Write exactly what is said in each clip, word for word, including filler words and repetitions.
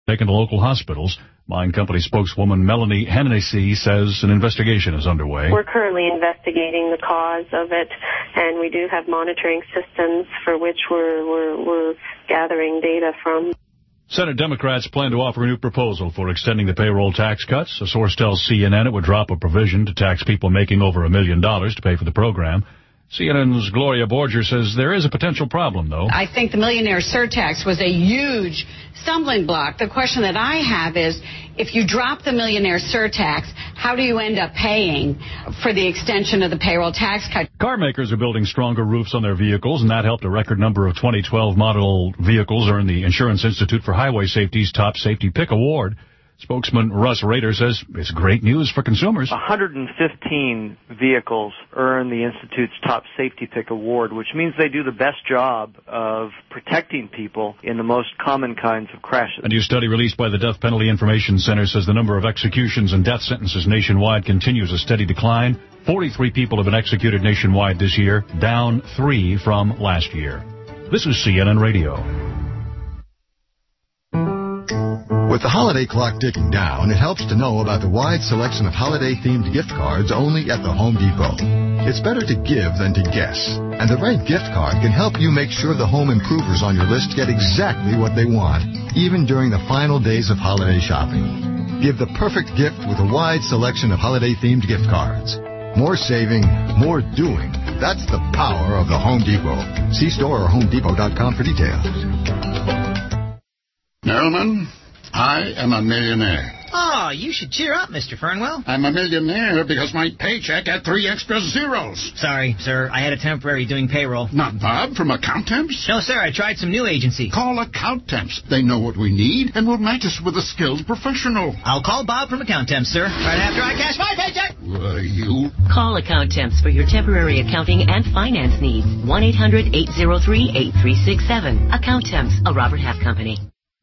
taken to local hospitals. Mine Company spokeswoman Melanie Hennessy says an investigation is underway. We're currently investigating the cause of it, and we do have monitoring systems for which we're, we're, we're gathering data from. Senate Democrats plan to offer a new proposal for extending the payroll tax cuts. A source tells C N N it would drop a provision to tax people making over a million dollars to pay for the program. C N N's Gloria Borger says there is a potential problem, though. I think the millionaire surtax was a huge stumbling block. The question that I have is, if you drop the millionaire surtax, how do you end up paying for the extension of the payroll tax cut? Car makers are building stronger roofs on their vehicles, and that helped a record number of twenty twelve model vehicles earn the Insurance Institute for Highway Safety's Top Safety Pick Award. Spokesman Russ Rader says it's great news for consumers. one hundred fifteen vehicles earn the Institute's Top Safety Pick Award, which means they do the best job of protecting people in the most common kinds of crashes. A new study released by the Death Penalty Information Center says the number of executions and death sentences nationwide continues a steady decline. forty-three people have been executed nationwide this year, down three from last year. This is C N N Radio. With the holiday clock ticking down, it helps to know about the wide selection of holiday-themed gift cards only at the Home Depot. It's better to give than to guess, and the right gift card can help you make sure the home improvers on your list get exactly what they want, even during the final days of holiday shopping. Give the perfect gift with a wide selection of holiday-themed gift cards. More saving, more doing. That's the power of the Home Depot. See store or home depot dot com for details. Nerlman, I am a millionaire. Oh, you should cheer up, Mister Fernwell. I'm a millionaire because my paycheck had three extra zeros. Sorry, sir. I had a temporary doing payroll. Not Bob from Accountemps? No, sir. I tried some new agency. Call Accountemps. They know what we need and will match us with a skilled professional. I'll call Bob from Accountemps, sir, right after I cash my paycheck. Uh, you? Call Accountemps for your temporary accounting and finance needs. one eight hundred eight oh three eight three six seven. Accountemps, a Robert Half company.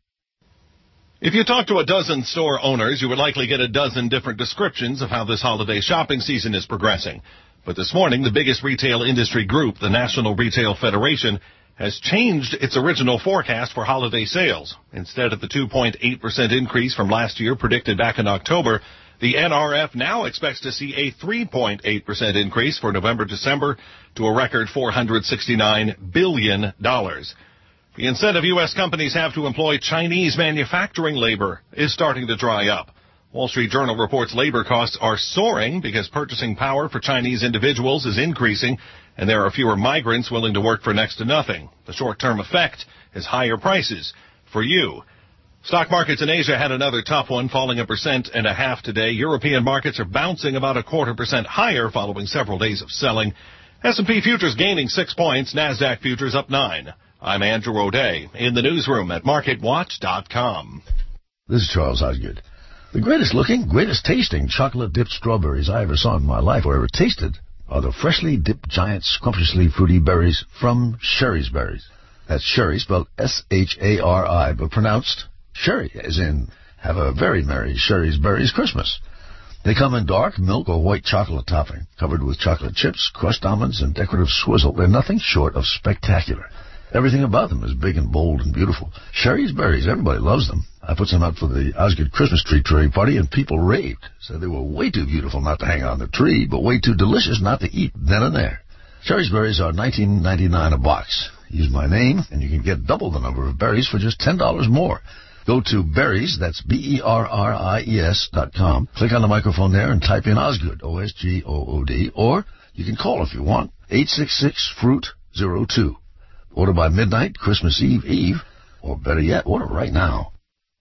If you talk to a dozen store owners, you would likely get a dozen different descriptions of how this holiday shopping season is progressing. But this morning, the biggest retail industry group, the National Retail Federation, has changed its original forecast for holiday sales. Instead of the two point eight percent increase from last year predicted back in October, the N R F now expects to see a three point eight percent increase for November-December to a record four hundred sixty-nine billion dollars. The incentive U S companies have to employ Chinese manufacturing labor is starting to dry up. Wall Street Journal reports labor costs are soaring because purchasing power for Chinese individuals is increasing, and there are fewer migrants willing to work for next to nothing. The short-term effect is higher prices for you. Stock markets in Asia had another tough one, falling a percent and a half today. European markets are bouncing about a quarter percent higher following several days of selling. S and P futures gaining six points, NASDAQ futures up nine. I'm Andrew O'Day in the newsroom at market watch dot com. This is Charles Osgood. The greatest looking, greatest tasting chocolate-dipped strawberries I ever saw in my life or ever tasted are the freshly dipped giant scrumptiously fruity berries from Sherry's Berries. That's Sherry, spelled S H A R I, but pronounced Sherry, as in have a very merry Sherry's Berries Christmas. They come in dark milk or white chocolate topping, covered with chocolate chips, crushed almonds, and decorative swizzle. They're nothing short of spectacular. Everything about them is big and bold and beautiful. Sherry's Berries, everybody loves them. I put some out for the Osgood Christmas tree tree party, and people raved. Said they were way too beautiful not to hang on the tree, but way too delicious not to eat then and there. Sherry's Berries are nineteen ninety-nine a box. Use my name, and you can get double the number of berries for just ten dollars more. Go to Berries, that's B E R R I E S dot com. Click on the microphone there and type in Osgood, O S G O O D, or you can call if you want, eight six six, fruit zero two. Order by midnight, Christmas Eve Eve, or better yet, order right now.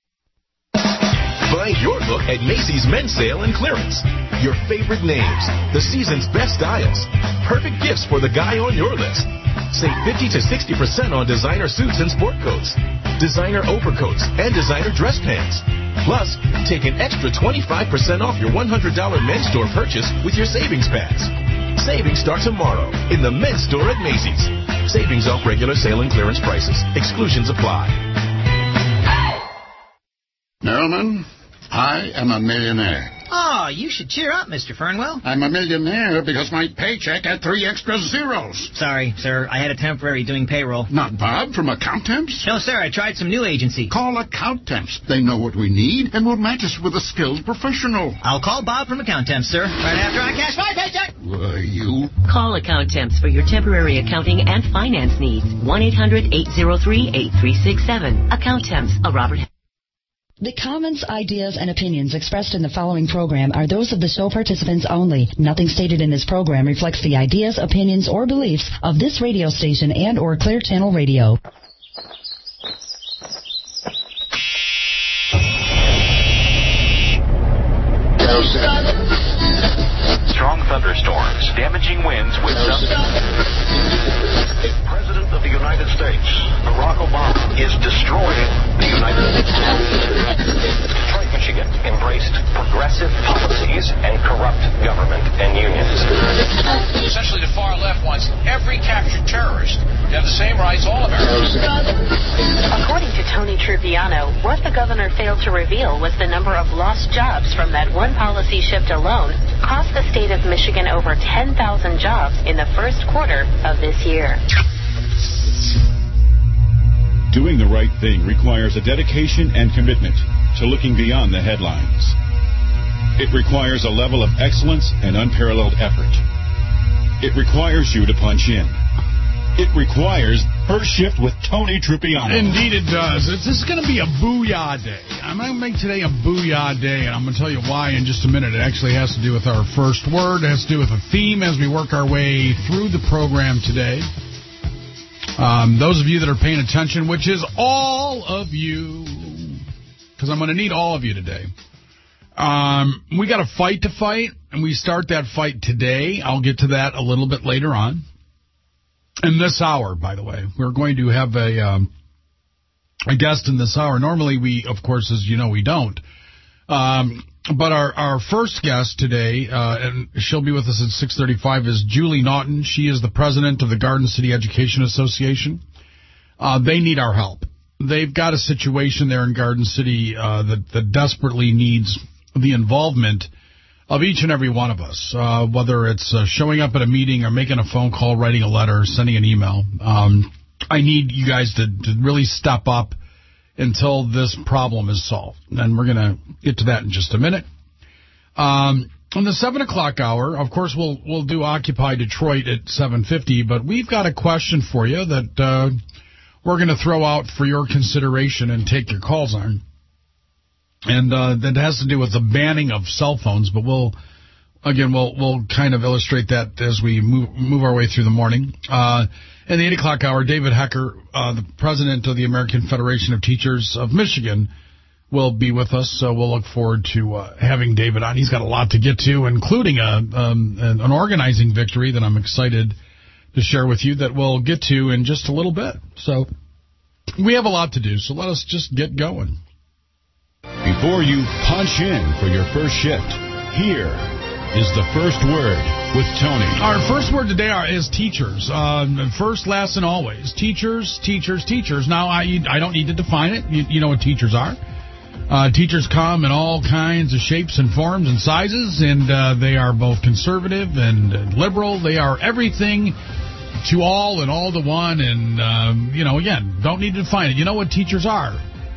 Find your look at Macy's Men's Sale and Clearance. Your favorite names, the season's best styles, perfect gifts for the guy on your list. Save fifty to sixty percent on designer suits and sport coats, designer overcoats, and designer dress pants. Plus, take an extra twenty-five percent off your one hundred dollars men's store purchase with your savings pads. Savings start tomorrow in the men's store at Macy's. Savings off regular sale and clearance prices. Exclusions apply. Nerlman, I am a millionaire. Oh, you should cheer up, Mister Fernwell. I'm a millionaire because my paycheck had three extra zeros. Sorry, sir. I had a temporary doing payroll. Not Bob from Accountemps? No, sir. I tried some new agency. Call Accountemps. They know what we need and will match us with a skilled professional. I'll call Bob from Accountemps, sir. Right after I cash my paycheck. Why, you... Call Accountemps for your temporary accounting and finance needs. one eight hundred eight oh three eight three six seven. Accountemps, a Robert... The comments, ideas, and opinions expressed in the following program are those of the show participants only. Nothing stated in this program reflects the ideas, opinions, or beliefs of this radio station and or Clear Channel Radio. Strong thunderstorms, damaging winds with some... President of the United States, Barack Obama, is destroying the United States. Detroit, Michigan, embraced progressive policies and corrupt government and unions. Essentially, the far left wants every captured terrorist to have the same rights all Americans. According to Tony Trupiano, what the governor failed to reveal was the number of lost jobs from that one policy shift alone cost the state of Michigan over ten thousand jobs in the first quarter of this year. Doing the right thing requires a dedication and commitment to looking beyond the headlines. It requires a level of excellence and unparalleled effort. It requires you to punch in. It requires First Shift with Tony Trupiano. Indeed it does. It's, this is going to be a booyah day. I'm going to make today a booyah day, and I'm going to tell you why in just a minute. It actually has to do with our first word. It has to do with a theme as we work our way through the program today. Um, those of you that are paying attention, which is all of you, because I'm going to need all of you today. Um, we got a fight to fight, and we start that fight today. I'll get to that a little bit later on. In this hour, by the way, we're going to have a um, a guest in this hour. Normally, we, of course, as you know, we don't. Um, but our, our first guest today, uh, and she'll be with us at six thirty-five, is Julie Naughton. She is the president of the Garden City Education Association. Uh, they need our help. They've got a situation there in Garden City uh, that, that desperately needs the involvement of each and every one of us, uh, whether it's uh, showing up at a meeting or making a phone call, writing a letter, sending an email. Um, I need you guys to, to really step up until this problem is solved. And we're going to get to that in just a minute. Um, on the seven o'clock hour, of course, we'll we'll do Occupy Detroit at seven fifty, but we've got a question for you that uh, we're going to throw out for your consideration and take your calls on. And uh, that has to do with the banning of cell phones, but we'll, again, we'll we'll kind of illustrate that as we move move our way through the morning. Uh, in the eight o'clock hour, David Hecker, uh, the president of the American Federation of Teachers of Michigan, will be with us, so we'll look forward to uh, having David on. He's got a lot to get to, including a um, an organizing victory that I'm excited to share with you that we'll get to in just a little bit. So we have a lot to do, so let us just get going. Before you punch in for your first shift, here is the first word with Tony. Our first word today are, is teachers. Uh, first, last, and always. Teachers, teachers, teachers. Now, I I don't need to define it. You, you know what teachers are. Uh, teachers come in all kinds of shapes and forms and sizes, and uh, they are both conservative and liberal. They are everything to all and all to one, and, um, you know, again, don't need to define it. You know what teachers are.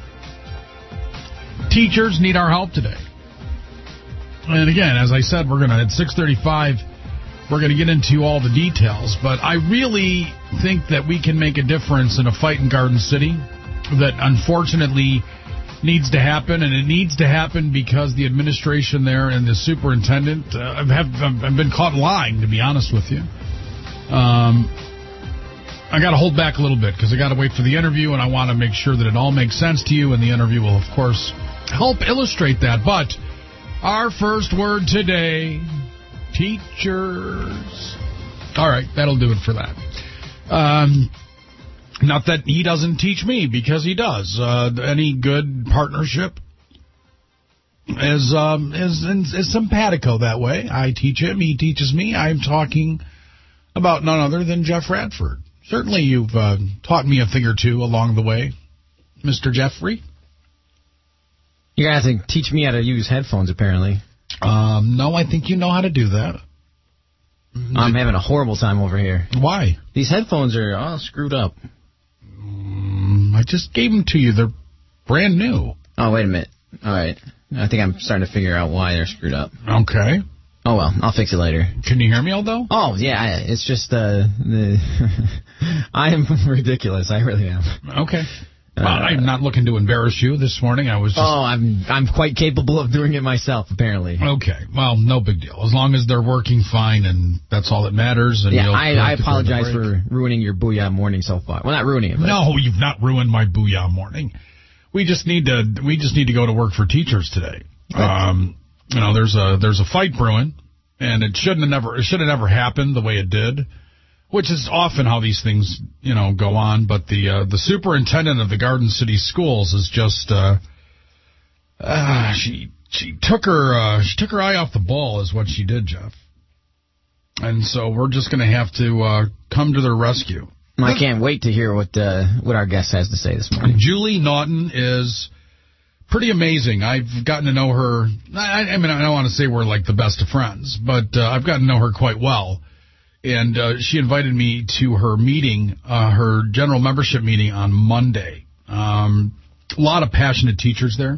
Teachers need our help today. And again, as I said, we're going to, at six thirty-five, we're going to get into all the details. But I really think that we can make a difference in a fight in Garden City that unfortunately needs to happen. And it needs to happen because the administration there and the superintendent uh, have, have been caught lying, to be honest with you. Um, I got to hold back a little bit because I got to wait for the interview, and I want to make sure that it all makes sense to you, and the interview will, of course, help illustrate that. But our first word today, teachers. All right, that'll do it for that. Um, not that he doesn't teach me, because he does. Uh, any good partnership is, um, is, is simpatico that way. I teach him, he teaches me. I'm talking about none other than Jeff Radford. Certainly you've uh, taught me a thing or two along the way, Mister Jeffrey. You're going to have to teach me how to use headphones, apparently. Um, no, I think you know how to do that. I'm having a horrible time over here. Why? These headphones are all screwed up. Mm, I just gave them to you. They're brand new. Oh, wait a minute. All right. I think I'm starting to figure out why they're screwed up. Okay. Oh, well, I'll fix it later. Can you hear me, although? Oh, yeah, it's just, uh, the I am ridiculous. I really am. Okay. Well, uh, I'm not looking to embarrass you this morning. I was just... Oh, I'm I'm quite capable of doing it myself, apparently. Okay. Well, no big deal. As long as they're working fine, and that's all that matters. And yeah, I, I apologize for ruining your Booyah morning so far. Well, not ruining it, but... No, you've not ruined my Booyah morning. We just need to we just need to go to work for teachers today. Right. Um, you know, there's a there's a fight brewing, and it shouldn't have never it should have never happened the way it did. Which is often how these things, you know, go on. But the uh, the superintendent of the Garden City Schools is just uh, uh, she she took her uh, she took her eye off the ball, is what she did, Jeff. And so we're just going to have to uh, come to their rescue. I can't wait to hear what uh, what our guest has to say this morning. Julie Naughton is pretty amazing. I've gotten to know her. I, I mean, I don't want to say we're like the best of friends, but uh, I've gotten to know her quite well. And uh, she invited me to her meeting, uh, her general membership meeting on Monday. Um, a lot of passionate teachers there.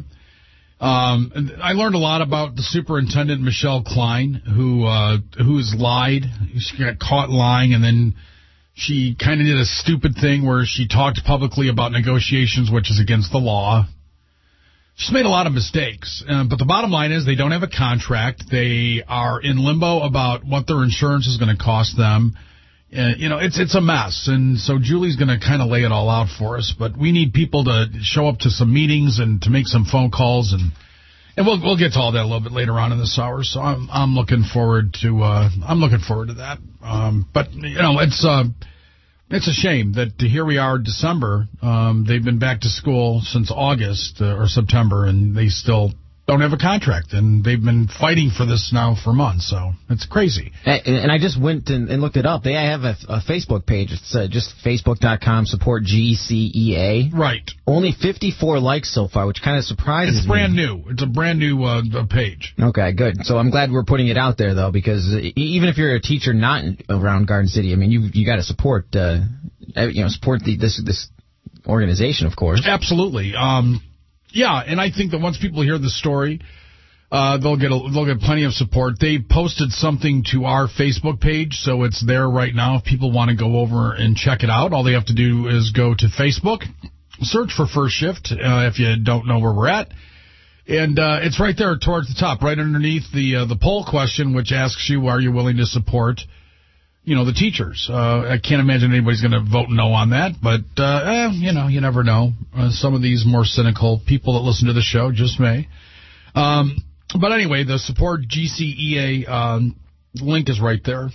Um, I learned a lot about the superintendent, Michelle Klein, who uh, who's lied. She got caught lying, and then she kind of did a stupid thing where she talked publicly about negotiations, which is against the law. She's made a lot of mistakes, uh, but the bottom line is they don't have a contract. They are in limbo about what their insurance is going to cost them. Uh, you know, it's it's a mess, and so Julie's going to kind of lay it all out for us. But we need people to show up to some meetings and to make some phone calls, and and we'll we'll get to all that a little bit later on in this hour. So I'm I'm looking forward to uh, I'm looking forward to that. Um, but you know, it's. Uh, It's a shame that here we are, December. Um, they've been back to school since August uh, or September, and they still don't have a contract. And they've been fighting for this now for months, so it's crazy. And I just went and, and looked it up. They have a, a Facebook page. It's uh, just facebook dot com support G C E A. Right. Only fifty-four likes so far, which kind of surprises me. It's brand me. new. It's a brand new uh, page. Okay, good. So I'm glad we're putting it out there, though, because even if you're a teacher not around Garden City, I mean, you you got to support, uh, you know, support the, this this organization, of course. Absolutely. Um, yeah, and I think that once people hear the story, uh, they'll get a, they'll get plenty of support. They posted something to our Facebook page, so it's there right now. If people want to go over and check it out, all they have to do is go to Facebook, search for First Shift uh, if you don't know where we're at. And uh, it's right there towards the top, right underneath the uh, the poll question, which asks you, are you willing to support, you know, the teachers? Uh, I can't imagine anybody's going to vote no on that, but, uh, eh, you know, you never know. Uh, some of these more cynical people that listen to the show just may. Um, but anyway, the support G C E A um, link is right there.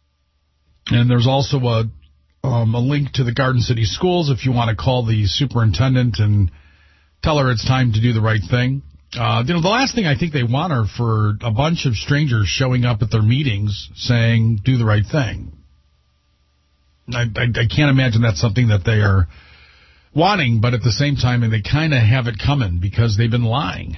And there's also a, um, a link to the Garden City Schools if you want to call the superintendent and tell her it's time to do the right thing. Uh, you know, the last thing I think they want are for a bunch of strangers showing up at their meetings saying, do the right thing. I, I, I can't imagine that's something that they are wanting, but at the same time, they kind of have it coming because they've been lying.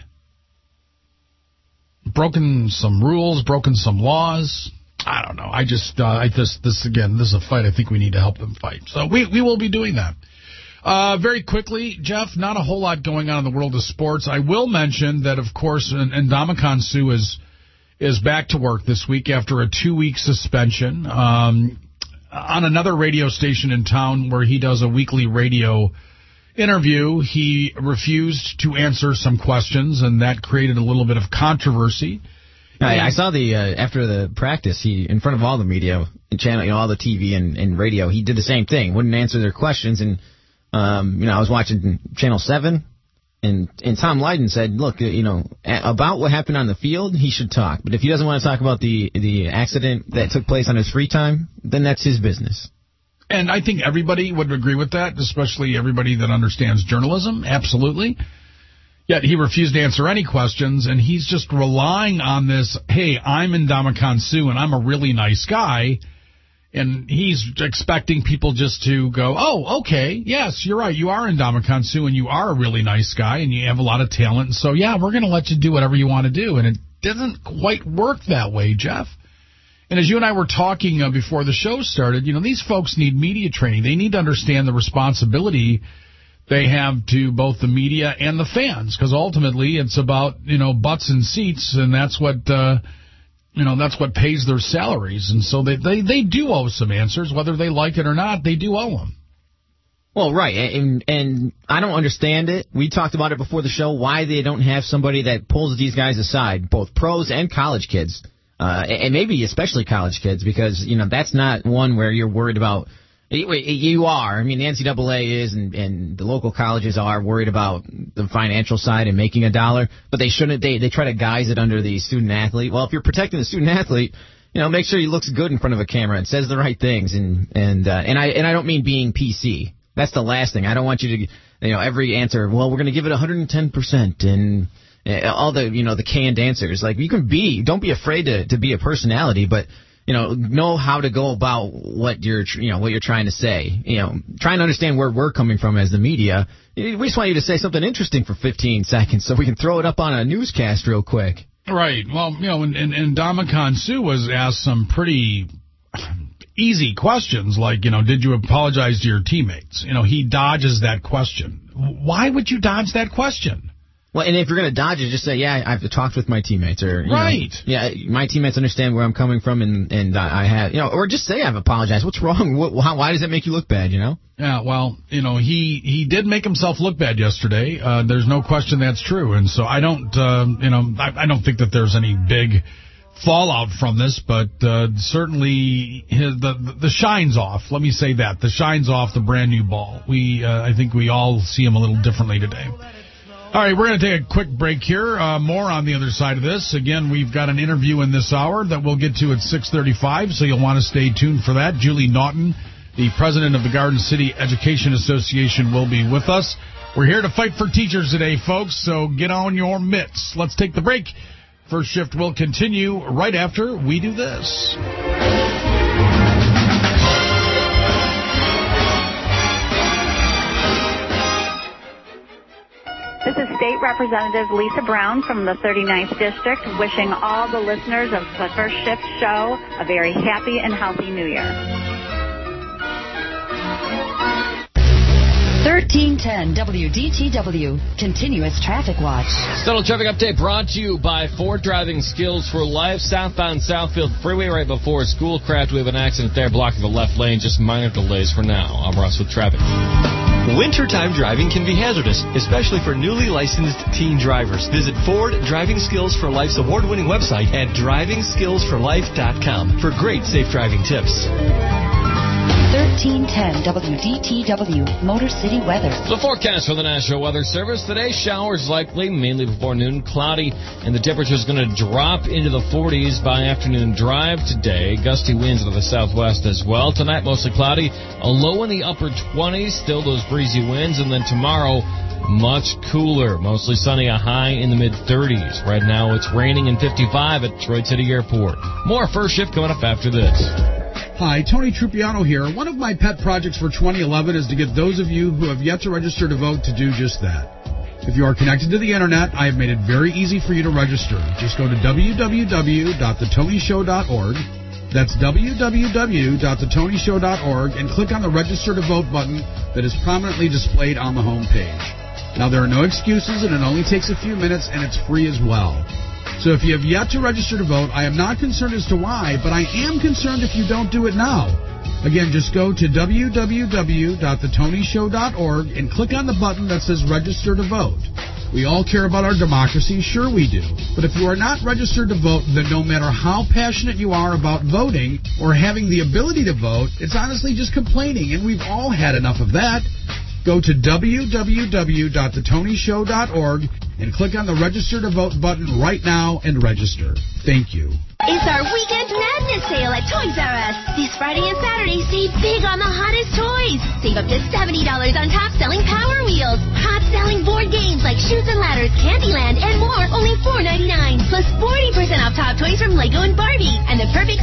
Broken some rules, broken some laws. I don't know. I just, uh, I just, this, again, this is a fight I think we need to help them fight. So we, we will be doing that. Uh, very quickly, Jeff, not a whole lot going on in the world of sports. I will mention that, of course, Ndamukong Suh is is back to work this week after a two-week suspension um, on another radio station in town where he does a weekly radio interview. He refused to answer some questions, and that created a little bit of controversy. I, I saw the uh, after the practice, he in front of all the media, channel, you know, all the T V and, and radio, he did the same thing. Wouldn't answer their questions, and Um, you know, I was watching Channel seven, and, and Tom Lydon said, look, you know, about what happened on the field, he should talk. But if he doesn't want to talk about the the accident that took place on his free time, then that's his business. And I think everybody would agree with that, especially everybody that understands journalism, absolutely. Yet he refused to answer any questions, and he's just relying on this, hey, I'm Ndamukong Suh, and I'm a really nice guy. And he's expecting people just to go, oh, okay, yes, you're right. You are Ndamukong Suh, and you are a really nice guy, and you have a lot of talent. So, yeah, we're going to let you do whatever you want to do. And it doesn't quite work that way, Jeff. And as you and I were talking uh, before the show started, you know, these folks need media training. They need to understand the responsibility they have to both the media and the fans, because ultimately it's about, you know, butts and seats, and that's what... Uh, You know, that's what pays their salaries. And so they, they, they do owe some answers. Whether they like it or not, they do owe them. Well, right. And, and I don't understand it. We talked about it before the show, why they don't have somebody that pulls these guys aside, both pros and college kids, uh, and maybe especially college kids, because, you know, that's not one where you're worried about. You are. I mean, the N C double A is, and, and the local colleges are worried about the financial side and making a dollar, but they shouldn't. They they try to guise it under the student athlete. Well, if you're protecting the student athlete, you know, make sure he looks good in front of a camera and says the right things. And and uh, and I and I don't mean being P C. That's the last thing. I don't want you to, you know, every answer. Well, we're going to give it one hundred ten percent and all the, you know, the canned answers. Like, you can be. Don't be afraid to to be a personality, but. You know, know how to go about what you're, you know, what you're trying to say. You know, try and understand where we're coming from as the media. We just want you to say something interesting for fifteen seconds so we can throw it up on a newscast real quick. Right. Well, you know, and, and, and Ndamukong Suh was asked some pretty easy questions, like, you know, did you apologize to your teammates? You know, he dodges that question. Why would you dodge that question? Well, and if you're going to dodge it, just say, yeah, I've talked with my teammates. Or you Right. know, yeah, my teammates understand where I'm coming from, and, and I have, you know, or just say I've apologized. What's wrong? What, how, why does that make you look bad, you know? Yeah, well, you know, he, he did make himself look bad yesterday. Uh, there's no question that's true. And so I don't, uh, you know, I, I don't think that there's any big fallout from this, but uh, certainly his, the, the shine's off. Let me say that. The shine's off the brand new ball. We, uh, I think we all see him a little differently today. All right, we're going to take a quick break here. Uh, more on the other side of this. Again, we've got an interview in this hour that we'll get to at six thirty-five, so you'll want to stay tuned for that. Julie Naughton, the president of the Garden City Education Association, will be with us. We're here to fight for teachers today, folks, so get on your mitts. Let's take the break. First shift will continue right after we do this. This is State Representative Lisa Brown from the thirty-ninth District, wishing all the listeners of the First Shift show a very happy and healthy New Year. thirteen ten W D T W, Continuous Traffic Watch. Total traffic update brought to you by Ford Driving Skills for Life. Southbound Southfield Freeway right before Schoolcraft. We have an accident there blocking the left lane. Just minor delays for now. I'm Ross with traffic. Wintertime driving can be hazardous, especially for newly licensed teen drivers. Visit Ford Driving Skills for Life's award-winning website at driving skills for life dot com for great safe driving tips. thirteen ten W D T W, Motor City weather. The forecast for the National Weather Service today: showers likely, mainly before noon, cloudy, and the temperature is going to drop into the forties by afternoon drive today. Gusty winds to the southwest as well. Tonight, mostly cloudy, a low in the upper twenties, still those breezy winds, and then tomorrow, much cooler, mostly sunny, a high in the mid-thirties. Right now, it's raining in fifty-five at Detroit City Airport. More First Shift coming up after this. Hi, Tony Trupiano here. One of my pet projects for twenty eleven is to get those of you who have yet to register to vote to do just that. If you are connected to the Internet, I have made it very easy for you to register. Just go to w w w dot the tony show dot org. That's w w w dot the tony show dot org and click on the Register to Vote button that is prominently displayed on the home page. Now, there are no excuses, and it only takes a few minutes, and it's free as well. So if you have yet to register to vote, I am not concerned as to why, but I am concerned if you don't do it now. Again, just go to w w w dot the tony show dot org and click on the button that says Register to Vote. We all care about our democracy, sure we do. But if you are not registered to vote, then no matter how passionate you are about voting or having the ability to vote, it's honestly just complaining, and we've all had enough of that. Go to w w w dot the tony show dot org and click on the Register to Vote button right now and register. Thank you. It's our Weekend Madness sale at Toys R Us. This Friday and Saturday, save big on the hottest toys. Save up to seventy dollars on top-selling Power Wheels. Hot-selling board games like Chutes and Ladders, Candyland, and more, only four ninety-nine. Plus forty percent off top toys from Lego and Barbie. And the perfect stocking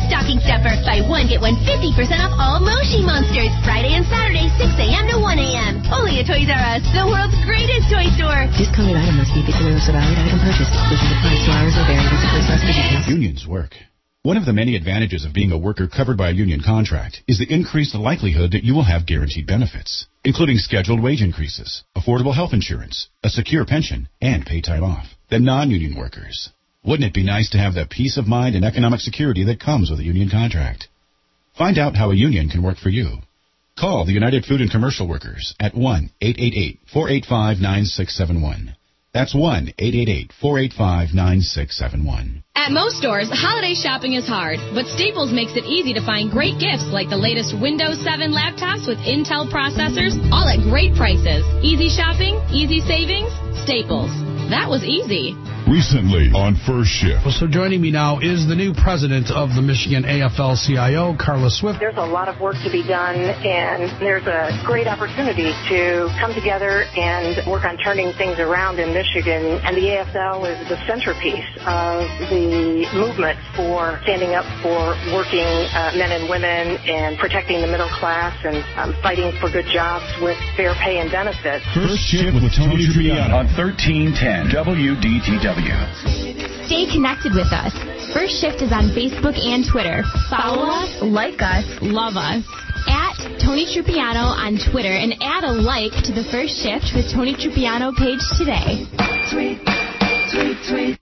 Stepper. Buy one, get one fifty percent off all Moshi Monsters. Friday and Saturday, six a.m. to one a.m. Only at Toys R Us, the world's greatest toy store. Discounted item must be fifty percent valid item purchased. This is applies to hours or vary with the first class details. Unions work. One of the many advantages of being a worker covered by a union contract is the increased likelihood that you will have guaranteed benefits, including scheduled wage increases, affordable health insurance, a secure pension, and paid time off, than non-union workers. Wouldn't it be nice to have that peace of mind and economic security that comes with a union contract? Find out how a union can work for you. Call the United Food and Commercial Workers at one eight eight eight, four eight five, nine six seven one. That's one eight eight eight, four eight five, nine six seven one. At most stores, holiday shopping is hard, but Staples makes it easy to find great gifts like the latest Windows seven laptops with Intel processors, all at great prices. Easy shopping, easy savings, Staples. That was easy. Recently on First Shift. Well, so joining me now is the new president of the Michigan A F L C I O, Carla Swift. There's a lot of work to be done, and there's a great opportunity to come together and work on turning things around in Michigan. And the A F L is the centerpiece of the movement for standing up for working uh, men and women and protecting the middle class and um, fighting for good jobs with fair pay and benefits. First Shift with Tony Triano on thirteen ten W D T W. Stay connected with us. First Shift is on Facebook and Twitter. Follow us, like us, love us. At Tony Trupiano on Twitter and add a like to the First Shift with Tony Trupiano page today. Tweet, tweet, tweet.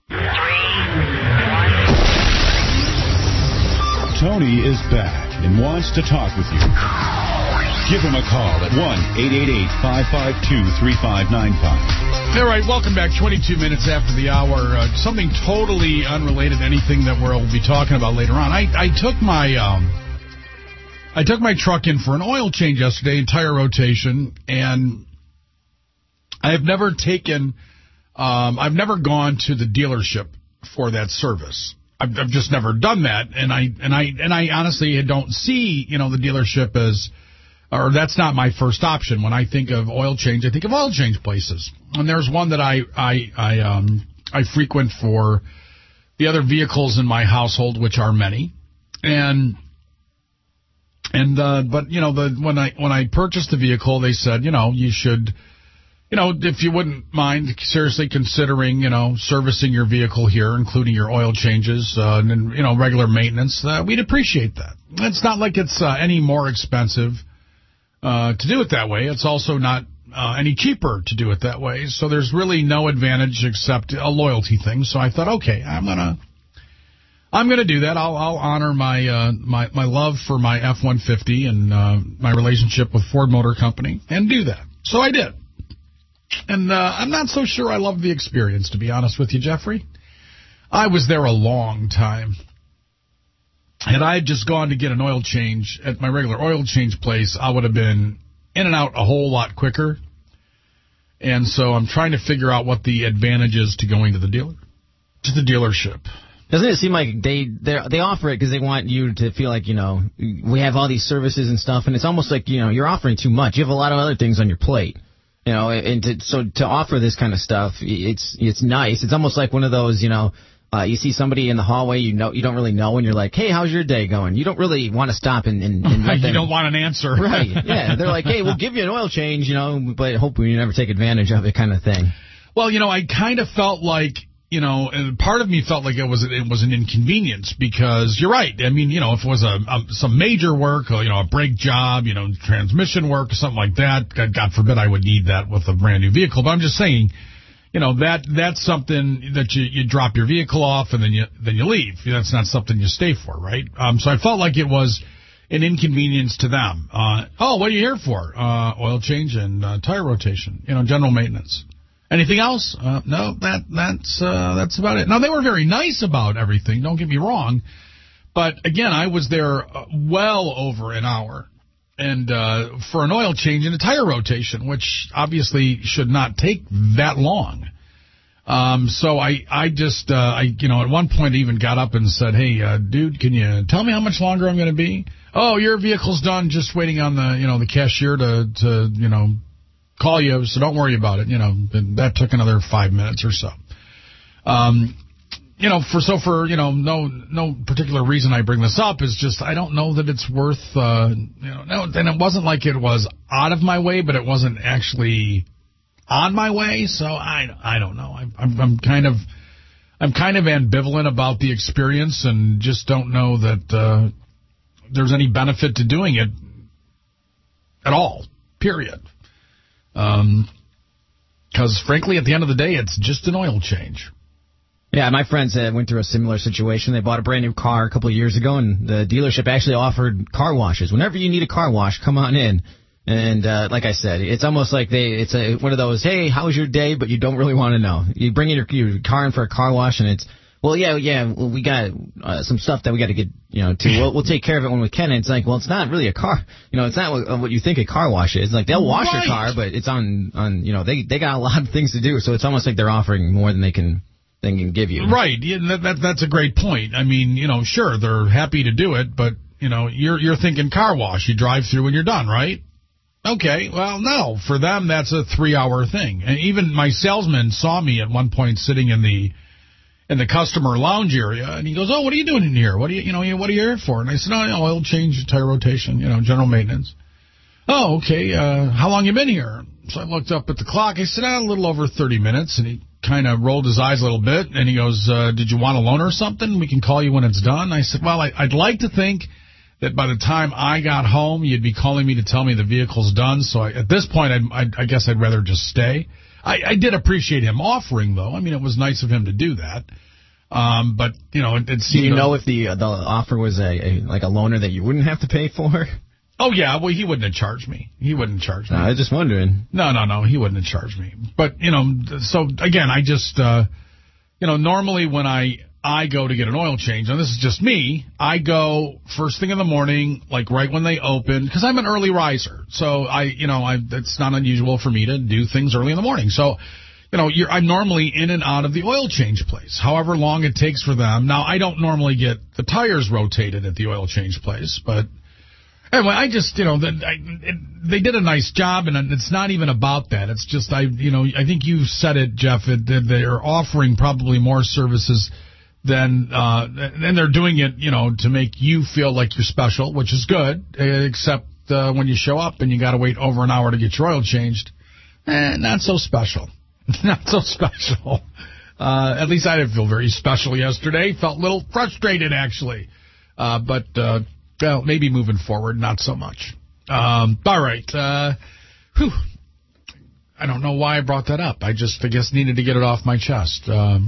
Tony is back and wants to talk with you. Give him a call at one eight eight eight, five five two, three five nine five. All right, welcome back. twenty-two minutes after the hour. Uh, something totally unrelated to anything that we'll be talking about later on. I, I took my um, I took my truck in for an oil change yesterday, entire rotation, and I have never taken, um, I've never gone to the dealership for that service. I've, I've just never done that, and I and I and I honestly don't see, you know, the dealership as. Or that's not my first option. When I think of oil change, I think of oil change places. And there's one that I I I um I frequent for the other vehicles in my household, which are many. And and uh, but you know the when I when I purchased the vehicle, they said, you know, you should, you know, if you wouldn't mind seriously considering, you know, servicing your vehicle here, including your oil changes uh, and you know regular maintenance, uh, we'd appreciate that. It's not like it's uh, any more expensive. Uh, to do it that way. It's also not uh, any cheaper to do it that way. So there's really no advantage except a loyalty thing. So I thought, okay, I'm gonna, I'm gonna do that. I'll, I'll honor my, uh, my, my love for my F one fifty and uh, my relationship with Ford Motor Company and do that. So I did. And uh, I'm not so sure I loved the experience, to be honest with you, Jeffrey. I was there a long time. Had I just gone to get an oil change at my regular oil change place, I would have been in and out a whole lot quicker. And so I'm trying to figure out what the advantage is to going to the dealer, to the dealership. Doesn't it seem like they they offer it because they want you to feel like, you know, we have all these services and stuff, and it's almost like, you know, you're offering too much. You have a lot of other things on your plate. You know, and to, so to offer this kind of stuff, it's it's nice. It's almost like one of those, you know, Uh, you see somebody in the hallway you know you don't really know, and you're like, hey, how's your day going? You don't really want to stop and, and, and let them... You don't want an answer. Right, yeah. They're like, hey, we'll give you an oil change, you know, but hopefully you never take advantage of it kind of thing. Well, you know, I kind of felt like, you know, part of me felt like it was it was an inconvenience because you're right. I mean, you know, if it was a, a some major work, or, you know, a brake job, you know, transmission work or something like that, God, God forbid I would need that with a brand new vehicle. But I'm just saying, you know, that that's something that you, you drop your vehicle off and then you then you leave. That's not something you stay for, right? Um, so I felt like it was an inconvenience to them. Uh, oh, what are you here for? Uh, oil change and uh, tire rotation, you know, general maintenance. Anything else? Uh, no, that that's uh, that's about it. Now, they were very nice about everything, don't get me wrong. But, again, I was there well over an hour. And uh, for an oil change and a tire rotation, which obviously should not take that long. Um, so I, I just, uh, I, you know, at one point I even got up and said, hey, uh, dude, can you tell me how much longer I'm going to be? Oh, your vehicle's done, just waiting on the, you know, the cashier to, to, you know, call you, so don't worry about it. You know, and that took another five minutes or so. Um, you know, for so for, you know, no no particular reason I bring this up is just I don't know that it's worth, uh, you know, no, and it wasn't like it was out of my way, but it wasn't actually on my way. So I, I don't know. I'm, I'm, I'm kind of I'm kind of ambivalent about the experience and just don't know that uh, there's any benefit to doing it at all, period. Um, because, frankly, at the end of the day, it's just an oil change. Yeah, my friends uh, went through a similar situation. They bought a brand new car a couple of years ago, and the dealership actually offered car washes. Whenever you need a car wash, come on in. And uh, like I said, it's almost like they it's a, one of those, hey, how was your day, but you don't really want to know. You bring in your, your car in for a car wash, and it's, well, yeah, yeah, well, we got uh, some stuff that we got to get, you know, to. We'll, we'll take care of it when we can. And it's like, well, it's not really a car. You know, it's not what, what you think a car wash is. Like, they'll wash right. your car, but it's on, on, you know, they they got a lot of things to do. So it's almost like they're offering more than they can they can give you. Right. Yeah, that, that that's a great point. I mean, you know, sure, they're happy to do it, but, you know, you're you're thinking car wash. You drive through and you're done, right? Okay, well, no. For them, that's a three-hour thing. And even my salesman saw me at one point sitting in the in the customer lounge area, and he goes, "Oh, what are you doing in here? What are you, you know, what are you here for?" And I said, "Oh, oil change, tire rotation, you know, general maintenance." "Oh, okay. Uh, how long you been here?" So I looked up at the clock. I said, oh, "A little over thirty minutes." And he kind of rolled his eyes a little bit, and he goes, uh, "Did you want a loan or something? We can call you when it's done." I said, "Well, I, I'd like to think that by the time I got home, you'd be calling me to tell me the vehicle's done. So I, at this point, I'd, I'd, I guess I'd rather just stay." I, I did appreciate him offering, though. I mean, it was nice of him to do that. Um, but, you know, it, it seemed... Do you know if the uh, the offer was a, a like a loaner that you wouldn't have to pay for? Oh, yeah. Well, he wouldn't have charged me. He wouldn't charge me. No, I was just wondering. No, no, no. He wouldn't have charged me. But, you know, so, again, I just, uh, you know, normally when I... I go to get an oil change, and this is just me, I go first thing in the morning, like right when they open, because I'm an early riser. So, I, you know, I, it's not unusual for me to do things early in the morning. So, you know, you're, I'm normally in and out of the oil change place, however long it takes for them. Now, I don't normally get the tires rotated at the oil change place, but anyway, I just, you know, the, I, it, they did a nice job, and it's not even about that. It's just, I, you know, I think you said it, Jeff, it, that they're offering probably more services Then uh, and they're doing it, you know, to make you feel like you're special, which is good, except uh, when you show up and you got to wait over an hour to get your oil changed. Eh, not so special. Not so special. Uh, at least I didn't feel very special yesterday. Felt a little frustrated, actually. Uh, but, uh, well, maybe moving forward, not so much. Um, all right. Uh, whew. I don't know why I brought that up. I just, I guess, needed to get it off my chest. Um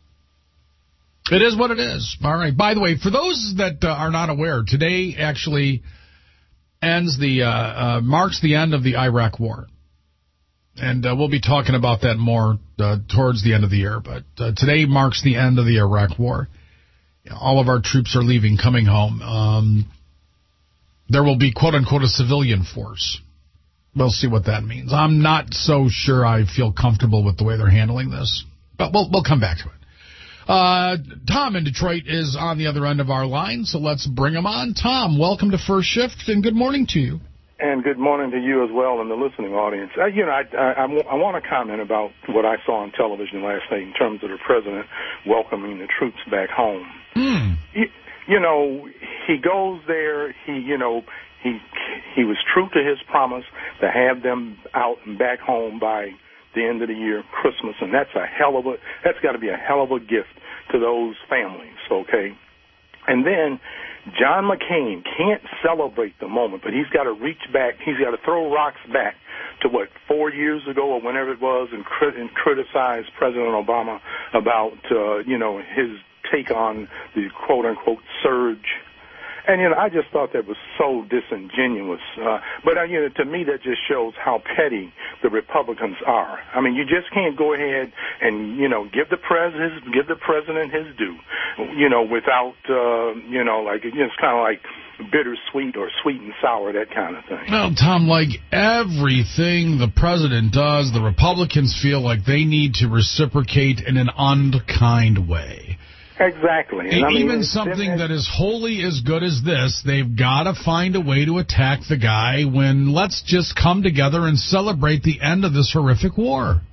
It is what it is. All right. By the way, for those that uh, are not aware, today actually ends the uh, uh, marks the end of the Iraq War, and uh, we'll be talking about that more uh, towards the end of the year. But uh, today marks the end of the Iraq War. All of our troops are leaving, coming home. Um, there will be quote unquote a civilian force. We'll see what that means. I'm not so sure I feel comfortable with the way they're handling this, but we'll we'll come back to it. Uh, Tom in Detroit is on the other end of our line, so let's bring him on. Tom, welcome to First Shift, and good morning to you. And good morning to you as well and the listening audience. Uh, you know, I, I, I, I want to comment about what I saw on television last night in terms of the president welcoming the troops back home. Mm. You, you know, he goes there, he, you know, he he was true to his promise to have them out and back home by the end of the year, Christmas, and that's a hell of a, that's got to be a hell of a gift to those families, okay? And then John McCain can't celebrate the moment, but he's got to reach back, he's got to throw rocks back to what, four years ago or whenever it was, and, crit- and criticize President Obama about, uh, you know, his take on the quote-unquote surge. And, you know, I just thought that was so disingenuous. Uh, but, uh, you know, to me, that just shows how petty the Republicans are. I mean, you just can't go ahead and, you know, give the pres his, give the president his due, you know, without, uh, you know, like, you know, it's kind of like bittersweet or sweet and sour, that kind of thing. Well, Tom, like everything the president does, the Republicans feel like they need to reciprocate in an unkind way. Exactly. And And I mean, even something that is wholly as good as this, they've got to find a way to attack the guy when let's just come together and celebrate the end of this horrific war.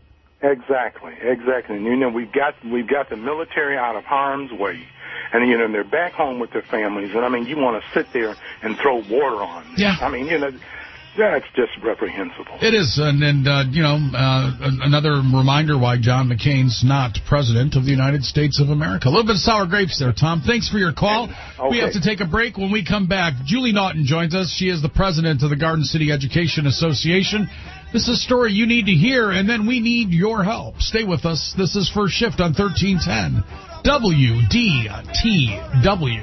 Exactly, exactly. And, you know, we've got we've got the military out of harm's way. And, you know, they're back home with their families. And, I mean, you want to sit there and throw water on them. Yeah. I mean, you know, that's just reprehensible. It is. And, and uh, you know, uh, another reminder why John McCain's not president of the United States of America. A little bit of sour grapes there, Tom. Thanks for your call. Okay. We have to take a break. When we come back, Julie Naughton joins us. She is the president of the Garden City Education Association. This is a story you need to hear, and then we need your help. Stay with us. This is First Shift on thirteen ten W D T W.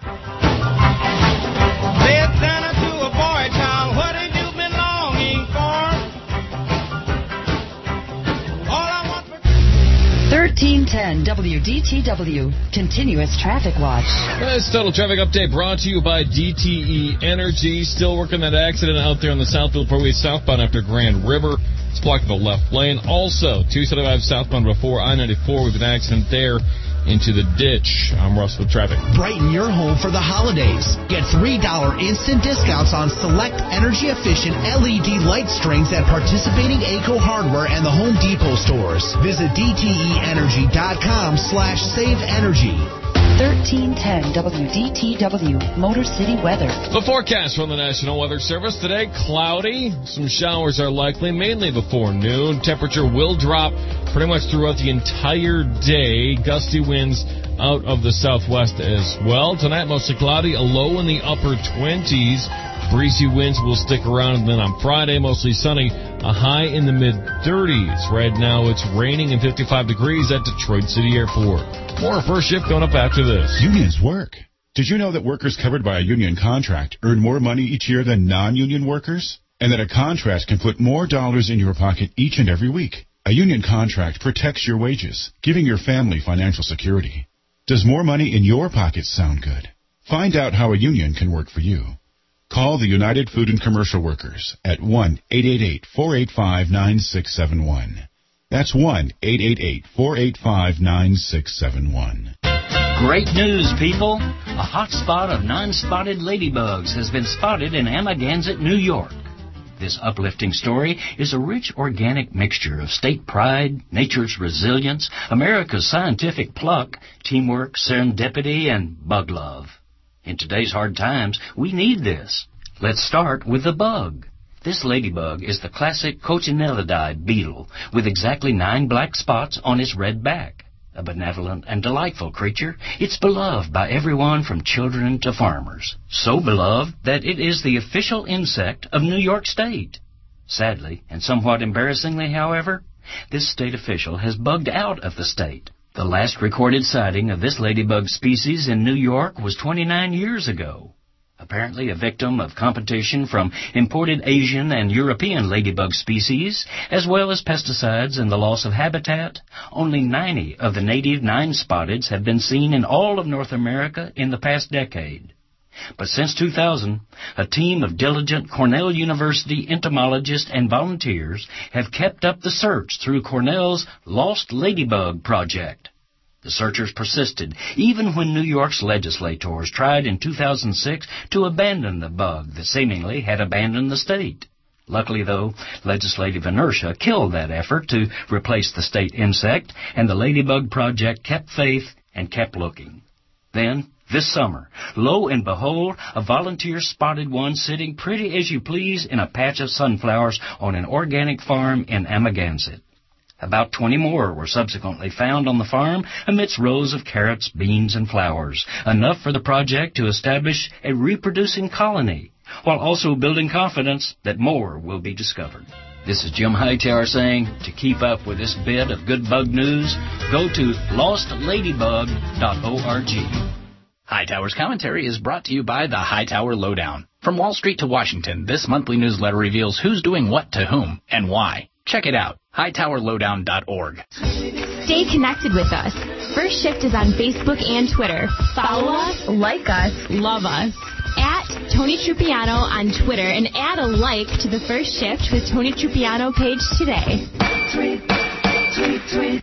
thirteen ten W D T W, Continuous Traffic Watch. This Total Traffic Update brought to you by D T E Energy. Still working that accident out there on the Southfield Parkway southbound after Grand River. It's blocking the left lane. Also, two seventy-five southbound before I ninety-four. We've an accident there into the ditch. I'm Russ with traffic. Brighten your home for the holidays. Get three dollars instant discounts on select energy-efficient L E D light strings at participating A C O Hardware and the Home Depot stores. Visit D T E energy dot com slash save energy. thirteen ten W D T W, Motor City weather. The forecast from the National Weather Service today, cloudy. Some showers are likely, mainly before noon. Temperature will drop pretty much throughout the entire day. Gusty winds out of the southwest as well. Tonight, mostly cloudy, a low in the upper twenties. Breezy winds will stick around, and then on Friday, mostly sunny, a high in the mid-thirties. Right now, it's raining and fifty-five degrees at Detroit City Airport. More First Shift going up after this. Unions work. Did you know that workers covered by a union contract earn more money each year than non-union workers? And that a contract can put more dollars in your pocket each and every week? A union contract protects your wages, giving your family financial security. Does more money in your pockets sound good? Find out how a union can work for you. Call the United Food and Commercial Workers at one eight eight eight, four eight five, nine six seven one. That's one eight eight eight, four eight five, nine six seven one. Great news, people! A hot spot of non-spotted ladybugs has been spotted in Amagansett, New York. This uplifting story is a rich organic mixture of state pride, nature's resilience, America's scientific pluck, teamwork, serendipity, and bug love. In today's hard times, we need this. Let's start with the bug. This ladybug is the classic Coccinellidae beetle with exactly nine black spots on its red back. A benevolent and delightful creature, it's beloved by everyone from children to farmers. So beloved that it is the official insect of New York State. Sadly, and somewhat embarrassingly, however, this state official has bugged out of the state. The last recorded sighting of this ladybug species in New York was twenty-nine years ago. Apparently a victim of competition from imported Asian and European ladybug species, as well as pesticides and the loss of habitat, only ninety of the native nine-spotteds have been seen in all of North America in the past decade. But since two thousand, a team of diligent Cornell University entomologists and volunteers have kept up the search through Cornell's Lost Ladybug Project. The searchers persisted, even when New York's legislators tried in two thousand six to abandon the bug that seemingly had abandoned the state. Luckily, though, legislative inertia killed that effort to replace the state insect, and the Ladybug Project kept faith and kept looking. Then, this summer, lo and behold, a volunteer spotted one sitting pretty as you please in a patch of sunflowers on an organic farm in Amagansett. About twenty more were subsequently found on the farm amidst rows of carrots, beans, and flowers, enough for the project to establish a reproducing colony, while also building confidence that more will be discovered. This is Jim Hightower saying, to keep up with this bit of good bug news, go to lost ladybug dot org. Hightower's commentary is brought to you by the Hightower Lowdown. From Wall Street to Washington, this monthly newsletter reveals who's doing what to whom and why. Check it out, hightower lowdown dot org. Stay connected with us. First Shift is on Facebook and Twitter. Follow us, like us, love us. At Tony Trupiano on Twitter and add a like to the First Shift with Tony Trupiano page today. Tweet, tweet, tweet.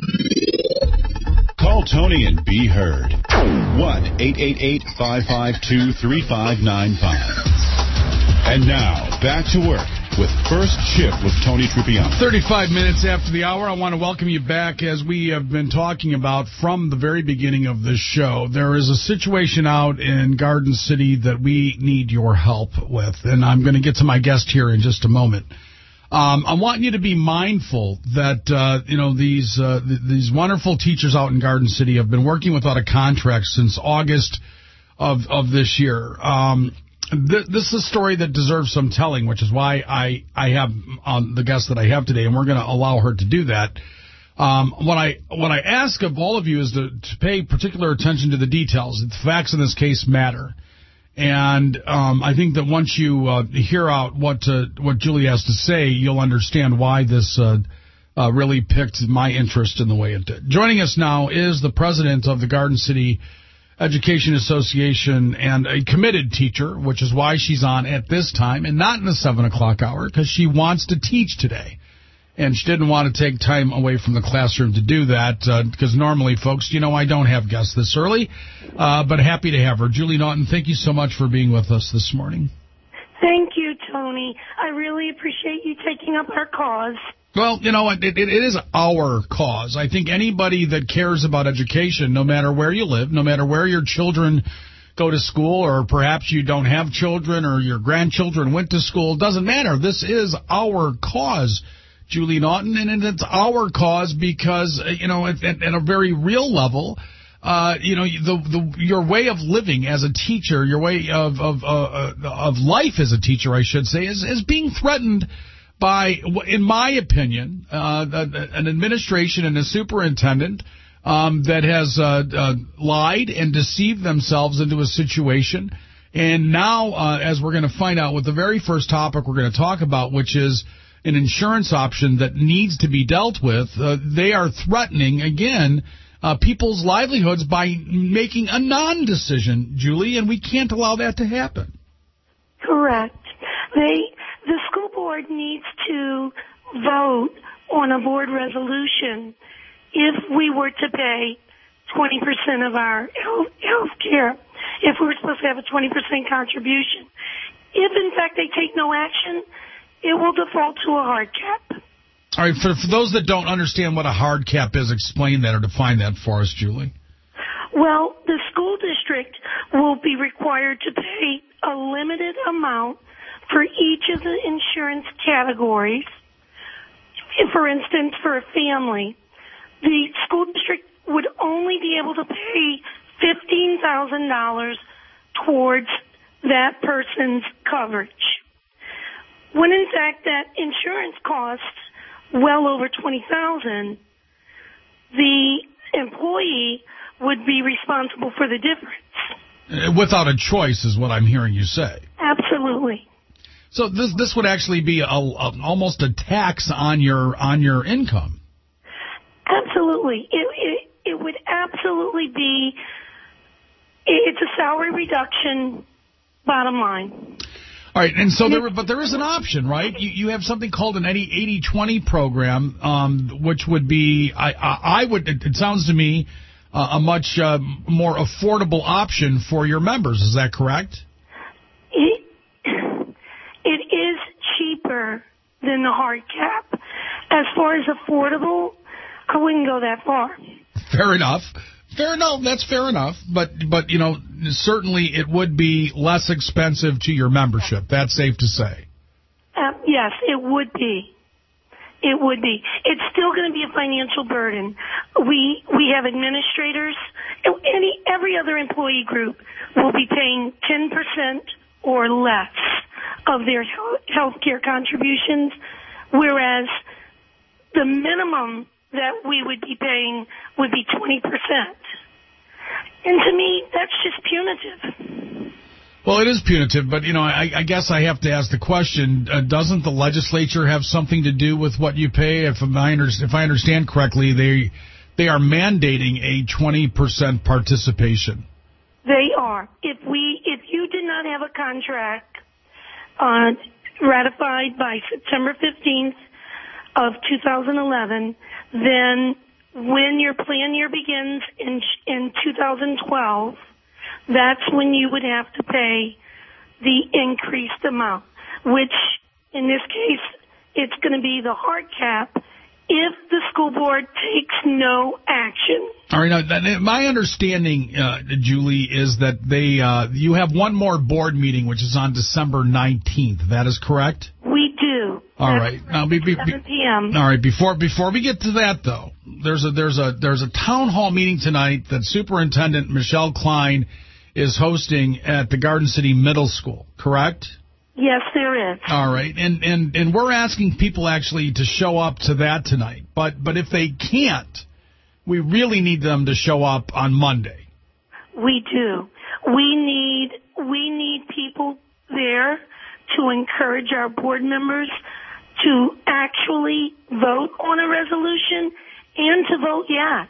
Call Tony and be heard. one eight eight eight, five five two, three five nine five. And now, back to work with First Shift with Tony Tripiano. thirty-five minutes after the hour, I want to welcome you back. As we have been talking about from the very beginning of this show, there is a situation out in Garden City that we need your help with, and I'm going to get to my guest here in just a moment. Um, I want you to be mindful that, uh, you know, these uh, th- these wonderful teachers out in Garden City have been working without a contract since August of, of this year. Um, th- this is a story that deserves some telling, which is why I, I have on the guest that I have today, and we're going to allow her to do that. Um, what I what I ask of all of you is to, to pay particular attention to the details. The facts in this case matter. And um, I think that once you uh, hear out what uh, what Julie has to say, you'll understand why this uh, uh, really picked my interest in the way it did. Joining us now is the president of the Garden City Education Association and a committed teacher, which is why she's on at this time and not in the seven o'clock hour, because she wants to teach today. And she didn't want to take time away from the classroom to do that, because uh, normally, folks, you know, I don't have guests this early, uh, but happy to have her. Julie Naughton, thank you so much for being with us this morning. Thank you, Tony. I really appreciate you taking up our cause. Well, you know, it, it, it is our cause. I think anybody that cares about education, no matter where you live, no matter where your children go to school, or perhaps you don't have children or your grandchildren went to school, doesn't matter. This is our cause, Julie Naughton, and it's our cause because, you know, at, at, at a very real level, uh, you know, the, the your way of living as a teacher, your way of of uh, of life as a teacher, I should say, is is being threatened by, in my opinion, uh, an administration and a superintendent um, that has uh, uh, lied and deceived themselves into a situation. And now, uh, as we're going to find out with the very first topic we're going to talk about, which is an insurance option that needs to be dealt with, uh, they are threatening, again, uh, people's livelihoods by making a non-decision, Julie, and we can't allow that to happen. Correct. They, the school board needs to vote on a board resolution if we were to pay twenty percent of our health care, if we were supposed to have a twenty percent contribution. If, in fact, they take no action, it will default to a hard cap. All right, for, for those that don't understand what a hard cap is, explain that or define that for us, Julie. Well, the school district will be required to pay a limited amount for each of the insurance categories. For instance, for a family, the school district would only be able to pay fifteen thousand dollars towards that person's coverage, when in fact that insurance costs well over twenty thousand dollars. The employee would be responsible for the difference. Without a choice is what I'm hearing you say. Absolutely. So this this would actually be a, a, almost a tax on your on your income. Absolutely. It, it, it would absolutely be, it's a salary reduction, bottom line. All right, and so there, but there is an option, right? You, you have something called an eighty twenty program, um, which would be, I, I, I would, it, it sounds to me, uh, a much uh, more affordable option for your members. Is that correct? It, it is cheaper than the hard cap. As far as affordable, I wouldn't go that far. Fair enough. Fair enough. That's fair enough. But, but you know, certainly it would be less expensive to your membership. That's safe to say. Uh, yes, it would be. It would be. It's still going to be a financial burden. We we have administrators. Any every other employee group will be paying ten percent or less of their health care contributions, whereas the minimum that we would be paying would be twenty percent. And to me, that's just punitive. Well, it is punitive, but, you know, I, I guess I have to ask the question, uh, doesn't the legislature have something to do with what you pay? If I, under, if I understand correctly, they they are mandating a twenty percent participation. They are. If we, if you did not have a contract uh, ratified by September fifteenth of two thousand eleven, then when your plan year begins in in two thousand twelve, that's when you would have to pay the increased amount, which In this case, it's going to be the hard cap if the school board takes no action. All right. Now, my understanding, uh, Julie, is that they uh, you have one more board meeting, which is on December nineteenth. That is correct? We do. All That's right. Now, be, be, be, seven p.m. All right. Before before we get to that, though, there's a there's a there's a town hall meeting tonight that Superintendent Michelle Klein is hosting at the Garden City Middle School. Correct? Yes, there is. All right, and, and and we're asking people actually to show up to that tonight. But but if they can't, we really need them to show up on Monday. We do. We need we need people there to encourage our board members to actually vote on a resolution and to vote yes.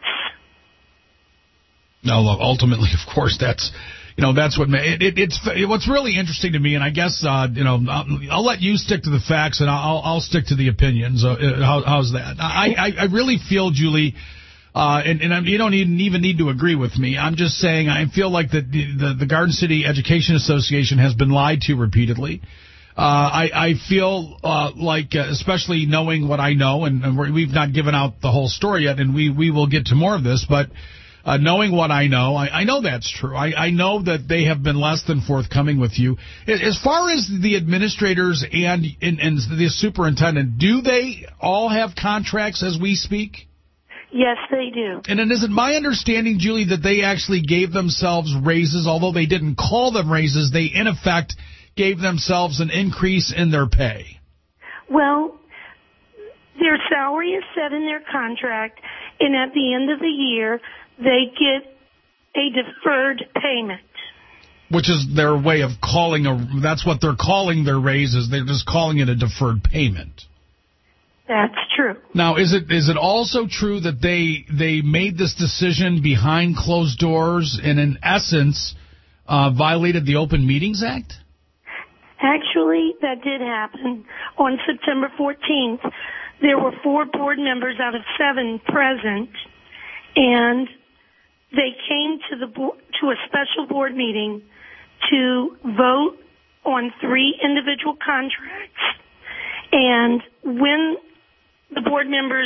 No, look, ultimately, of course, that's. You know, that's what it, it, it's what's really interesting to me, and I guess uh, you know I'll, I'll let you stick to the facts, and I'll I'll stick to the opinions. Uh, how, how's that? I, I I really feel, Julie, uh, and and you don't even even need to agree with me. I'm just saying I feel like the the, the Garden City Education Association has been lied to repeatedly. Uh, I I feel uh, like, uh, especially knowing what I know, and, and we've not given out the whole story yet, and we we will get to more of this, but. Uh, knowing what I know, I, I know that's true. I, I know that they have been less than forthcoming with you. As far as the administrators and, and, and the superintendent, do they all have contracts as we speak? Yes, they do. And then is it my understanding, Julie, that they actually gave themselves raises, although they didn't call them raises, they in effect gave themselves an increase in their pay? Well, their salary is set in their contract, and at the end of the year, they get a deferred payment. Which is their way of calling a, that's what they're calling their raises. They're just calling it a deferred payment. That's true. Now, is it is it also true that they they made this decision behind closed doors and in essence uh, violated the Open Meetings Act? Actually, that did happen. On September fourteenth, there were four board members out of seven present, and they came to the bo- to a special board meeting to vote on three individual contracts. And when the board members,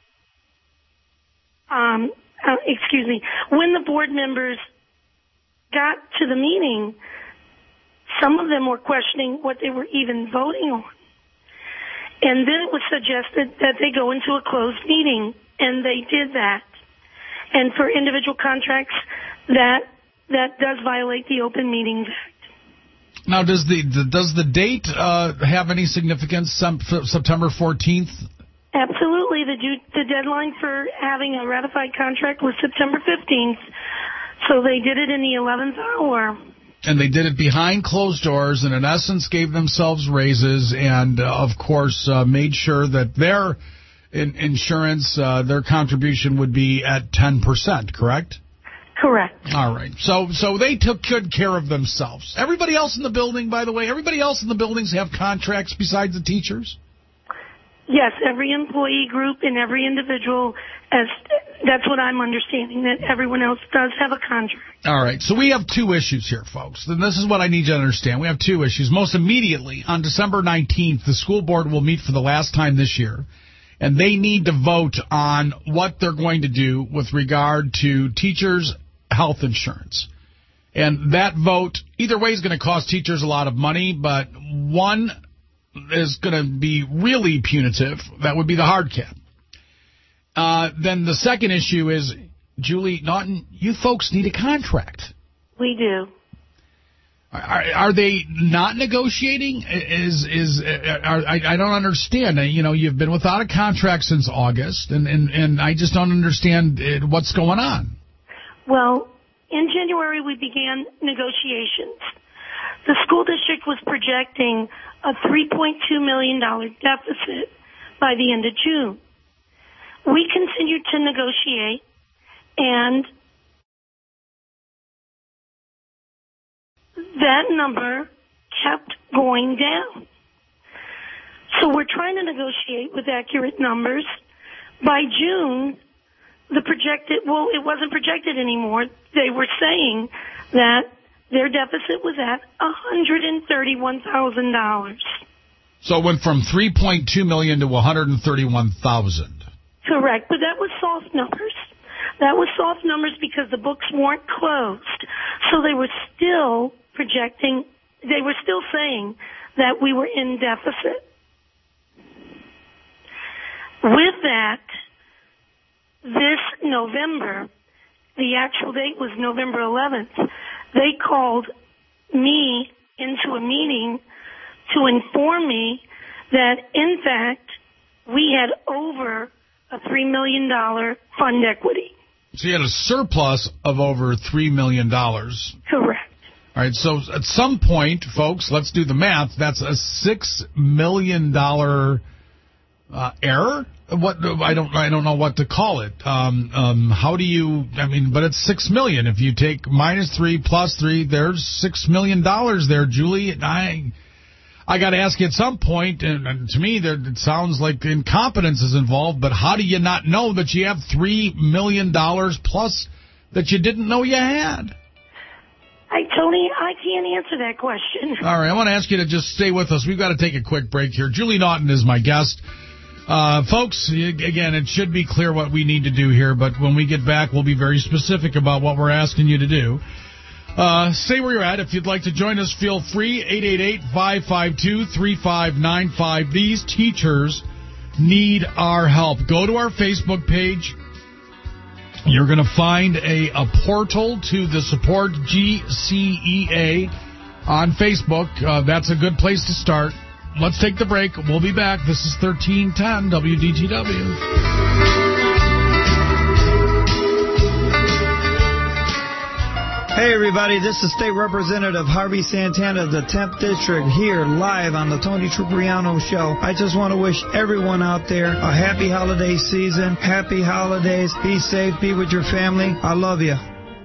um, uh, excuse me, when the board members got to the meeting, some of them were questioning what they were even voting on. And then it was suggested that they go into a closed meeting, and they did that. And for individual contracts, that that does violate the Open Meetings Act. Now, does the, the does the date uh, have any significance? Some, September fourteenth. Absolutely. The due, the deadline for having a ratified contract was September fifteenth, so they did it in the eleventh hour. And they did it behind closed doors, and in essence gave themselves raises, and uh, of course uh, made sure that their in insurance, uh, their contribution would be at ten percent, correct? Correct. All right. So so they took good care of themselves. Everybody else in the building, by the way, everybody else in the buildings have contracts besides the teachers? Yes, every employee group and every individual, as that's what I'm understanding, that everyone else does have a contract. All right. So we have two issues here, folks. And this is what I need you to understand. We have two issues. Most immediately, on December nineteenth, the school board will meet for the last time this year. And they need to vote on what they're going to do with regard to teachers' health insurance. And that vote, either way, is going to cost teachers a lot of money, but one is going to be really punitive. That would be the hard cap. Uh, then the second issue is, Julie Naughton, you folks need a contract. We do. Are, are they not negotiating? Is is are, I, I don't understand. You know, you've been without a contract since August, and, and, and I just don't understand what's going on. Well, in January we began negotiations. The school district was projecting a three point two million dollars deficit by the end of June. We continued to negotiate, and that number kept going down. So we're trying to negotiate with accurate numbers. By June, the projected, well, it wasn't projected anymore. They were saying that their deficit was at one hundred thirty-one thousand dollars. So it went from three point two million to one hundred thirty-one thousand. Correct, but that was soft numbers. That was soft numbers because the books weren't closed. So they were still projecting, they were still saying that we were in deficit. With that, this November, the actual date was November eleventh, they called me into a meeting to inform me that, in fact, we had over a three million dollars fund equity. So you had a surplus of over three million dollars. Correct. All right, so at some point, folks, let's do the math. That's a six million dollars uh, error? What I don't I don't know what to call it. Um, um, how do you, I mean, but it's six million dollars. If you take minus three, plus three, there's six million dollars there, Julie. I... I got to ask you at some point, and, and to me, there, it sounds like incompetence is involved, but how do you not know that you have three million dollars plus that you didn't know you had? Hey, Tony, I can't answer that question. All right, I want to ask you to just stay with us. We've got to take a quick break here. Julie Naughton is my guest. Uh, folks, again, it should be clear what we need to do here, but when we get back, we'll be very specific about what we're asking you to do. Uh, stay where you're at. If you'd like to join us, feel free. eight eight eight, five five two, three five nine five. These teachers need our help. Go to our Facebook page. You're going to find a, a portal to the Support G C E A on Facebook. Uh, that's a good place to start. Let's take the break. We'll be back. This is thirteen ten W D T W. Hey everybody, this is State Representative Harvey Santana of the tenth District here live on the Tony Trupriano Show. I just want to wish everyone out there a happy holiday season, happy holidays, be safe, be with your family. I love you.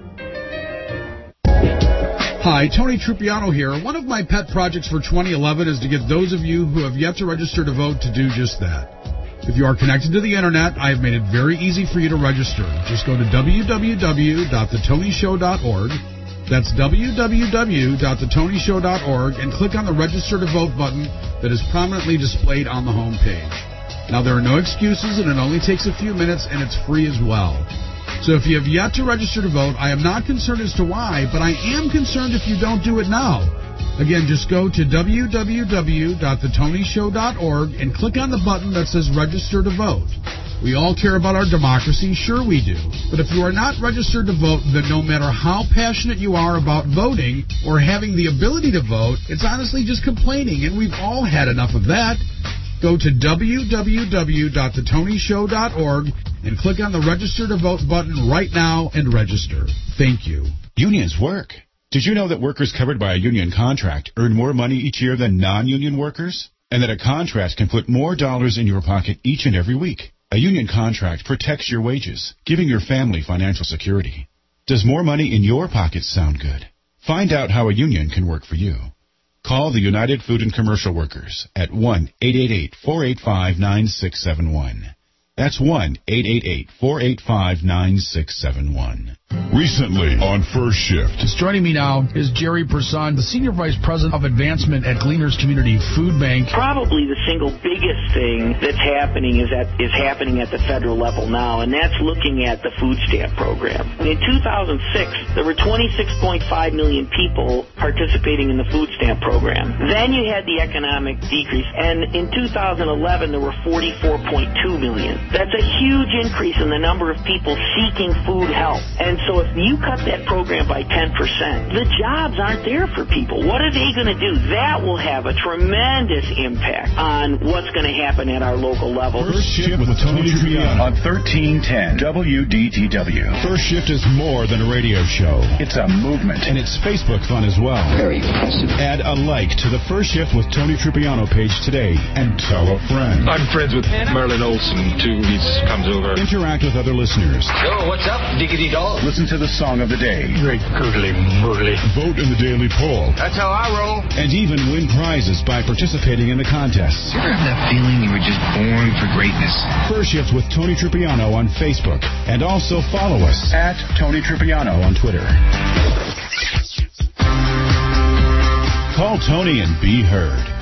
Hi, Tony Trupriano here. One of my pet projects for twenty eleven is to get those of you who have yet to register to vote to do just that. If you are connected to the Internet, I have made it very easy for you to register. Just go to w w w dot the tony show dot org. That's w w w dot the tony show dot org and click on the Register to Vote button that is prominently displayed on the home page. Now, there are no excuses, and it only takes a few minutes, and it's free as well. So if you have yet to register to vote, I am not concerned as to why, but I am concerned if you don't do it now. Again, just go to w w w dot the tony show dot org and click on the button that says Register to Vote. We all care about our democracy, sure we do. But if you are not registered to vote, then no matter how passionate you are about voting or having the ability to vote, it's honestly just complaining, and we've all had enough of that. Go to w w w dot the tony show dot org and click on the Register to Vote button right now and register. Thank you. Unions work. Did you know that workers covered by a union contract earn more money each year than non-union workers? And that a contract can put more dollars in your pocket each and every week? A union contract protects your wages, giving your family financial security. Does more money in your pocket sound good? Find out how a union can work for you. Call the United Food and Commercial Workers at one eight eight eight, four eight five, nine six seven one. That's one eight eight eight, four eight five, nine six seven one. Recently on First Shift. Just joining me now is Jerry Person, the Senior Vice President of Advancement at Gleaners Community Food Bank. Probably the single biggest thing that's happening is that is happening at the federal level now, and that's looking at the food stamp program. In two thousand six, there were twenty-six point five million people participating in the food stamp program. Then you had the economic decrease, and in two thousand eleven, there were forty-four point two million. That's a huge increase in the number of people seeking food help. And so if you cut that program by ten percent, the jobs aren't there for people. What are they going to do? That will have a tremendous impact on what's going to happen at our local level. First Shift with Tony Trupriano on thirteen ten W D T W. First Shift is more than a radio show. It's a movement, and it's Facebook fun as well. Very impressive. Add a like to the First Shift with Tony Trupriano page today and tell a friend. I'm friends with Merlin Olsen, too. He comes over. Interact with other listeners. Yo, what's up, diggity dog? Listen to the song of the day. Great goodly moodly. Vote in the daily poll. That's how I roll. And even win prizes by participating in the contests. You ever have that feeling you were just born for greatness? First Shift with Tony Trupriano on Facebook. And also follow us at Tony Trupriano on Twitter. Call Tony and be heard.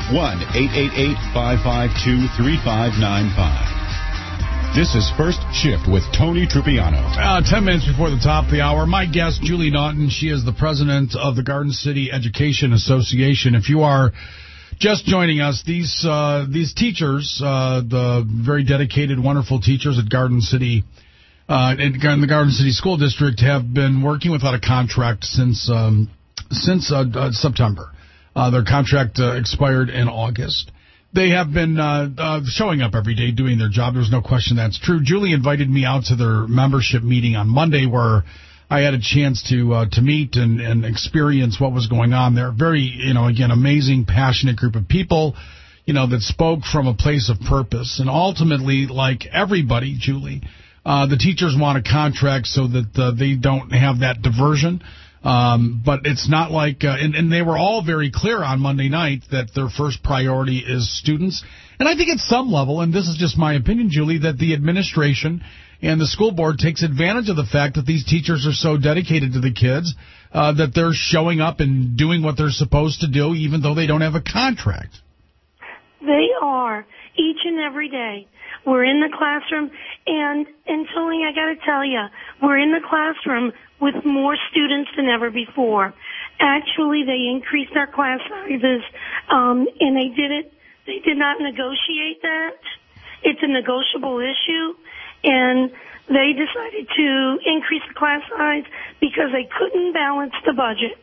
one eight eight eight, five five two, three five nine five. This is First Shift with Tony Trupiano. Uh, ten minutes before the top of the hour, my guest, Julie Naughton. She is the president of the Garden City Education Association. If you are just joining us, these uh, these teachers, uh, the very dedicated, wonderful teachers at Garden City, uh, in the Garden City School District, have been working without a contract since um, since uh, uh, September. Uh, their contract uh, expired in August. They have been uh, uh, showing up every day, doing their job. There's no question that's true. Julie invited me out to their membership meeting on Monday, where I had a chance to uh, to meet and, and experience what was going on there. Very, you know, again, amazing, passionate group of people, you know, that spoke from a place of purpose. And ultimately, like everybody, Julie, uh, the teachers want a contract so that uh, they don't have that diversion. Um, but it's not like, uh, and, and they were all very clear on Monday night that their first priority is students. And I think at some level, and this is just my opinion, Julie, that the administration and the school board takes advantage of the fact that these teachers are so dedicated to the kids, uh, that they're showing up and doing what they're supposed to do, even though they don't have a contract. They are, each and every day. We're in the classroom, and, and Tony, I gotta tell you, we're in the classroom with more students than ever before. Actually, they increased our class sizes, um, and they did it, they did not negotiate that. It's a negotiable issue, and they decided to increase the class size because they couldn't balance the budget.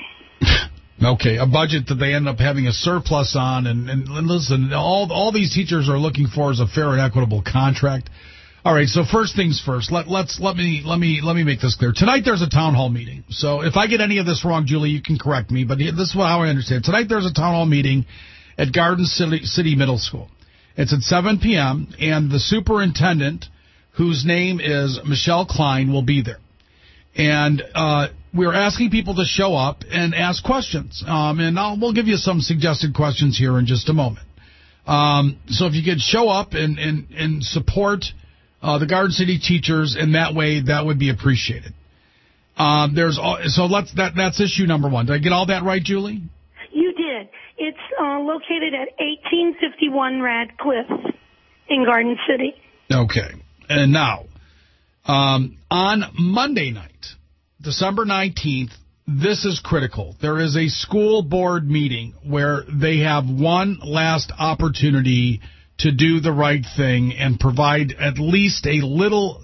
Okay, a budget that they end up having a surplus on, and, and, and listen, all all these teachers are looking for is a fair and equitable contract. All right, so first things first. Let let's let me let me let me make this clear. Tonight there's a town hall meeting. So if I get any of this wrong, Julie, you can correct me. But this is how I understand it. Tonight there's a town hall meeting at Garden City, City Middle School. It's at seven p.m. and the superintendent, whose name is Michelle Klein, will be there. And uh, we're asking people to show up and ask questions. Um, and I'll, we'll give you some suggested questions here in just a moment. Um, so if you could show up and, and, and support uh, the Garden City teachers in that way, that would be appreciated. Um, there's so let's that that's issue number one. Did I get all that right, Julie? You did. It's uh, located at eighteen fifty-one Radcliffe in Garden City. Okay. And now, um, on Monday night, December nineteenth, this is critical. There is a school board meeting where they have one last opportunity to do the right thing and provide at least a little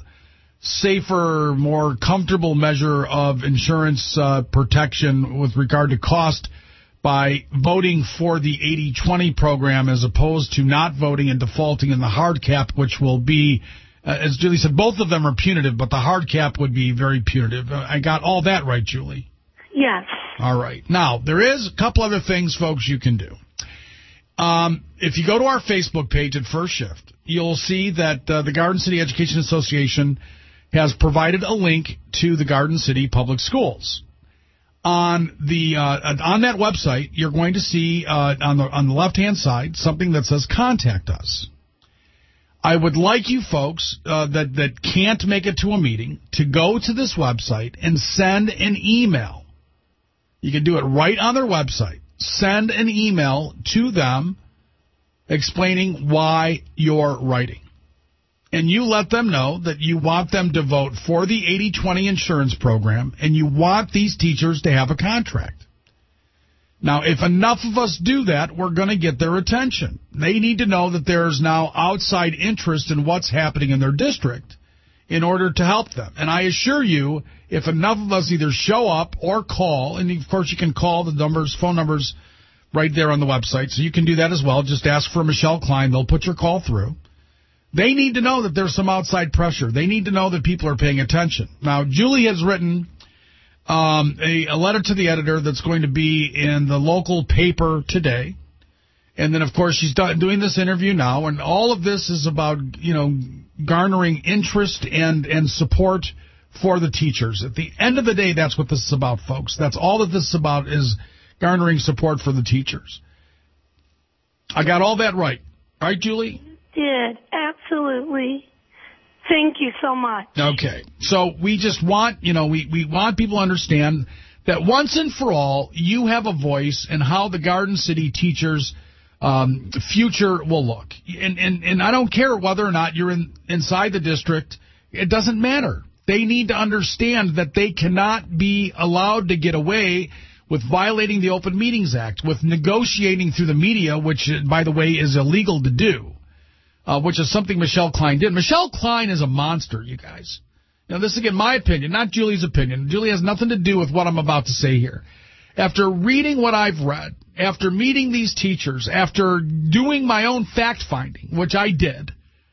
safer, more comfortable measure of insurance uh, protection with regard to cost by voting for the eighty twenty program as opposed to not voting and defaulting in the hard cap, which will be, uh, as Julie said, both of them are punitive, but the hard cap would be very punitive. Uh, I got all that right, Julie? Yes. All right. Now, there is a couple other things, folks, you can do. Um, if you go to our Facebook page at First Shift, you'll see that uh, the Garden City Education Association has provided a link to the Garden City Public Schools. On the uh, on that website, you're going to see uh, on the on the left-hand side something that says "Contact Us." I would like you folks uh, that that can't make it to a meeting to go to this website and send an email. You can do it right on their website. Send an email to them explaining why you're writing. And you let them know that you want them to vote for the eighty twenty insurance program and you want these teachers to have a contract. Now, if enough of us do that, we're going to get their attention. They need to know that there's now outside interest in what's happening in their district in order to help them. And I assure you, if enough of us either show up or call, and of course you can call the numbers, phone numbers right there on the website, so you can do that as well. Just ask for Michelle Klein. They'll put your call through. They need to know that there's some outside pressure. They need to know that people are paying attention. Now, Julie has written um, a, a letter to the editor that's going to be in the local paper today. And then, of course, she's done, doing this interview now. And all of this is about, you know, garnering interest and, and support for the teachers. At the end of the day, that's what this is about, folks. That's all that this is about, is garnering support for the teachers. I got all that right. All right, Julie? Did. Absolutely. Thank you so much. Okay. So we just want, you know, we, we want people to understand that once and for all, you have a voice in how the Garden City teachers um, future, well, look, and, and, and I don't care whether or not you're in inside the district. It doesn't matter. They need to understand that they cannot be allowed to get away with violating the Open Meetings Act, with negotiating through the media, which, by the way, is illegal to do, uh, which is something Michelle Klein did. Michelle Klein is a monster, you guys. Now, this is, again, my opinion, not Julie's opinion. Julie has nothing to do with what I'm about to say here. After reading what I've read, after meeting these teachers, after doing my own fact-finding, which I did,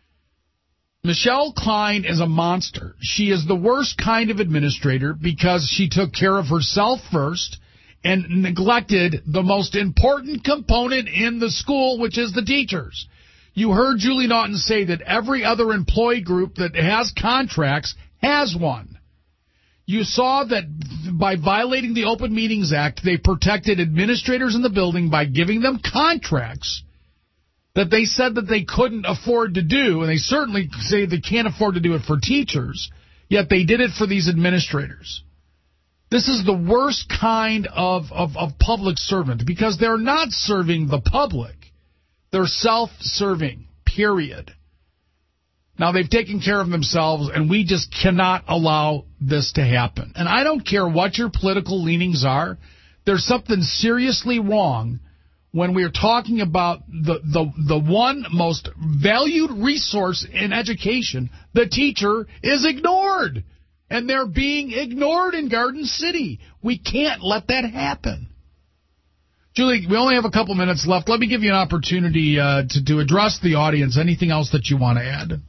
Michelle Klein is a monster. She is the worst kind of administrator because she took care of herself first and neglected the most important component in the school, which is the teachers. You heard Julie Naughton say that every other employee group that has contracts has one. You saw that by violating the Open Meetings Act, they protected administrators in the building by giving them contracts that they said that they couldn't afford to do, and they certainly say they can't afford to do it for teachers, yet they did it for these administrators. This is the worst kind of, of, of public servant because they're not serving the public. They're self-serving, period. Now, they've taken care of themselves, and we just cannot allow this to happen. And I don't care what your political leanings are. There's something seriously wrong when we're talking about the, the, the one most valued resource in education, the teacher, is ignored. And they're being ignored in Garden City. We can't let that happen. Julie, we only have a couple minutes left. Let me give you an opportunity uh, to, to address the audience. Anything else that you want to add?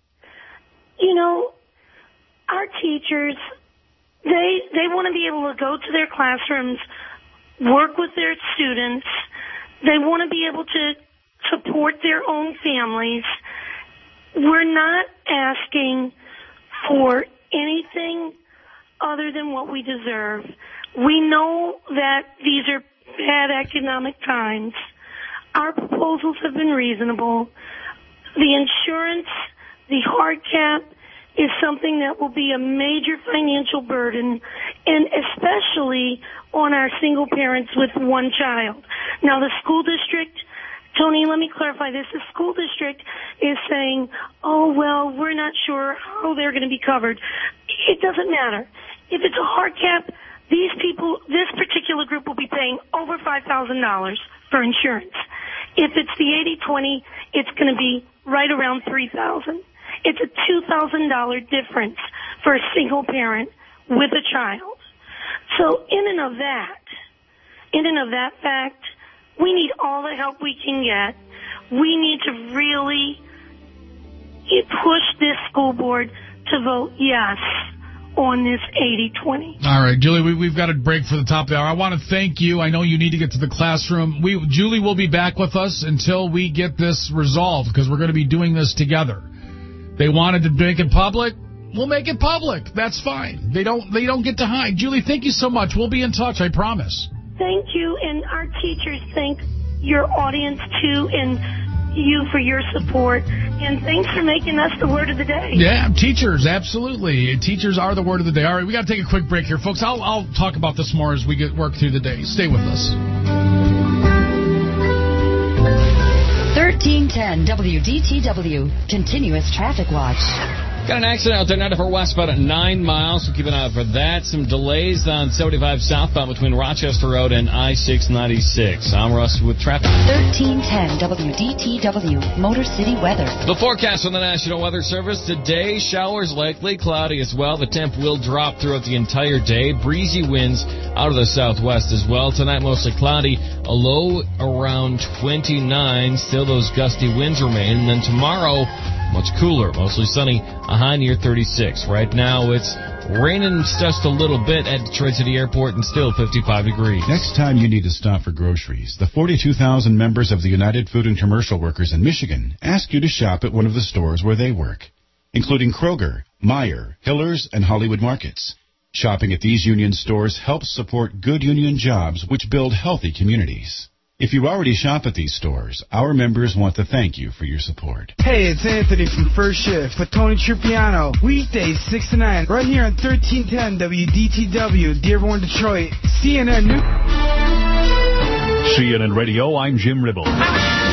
You know, our teachers, they they want to be able to go to their classrooms, work with their students. They want to be able to support their own families. We're not asking for anything other than what we deserve. We know that these are bad economic times. Our proposals have been reasonable. The insurance, the hard cap, is something that will be a major financial burden, and especially on our single parents with one child. Now, the school district, Tony, let me clarify this. The school district is saying, oh, well, we're not sure how they're going to be covered. It doesn't matter. If it's a hard cap, these people, this particular group will be paying over five thousand dollars for insurance. If it's the eighty twenty, it's going to be right around three thousand dollars. It's a two thousand dollars difference for a single parent with a child. So in and of that, in and of that fact, we need all the help we can get. We need to really push this school board to vote yes on this eighty twenty. All right, Julie, we, we've got a break for the top of the hour. I want to thank you. I know you need to get to the classroom. We, Julie will be back with us until we get this resolved because we're going to be doing this together. They wanted to make it public. We'll make it public. That's fine. They don't They don't get to hide. Julie, thank you so much. We'll be in touch, I promise. Thank you, and our teachers thank your audience, too, and you for your support. And thanks for making us the word of the day. Yeah, teachers, absolutely. Teachers are the word of the day. All right, we got to take a quick break here, folks. I'll, I'll talk about this more as we get work through the day. Stay with us. thirteen ten W D T W, Continuous Traffic Watch. Got an accident out there, ninety-four westbound at nine miles, so keep an eye out for that. Some delays on seventy-five southbound between Rochester Road and I six ninety-six. I'm Russ with traffic. thirteen ten W D T W, Motor City Weather. The forecast from the National Weather Service today, showers likely, cloudy as well. The temp will drop throughout the entire day. Breezy winds out of the southwest as well. Tonight, mostly cloudy, a low around twenty-nine. Still those gusty winds remain. And then tomorrow, much cooler, mostly sunny, a high near thirty-six. Right now, it's raining just a little bit at Detroit City Airport and still fifty-five degrees. Next time you need to stop for groceries, the forty-two thousand members of the United Food and Commercial Workers in Michigan ask you to shop at one of the stores where they work, including Kroger, Meijer, Hiller's, and Hollywood Markets. Shopping at these union stores helps support good union jobs which build healthy communities. If you already shop at these stores, our members want to thank you for your support. Hey, it's Anthony from First Shift with Tony Tripiano. Weekdays six to nine, right here on thirteen ten W D T W, Dearborn, Detroit. C N N News. C N N Radio, I'm Jim Ribble.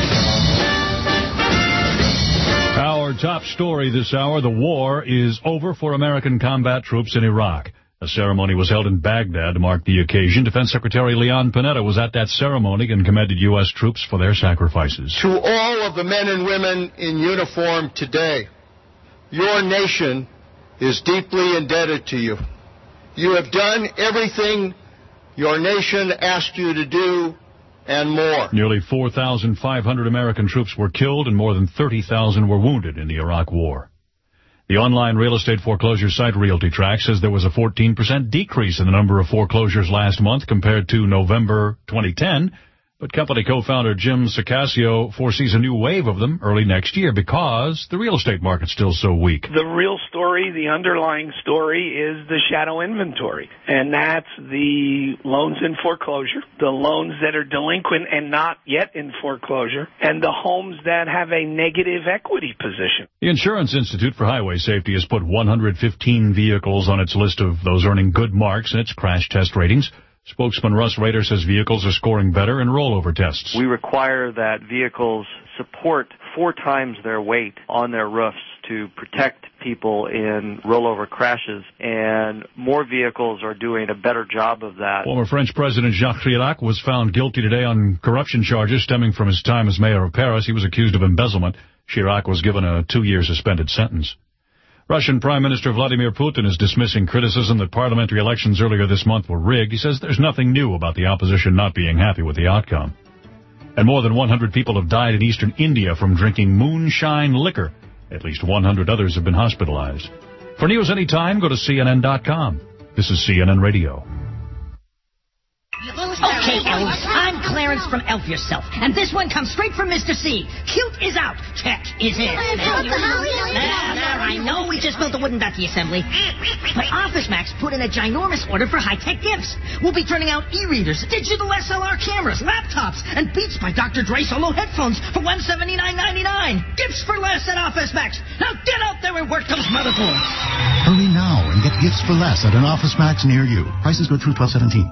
Our top story this hour, the war is over for American combat troops in Iraq. A ceremony was held in Baghdad to mark the occasion. Defense Secretary Leon Panetta was at that ceremony and commended U S troops for their sacrifices. To all of the men and women in uniform today, your nation is deeply indebted to you. You have done everything your nation asked you to do and more. Nearly four thousand five hundred American troops were killed and more than thirty thousand were wounded in the Iraq War. The online real estate foreclosure site RealtyTrack says there was a fourteen percent decrease in the number of foreclosures last month compared to November twenty ten. But company co-founder Jim Sicasio foresees a new wave of them early next year because the real estate market's still so weak. The real story, the underlying story, is the shadow inventory. And that's the loans in foreclosure, the loans that are delinquent and not yet in foreclosure, and the homes that have a negative equity position. The Insurance Institute for Highway Safety has put one hundred fifteen vehicles on its list of those earning good marks in its crash test ratings. Spokesman Russ Rader says vehicles are scoring better in rollover tests. We require that vehicles support four times their weight on their roofs to protect people in rollover crashes, and more vehicles are doing a better job of that. Former French President Jacques Chirac was found guilty today on corruption charges stemming from his time as mayor of Paris. He was accused of embezzlement. Chirac was given a two-year suspended sentence. Russian Prime Minister Vladimir Putin is dismissing criticism that parliamentary elections earlier this month were rigged. He says there's nothing new about the opposition not being happy with the outcome. And more than one hundred people have died in eastern India from drinking moonshine liquor. At least one hundred others have been hospitalized. For news anytime, go to C N N dot com. This is C N N Radio. Okay, elves, I'm Clarence from Elf Yourself, and this one comes straight from Mister C. Cute is out, check is in. There, there, I know we just built a wooden ducky assembly, but Office Max put in a ginormous order for high-tech gifts. We'll be turning out e-readers, digital S L R cameras, laptops, and Beats by Doctor Dre solo headphones for one hundred seventy-nine ninety-nine. Gifts for less at Office Max. Now get out there and work those motherboards. Hurry now and get gifts for less at an Office Max near you. Prices go through twelve seventeen.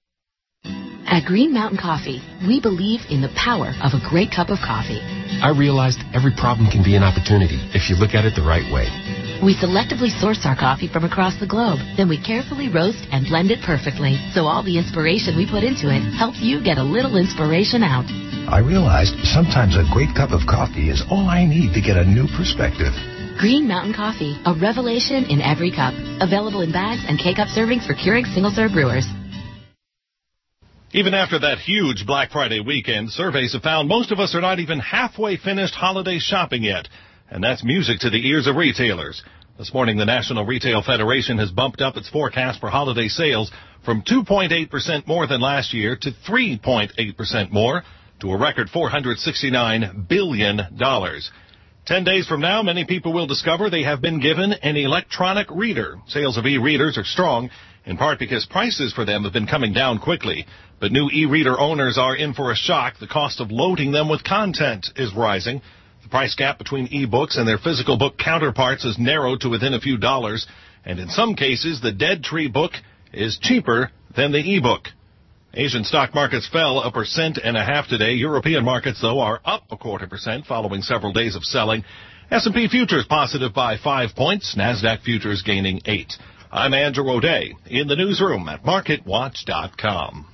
At Green Mountain Coffee, we believe in the power of a great cup of coffee. I realized every problem can be an opportunity if you look at it the right way. We selectively source our coffee from across the globe. Then we carefully roast and blend it perfectly, so all the inspiration we put into it helps you get a little inspiration out. I realized sometimes a great cup of coffee is all I need to get a new perspective. Green Mountain Coffee, a revelation in every cup. Available in bags and K-Cup servings for Keurig single-serve brewers. Even after that huge Black Friday weekend, surveys have found most of us are not even halfway finished holiday shopping yet. And that's music to the ears of retailers. This morning, the National Retail Federation has bumped up its forecast for holiday sales from two point eight percent more than last year to three point eight percent more, to a record four hundred sixty-nine billion dollars. Ten days from now, many people will discover they have been given an electronic reader. Sales of e-readers are strong, in part because prices for them have been coming down quickly. But new e-reader owners are in for a shock. The cost of loading them with content is rising. The price gap between e-books and their physical book counterparts has narrowed to within a few dollars. And in some cases, the Dead Tree book is cheaper than the e-book. Asian stock markets fell a percent and a half today. European markets, though, are up a quarter percent following several days of selling. S and P futures positive by five points. NASDAQ futures gaining eight. I'm Andrew O'Day in the newsroom at market watch dot com.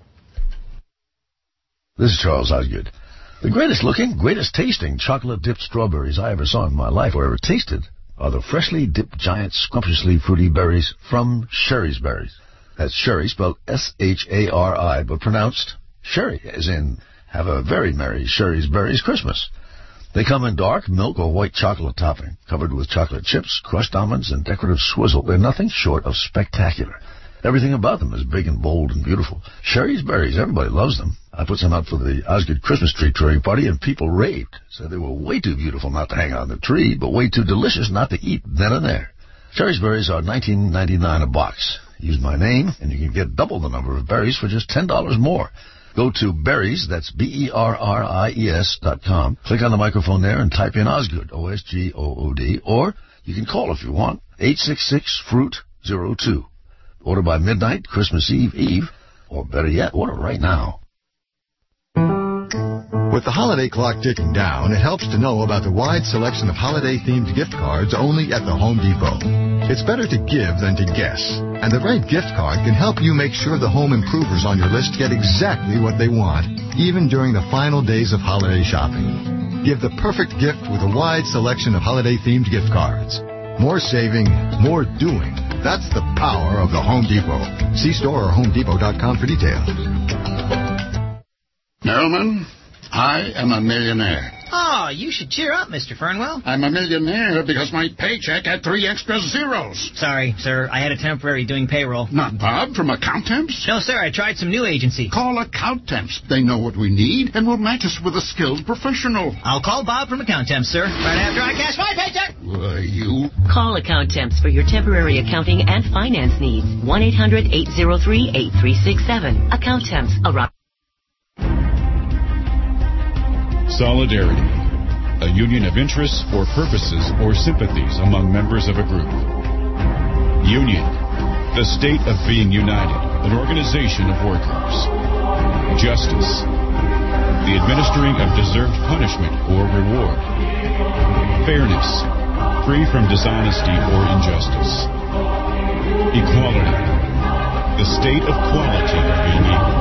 This is Charles Osgood. The greatest looking, greatest tasting chocolate-dipped strawberries I ever saw in my life or ever tasted are the freshly dipped giant scrumptiously fruity berries from Sherry's Berries. That's Sherry, spelled S H A R I, but pronounced Sherry, as in have a very merry Sherry's Berries Christmas. They come in dark milk or white chocolate topping, covered with chocolate chips, crushed almonds, and decorative swizzle. They're nothing short of spectacular. Everything about them is big and bold and beautiful. Sherry's Berries, everybody loves them. I put some out for the Osgood Christmas tree touring party, and people raved. Said they were way too beautiful not to hang on the tree, but way too delicious not to eat then and there. Sherry's Berries are nineteen ninety-nine a box. Use my name, and you can get double the number of berries for just ten dollars more. Go to Berries, that's B E R R I E S dot com. Click on the microphone there and type in Osgood, O S G O O D, or you can call if you want, eight six six, fruit zero two. Order by midnight, Christmas Eve, Eve, or better yet, order right now. With the holiday clock ticking down, it helps to know about the wide selection of holiday-themed gift cards only at the Home Depot. It's better to give than to guess, and the right gift card can help you make sure the home improvers on your list get exactly what they want, even during the final days of holiday shopping. Give the perfect gift with a wide selection of holiday-themed gift cards. More saving, more doing. That's the power of the Home Depot. See store or home depot dot com for details. Merriman, I am a millionaire. Oh, you should cheer up, Mister Fernwell. I'm a millionaire because my paycheck had three extra zeros. Sorry, sir. I had a temporary doing payroll. Not Bob from Accountemps? No, sir. I tried some new agency. Call Accountemps. They know what we need and will match us with a skilled professional. I'll call Bob from Accountemps, sir. Right after I cash my paycheck. Why, you... Call Accountemps for your temporary accounting and finance needs. one eight hundred eight oh three eight three six seven. Accountemps. A rock. Solidarity, a union of interests or purposes or sympathies among members of a group. Union, the state of being united, an organization of workers. Justice, the administering of deserved punishment or reward. Fairness, free from dishonesty or injustice. Equality, the state of quality of being equal.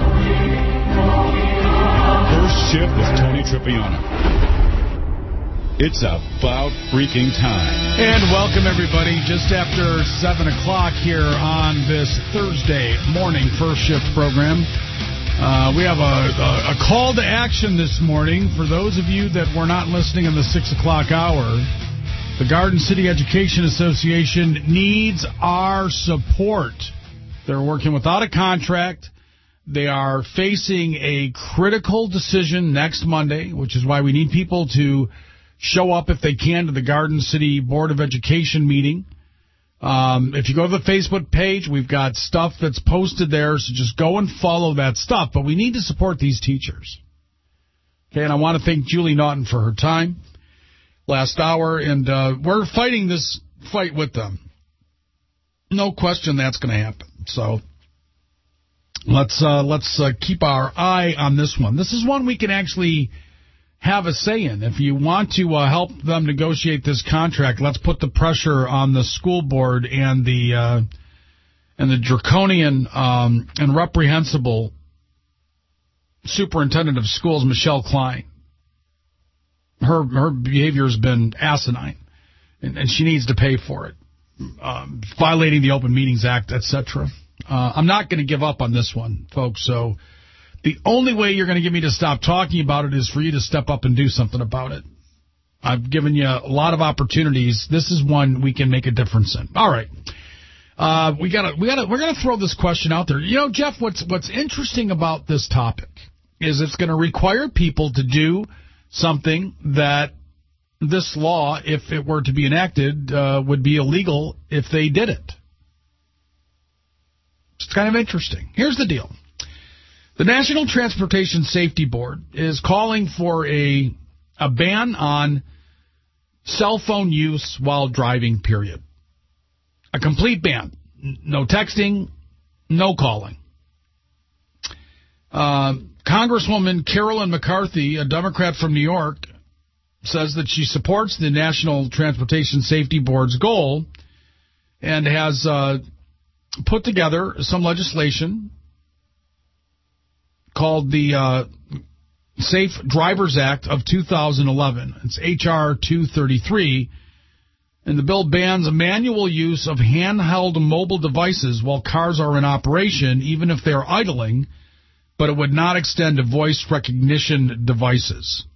First Shift with Tony Tripiano. It's about freaking time. And welcome, everybody, just after seven o'clock here on this Thursday morning First Shift program. Uh, we have a, a, a call to action this morning for those of you that were not listening in the six o'clock hour. The Garden City Education Association needs our support. They're working without a contract. They are facing a critical decision next Monday, which is why we need people to show up if they can to the Garden City Board of Education meeting. Um, if you go to the Facebook page, we've got stuff that's posted there, so just go and follow that stuff. But we need to support these teachers. Okay, and I want to thank Julie Naughton for her time last hour, and uh, we're fighting this fight with them. No question that's going to happen. So... Let's uh, let's uh, keep our eye on this one. This is one we can actually have a say in. If you want to uh, help them negotiate this contract, let's put the pressure on the school board and the uh, and the draconian um, and reprehensible superintendent of schools, Michelle Klein. Her her behavior has been asinine, and, and she needs to pay for it, um, violating the Open Meetings Act, et cetera. Uh, I'm not going to give up on this one, folks, so the only way you're going to get me to stop talking about it is for you to step up and do something about it. I've given you a lot of opportunities. This is one we can make a difference in. All right. Uh, we gotta, we gotta, we're going to throw this question out there. You know, Jeff, what's, what's interesting about this topic is it's going to require people to do something that this law, if it were to be enacted, uh, would be illegal if they did it. It's kind of interesting. Here's the deal. The National Transportation Safety Board is calling for a a ban on cell phone use while driving, period. A complete ban. No texting, no calling. Uh, Congresswoman Carolyn McCarthy, a Democrat from New York, says that she supports the National Transportation Safety Board's goal and has... Uh, put together some legislation called the uh, Safe Drivers Act of two thousand eleven. It's H R two thirty-three, and the bill bans manual use of handheld mobile devices while cars are in operation, even if they are idling, but it would not extend to voice recognition devices.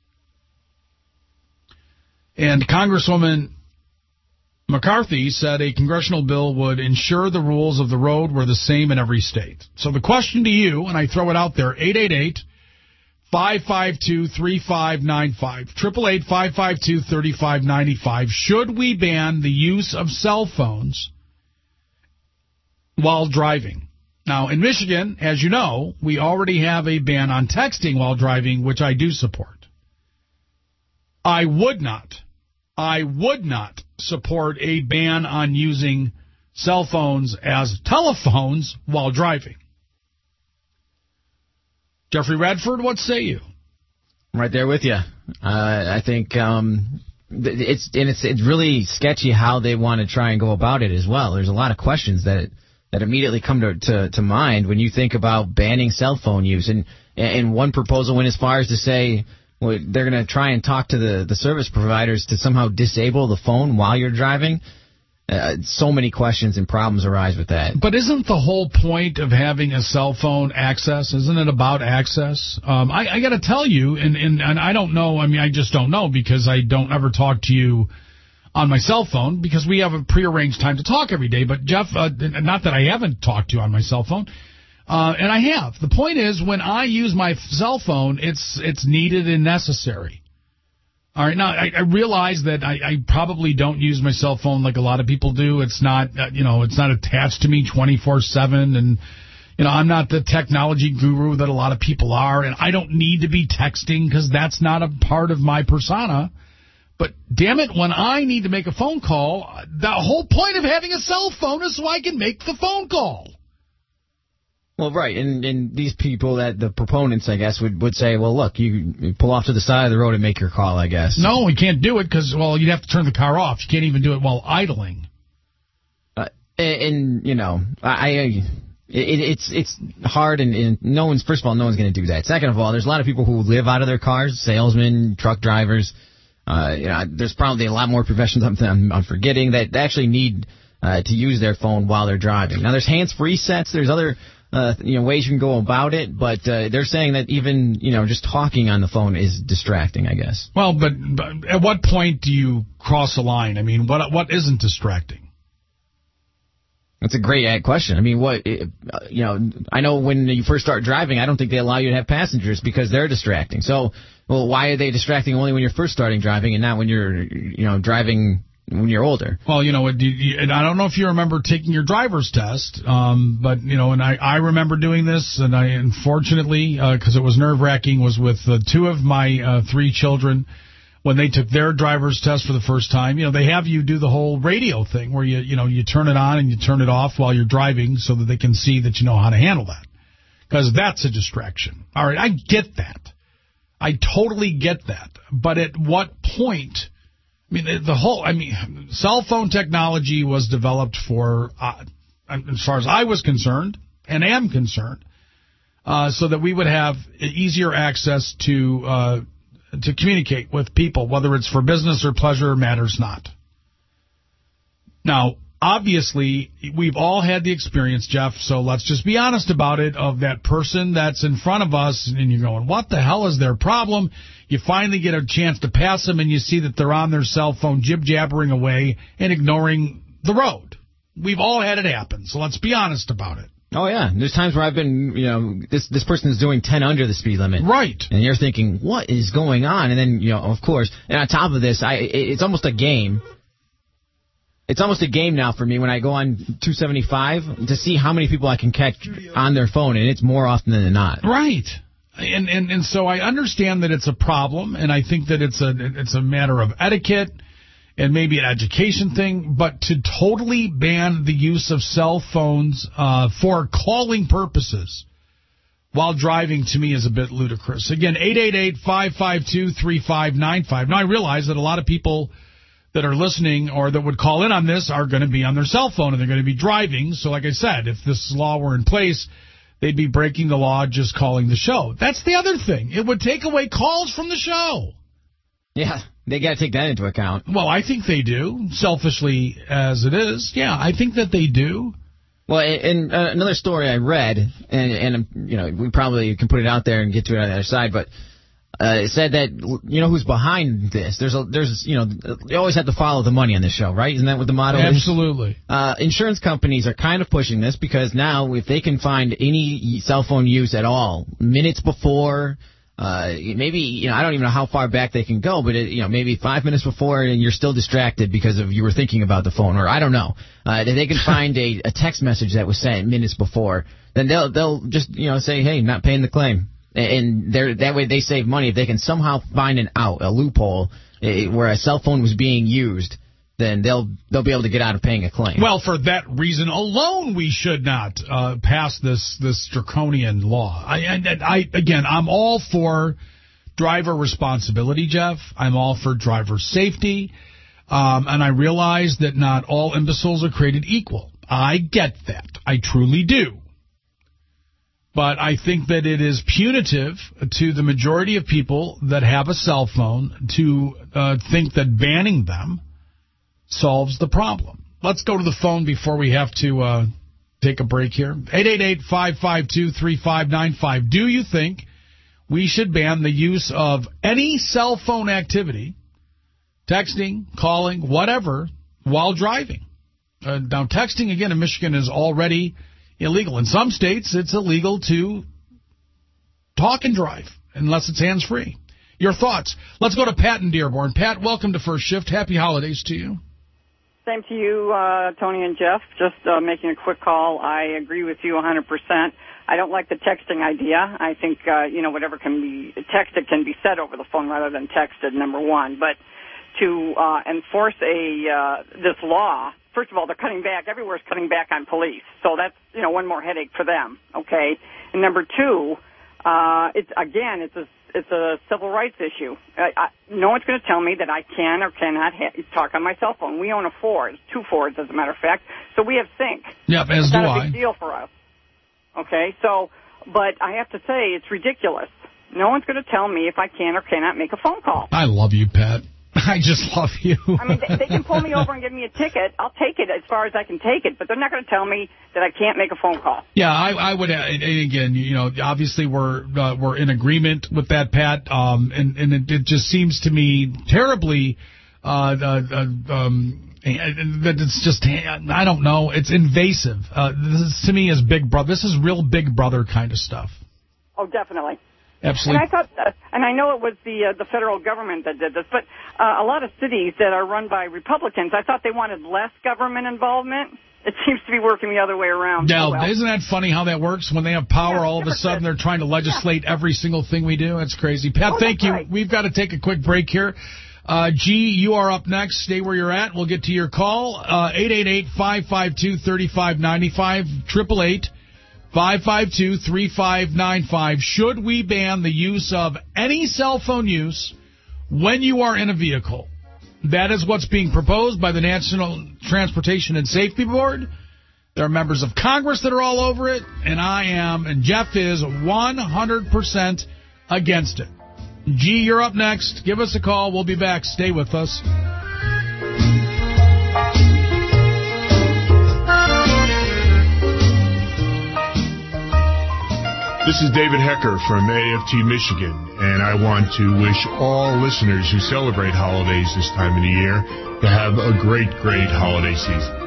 And Congresswoman McCarthy said a congressional bill would ensure the rules of the road were the same in every state. So the question to you, and I throw it out there, eight eight eight, five five two, three five nine five, eight eight eight, five five two, three five nine five, should we ban the use of cell phones while driving? Now, in Michigan, as you know, we already have a ban on texting while driving, which I do support. I would not, I would not support a ban on using cell phones as telephones while driving. Jeffrey Radford, what say you? I'm right there with you. Uh, I think um, it's and it's it's really sketchy how they want to try and go about it as well. There's a lot of questions that that immediately come to, to to mind when you think about banning cell phone use. And and one proposal went as far as to say, well, they're going to try and talk to the, the service providers to somehow disable the phone while you're driving. Uh, so many questions and problems arise with that. But isn't the whole point of having a cell phone access? Isn't it about access? Um, I, I got to tell you, and, and, and I don't know, I mean, I just don't know because I don't ever talk to you on my cell phone because we have a prearranged time to talk every day. But, Jeff, uh, not that I haven't talked to you on my cell phone. Uh, and I have. The point is, when I use my cell phone, it's it's needed and necessary. All right. Now, I, I realize that I, I probably don't use my cell phone like a lot of people do. It's not, uh, you know, it's not attached to me twenty-four seven. And, you know, I'm not the technology guru that a lot of people are. And I don't need to be texting because that's not a part of my persona. But, damn it, when I need to make a phone call, the whole point of having a cell phone is so I can make the phone call. Well, right, and, and these people, that the proponents, I guess, would, would say, well, look, you, you pull off to the side of the road and make your call, I guess. No, we can't do it because, well, you'd have to turn the car off. You can't even do it while idling. Uh, and, and, you know, I, I it, it's it's hard, and, and no one's, first of all, no one's going to do that. Second of all, there's a lot of people who live out of their cars, salesmen, truck drivers. Uh, you know, there's probably a lot more professions I'm, I'm forgetting that actually need uh, to use their phone while they're driving. Now, there's hands-free sets. There's other... Uh, you know, ways you can go about it, but uh, they're saying that even, you know, just talking on the phone is distracting, I guess. Well, but, but at what point do you cross a line? I mean, what what isn't distracting? That's a great question. I mean, what, you know, I know when you first start driving, I don't think they allow you to have passengers because they're distracting. So, well, why are they distracting only when you're first starting driving and not when you're, you know, driving when you're older? Well, you know, and I don't know if you remember taking your driver's test, um, but, you know, and I, I remember doing this, and I, unfortunately, because uh, it was nerve-wracking, was with uh, two of my uh, three children when they took their driver's test for the first time. You know, they have you do the whole radio thing where, you you know, you turn it on and you turn it off while you're driving so that they can see that you know how to handle that, because that's a distraction. All right, I get that. I totally get that. But at what point... I mean, the whole, I mean, cell phone technology was developed for, uh, as far as I was concerned, and am concerned, uh, so that we would have easier access to uh, to communicate with people, whether it's for business or pleasure, matters not. Now, obviously, we've all had the experience, Jeff, so let's just be honest about it, of that person that's in front of us, and you're going, what the hell is their problem? You finally get a chance to pass them, and you see that they're on their cell phone jib-jabbering away and ignoring the road. We've all had it happen, so let's be honest about it. Oh, yeah. There's times where I've been, you know, this this person is doing ten under the speed limit. Right. And you're thinking, what is going on? And then, you know, of course, and on top of this, I it's almost a game. It's almost a game now for me when I go on two seventy-five to see how many people I can catch on their phone, and it's more often than not. Right. And, and and so I understand that it's a problem, and I think that it's a it's a matter of etiquette and maybe an education thing, but to totally ban the use of cell phones uh, for calling purposes while driving, to me, is a bit ludicrous. Again, eight eight eight, five five two, three five nine five. Now, I realize that a lot of people that are listening or that would call in on this are going to be on their cell phone, and they're going to be driving. So like I said, if this law were in place, they'd be breaking the law just calling the show. That's the other thing. It would take away calls from the show. Yeah, they got to take that into account. Well, I think they do, selfishly as it is. Yeah, I think that they do. Well, and uh, another story I read, and, and you know, we probably can put it out there and get to it on the other side, but uh, it said that, you know, who's behind this? There's, a, there's, you know, you always have to follow the money on this show, right? Isn't that what the motto Absolutely. is? Absolutely. Uh, insurance companies are kind of pushing this because now if they can find any cell phone use at all, minutes before, uh, maybe, you know, I don't even know how far back they can go, but, it, you know, maybe five minutes before and you're still distracted because of you were thinking about the phone, or I don't know. Uh, if they can find a, a text message that was sent minutes before, then they'll, they'll just, you know, say, hey, not paying the claim. And they're, that way they save money. If they can somehow find an out, a loophole, uh, where a cell phone was being used, then they'll they'll be able to get out of paying a claim. Well, for that reason alone, we should not uh, pass this this draconian law. I, I, I again, I'm all for driver responsibility, Jeff. I'm all for driver safety. Um, and I realize that not all imbeciles are created equal. I get that. I truly do. But I think that it is punitive to the majority of people that have a cell phone to uh, think that banning them solves the problem. Let's go to the phone before we have to uh, take a break here. eight eight eight, five five two, three five nine five. Do you think we should ban the use of any cell phone activity, texting, calling, whatever, while driving? Uh, now, texting, again, in Michigan is already illegal. In some states, it's illegal to talk and drive unless it's hands-free. Your thoughts? Let's go to Pat in Dearborn. Pat, welcome to First Shift. Happy holidays to you. Same to you, uh, Tony and Jeff. Just uh, making a quick call. I agree with you one hundred percent. I don't like the texting idea. I think, uh, you know, whatever can be texted can be said over the phone rather than texted, number one. But to uh, enforce a uh, this law, first of all, they're cutting back. Everywhere's cutting back on police. So that's, you know, one more headache for them, okay? And number two, uh, it's again, it's a, it's a civil rights issue. I, I, no one's going to tell me that I can or cannot ha- talk on my cell phone. We own a Ford, two Fords, as a matter of fact, so we have sync. Yep, as it's do not I. a big deal for us, okay? So, but I have to say, it's ridiculous. No one's going to tell me if I can or cannot make a phone call. I love you, Pat. I just love you. I mean, they, they can pull me over and give me a ticket. I'll take it as far as I can take it, but they're not going to tell me that I can't make a phone call. Yeah, I, I would. And again, you know, obviously we're uh, we're in agreement with that, Pat. Um, and and it, it just seems to me terribly uh, uh, uh, um, that it's just, I don't know, it's invasive. Uh, this is, to me, is Big Brother. This is real Big Brother kind of stuff. Oh, definitely. Absolutely. And I thought, uh, and I know it was the uh, the federal government that did this, but uh, a lot of cities that are run by Republicans, I thought they wanted less government involvement. It seems to be working the other way around. Now, oh, well. Isn't that funny how that works? When they have power, yeah, all of a sudden they're trying to legislate yeah. every single thing we do. It's crazy. Pat, oh, thank you. Right. We've got to take a quick break here. Uh, G, you are up next. Stay where you're at. We'll get to your call. Uh, eight eight eight, five five two, three five nine five, eight eight eight, five five two, three five nine five. Should we ban the use of any cell phone use when you are in a vehicle? That is what's being proposed by the National Transportation and Safety Board. There are members of Congress that are all over it, and I am, and Jeff is one hundred percent against it. G, you're up next. Give us a call. We'll be back. Stay with us. This is David Hecker from A F T Michigan, and I want to wish all listeners who celebrate holidays this time of the year to have a great, great holiday season.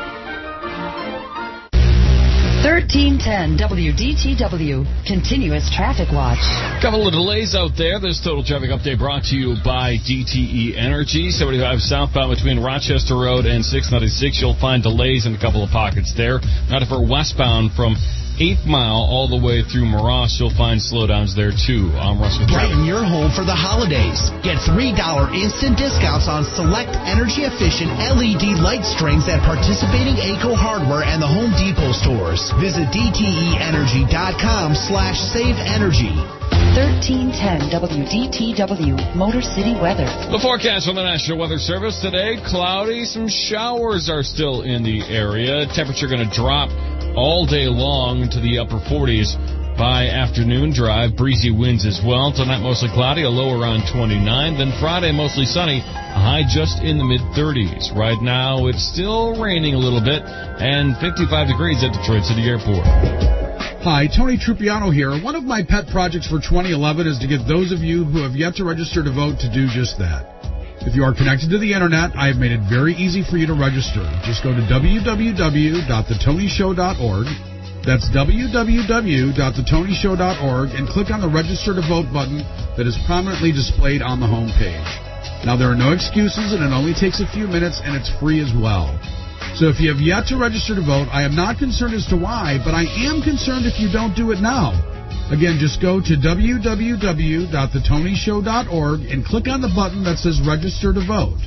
thirteen ten W D T W, Continuous Traffic Watch. Couple of delays out there. This total traffic update brought to you by D T E Energy. seventy-five southbound between Rochester Road and six ninety-six. You'll find delays in a couple of pockets there. Not for westbound from eighth Mile all the way through Moross. You'll find slowdowns there, too. I'm Russ with Brighten your home for the holidays. Get three dollars instant discounts on select energy-efficient L E D light strings at participating A C O Hardware and the Home Depot stores. Visit D T E energy dot com slash save energy. thirteen ten W D T W, Motor City weather. The forecast from the National Weather Service today, cloudy. Some showers are still in the area. Temperature going to drop all day long to the upper forties by afternoon drive. Breezy winds as well. Tonight mostly cloudy, a low around twenty-nine. Then Friday mostly sunny, a high just in the mid-thirties. Right now it's still raining a little bit and fifty-five degrees at Detroit City Airport. Hi, Tony Trupiano here. One of my pet projects for twenty eleven is to get those of you who have yet to register to vote to do just that. If you are connected to the Internet, I have made it very easy for you to register. Just go to w w w dot the tony show dot org. That's w w w dot the tony show dot org and click on the Register to Vote button that is prominently displayed on the home page. Now, there are no excuses, and it only takes a few minutes, and it's free as well. So if you have yet to register to vote, I am not concerned as to why, but I am concerned if you don't do it now. Again, just go to w w w dot the tony show dot org and click on the button that says Register to Vote.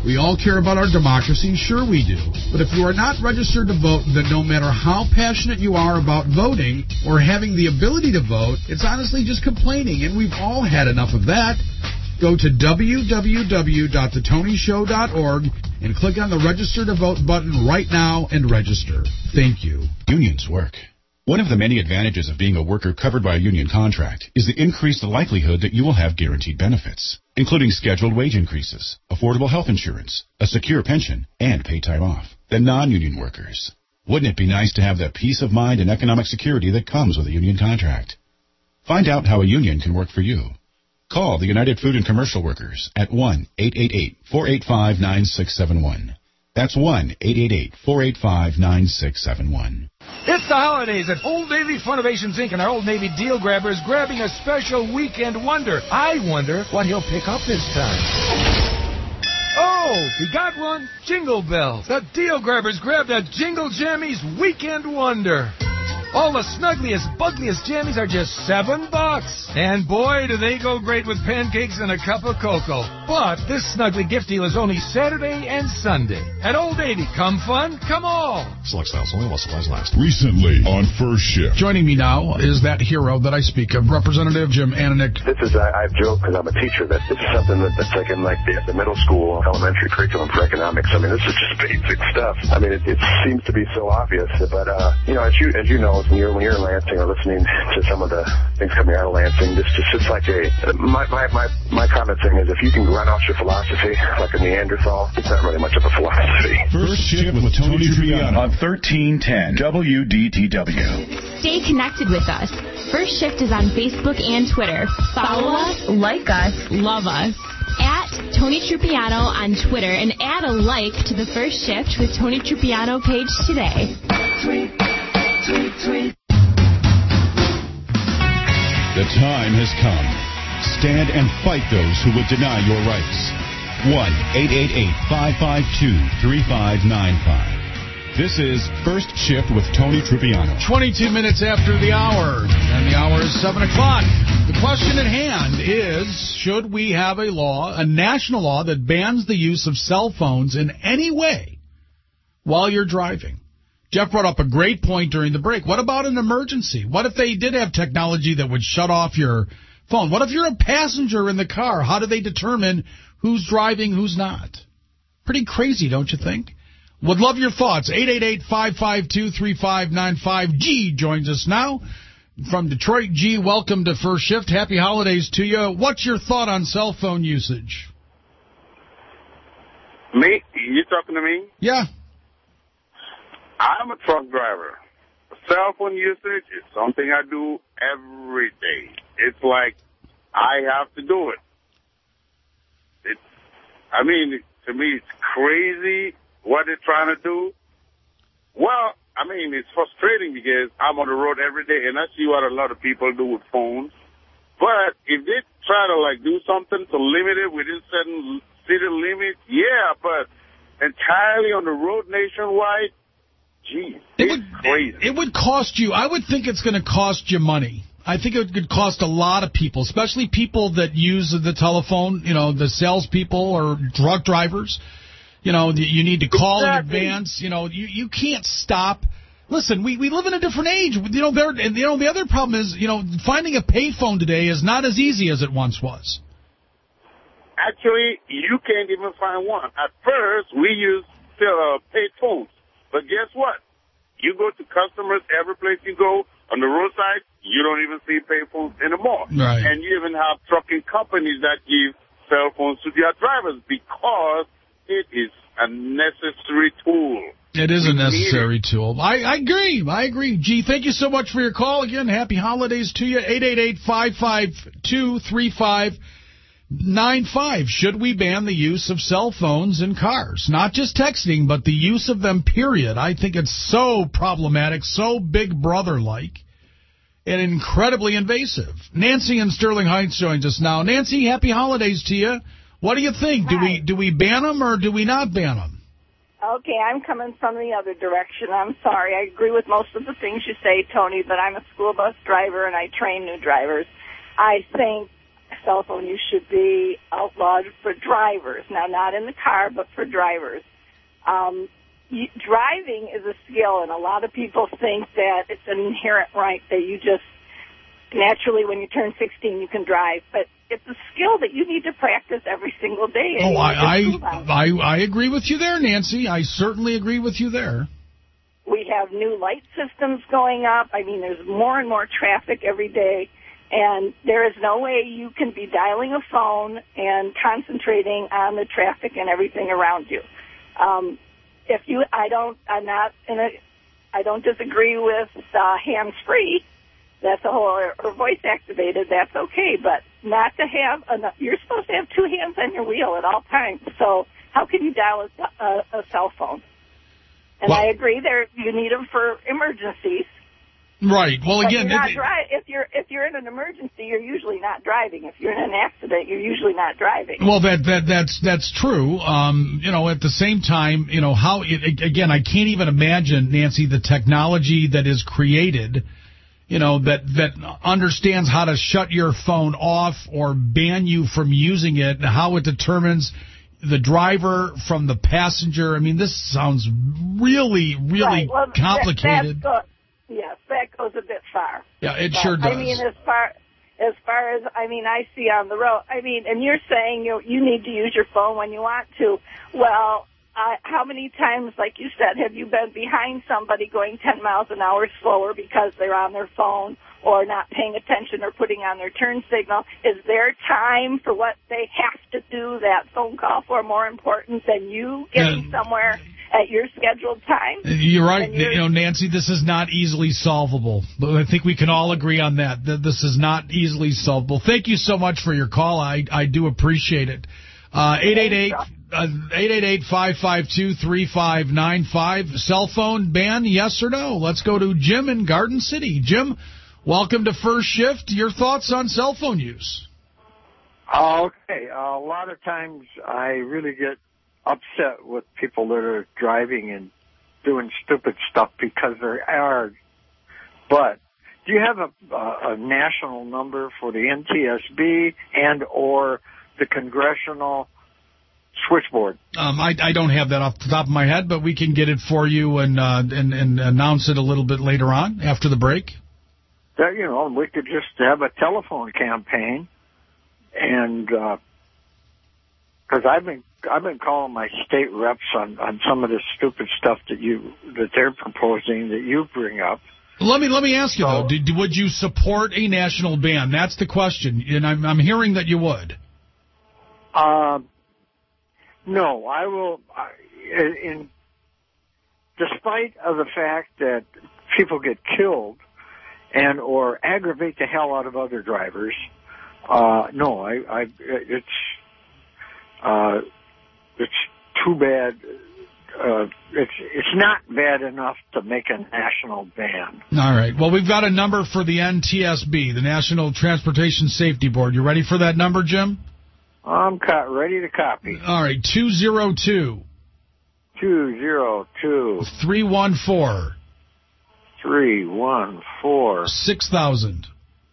We all care about our democracy, sure we do. But if you are not registered to vote, then no matter how passionate you are about voting or having the ability to vote, it's honestly just complaining, and we've all had enough of that. Go to w w w dot the tony show dot org and click on the Register to Vote button right now and register. Thank you. Unions work. One of the many advantages of being a worker covered by a union contract is the increased likelihood that you will have guaranteed benefits, including scheduled wage increases, affordable health insurance, a secure pension, and paid time off, than non-union workers. Wouldn't it be nice to have that peace of mind and economic security that comes with a union contract? Find out how a union can work for you. Call the United Food and Commercial Workers at one eight eight eight, four eight five, nine six seven one. That's one eight eight eight, four eight five, nine six seven one. It's the holidays at Old Navy Funnovations, Incorporated, and our Old Navy Deal Grabber is grabbing a special weekend wonder. I wonder what he'll pick up this time. Oh, he got one. Jingle Bells. The Deal Grabbers grabbed a Jingle Jammies Weekend Wonder. All the snuggliest, buggliest jammies are just seven bucks. And boy, do they go great with pancakes and a cup of cocoa. But this snuggly gift deal is only Saturday and Sunday. At Old Navy, come fun, come all. Select styles only while supplies last. Recently on First Shift. Joining me now is that hero that I speak of, Representative Jim Ananick. This is, I, I've joked because I'm a teacher, that this is something that, that's like in like the, the middle school, elementary curriculum for economics. I mean, this is just basic stuff. I mean, it, it seems to be so obvious. But, uh, you know, as you, as you know, when you're, when you're in Lansing or listening to some of the things coming out of Lansing, this just it's like a, my, my, my, my comment thing is if you can run off your philosophy like a Neanderthal, it's not really much of a philosophy. First Shift with Tony Triano on thirteen ten W D T W. Stay connected with us. First Shift is on Facebook and Twitter. Follow us, like us, love us. At Tony Trupiano on Twitter and add a like to the First Shift with Tony Trupiano page today. Tweet, tweet, tweet. The time has come. Stand and fight those who would deny your rights. one eight eight eight, five five two, three five nine five. This is First Shift with Tony Trupiano. twenty-two minutes after the hour, and the hour is seven o'clock. The question at hand is, should we have a law, a national law, that bans the use of cell phones in any way while you're driving? Jeff brought up a great point during the break. What about an emergency? What if they did have technology that would shut off your phone? What if you're a passenger in the car? How do they determine who's driving, who's not? Pretty crazy, don't you think? Would love your thoughts. eight eight eight, five five two, three five nine five. G joins us now from Detroit. G, welcome to First Shift. Happy holidays to you. What's your thought on cell phone usage? Me? You talking to me? Yeah. I'm a truck driver. Cell phone usage is something I do every day. It's like I have to do it. It's, I mean, to me, it's crazy what they're trying to do. Well, I mean, it's frustrating because I'm on the road every day, and I see what a lot of people do with phones. But if they try to, like, do something to limit it within certain city limits, yeah, but entirely on the road nationwide, geez, it it's would, crazy. It would cost you, I would think it's going to cost you money. I think it could cost a lot of people, especially people that use the telephone, you know, the salespeople or truck drivers. You know, you need to call exactly. in advance. You know, you, you can't stop. Listen, we, we live in a different age. You know, there, and, you know, the other problem is, you know, finding a payphone today is not as easy as it once was. Actually, you can't even find one. At first, we used uh, paid phones. But guess what? You go to customers, every place you go, on the roadside, you don't even see pay phones anymore. Right. And you even have trucking companies that give cell phones to their drivers because it is a necessary tool. It is a necessary tool. I, I agree. I agree. Gee, thank you so much for your call. Again, happy holidays to you. eight eight eight, five five two, three five nine five. Should we ban the use of cell phones in cars? Not just texting, but the use of them, period. I think it's so problematic, so Big Brother-like, and incredibly invasive. Nancy in Sterling Heights joins us now. Nancy, happy holidays to you. What do you think? Hi. Do we do we ban them or do we not ban them? Okay, I'm coming from the other direction. I'm sorry. I agree with most of the things you say, Tony, but I'm a school bus driver and I train new drivers. I think cell phone use should be outlawed for drivers. Now, not in the car, but for drivers. Um, you, driving is a skill, and a lot of people think that it's an inherent right that you just naturally, when you turn sixteen, you can drive. But it's a skill that you need to practice every single day. Oh, I, I, I, I agree with you there, Nancy. I certainly agree with you there. We have new light systems going up. I mean, there's more and more traffic every day, and there is no way you can be dialing a phone and concentrating on the traffic and everything around you. Um, if you, I don't, I'm not in a, I don't disagree with uh, hands-free. That's a whole, or, or voice activated. That's okay, but not to have enough. You're supposed to have two hands on your wheel at all times. So how can you dial a, a, a cell phone? And well, I agree, there you need them for emergencies. Right. Well, but again, you're not it, dri- if you're if you're in an emergency, you're usually not driving. If you're in an accident, you're usually not driving. Well, that that that's that's true. Um, you know, at the same time, you know how it, again, I can't even imagine, Nancy, the technology that is created, you know, that that understands how to shut your phone off or ban you from using it, and how it determines the driver from the passenger. I mean, this sounds really, really right. well, complicated. That, go, yes, that goes a bit far. Yeah, it but, sure does. I mean, as far as far as I mean, I see on the road. I mean, and you're saying you you need to use your phone when you want to. Well, uh, how many times, like you said, have you been behind somebody going ten miles an hour slower because they're on their phone or not paying attention or putting on their turn signal? Is their time for what they have to do that phone call for more important than you getting yeah. somewhere at your scheduled time? You're right. You're, you know, Nancy, this is not easily solvable. I think we can all agree on that. This is not easily solvable. Thank you so much for your call. I, I do appreciate it. Uh, eight eight eight, eight eight eight, five five two, three five nine five. Cell phone ban, yes or no? Let's go to Jim in Garden City. Jim, welcome to First Shift. Your thoughts on cell phone use? Okay. Uh, a lot of times I really get upset with people that are driving and doing stupid stuff because they are. But do you have a, a, a national number for the N T S B and or the congressional switchboard? Um, I, I don't have that off the top of my head, but we can get it for you and, uh, and, and announce it a little bit later on after the break. That, you know, we could just have a telephone campaign, and because uh, I've been I've been calling my state reps on, on some of this stupid stuff that you that they're proposing that you bring up. Let me let me ask you so, though, did, would you support a national ban? That's the question, and I'm I'm hearing that you would. Uh, no, I will. I, in despite of the fact that people get killed and or aggravate the hell out of other drivers. Uh, no, I, I, it's, uh, it's too bad. Uh, it's, it's not bad enough to make a national ban. All right. Well, we've got a number for the N T S B, the National Transportation Safety Board. You ready for that number, Jim? I'm co- ready to copy. All right. two zero two. two zero two. three one four. Three one four six thousand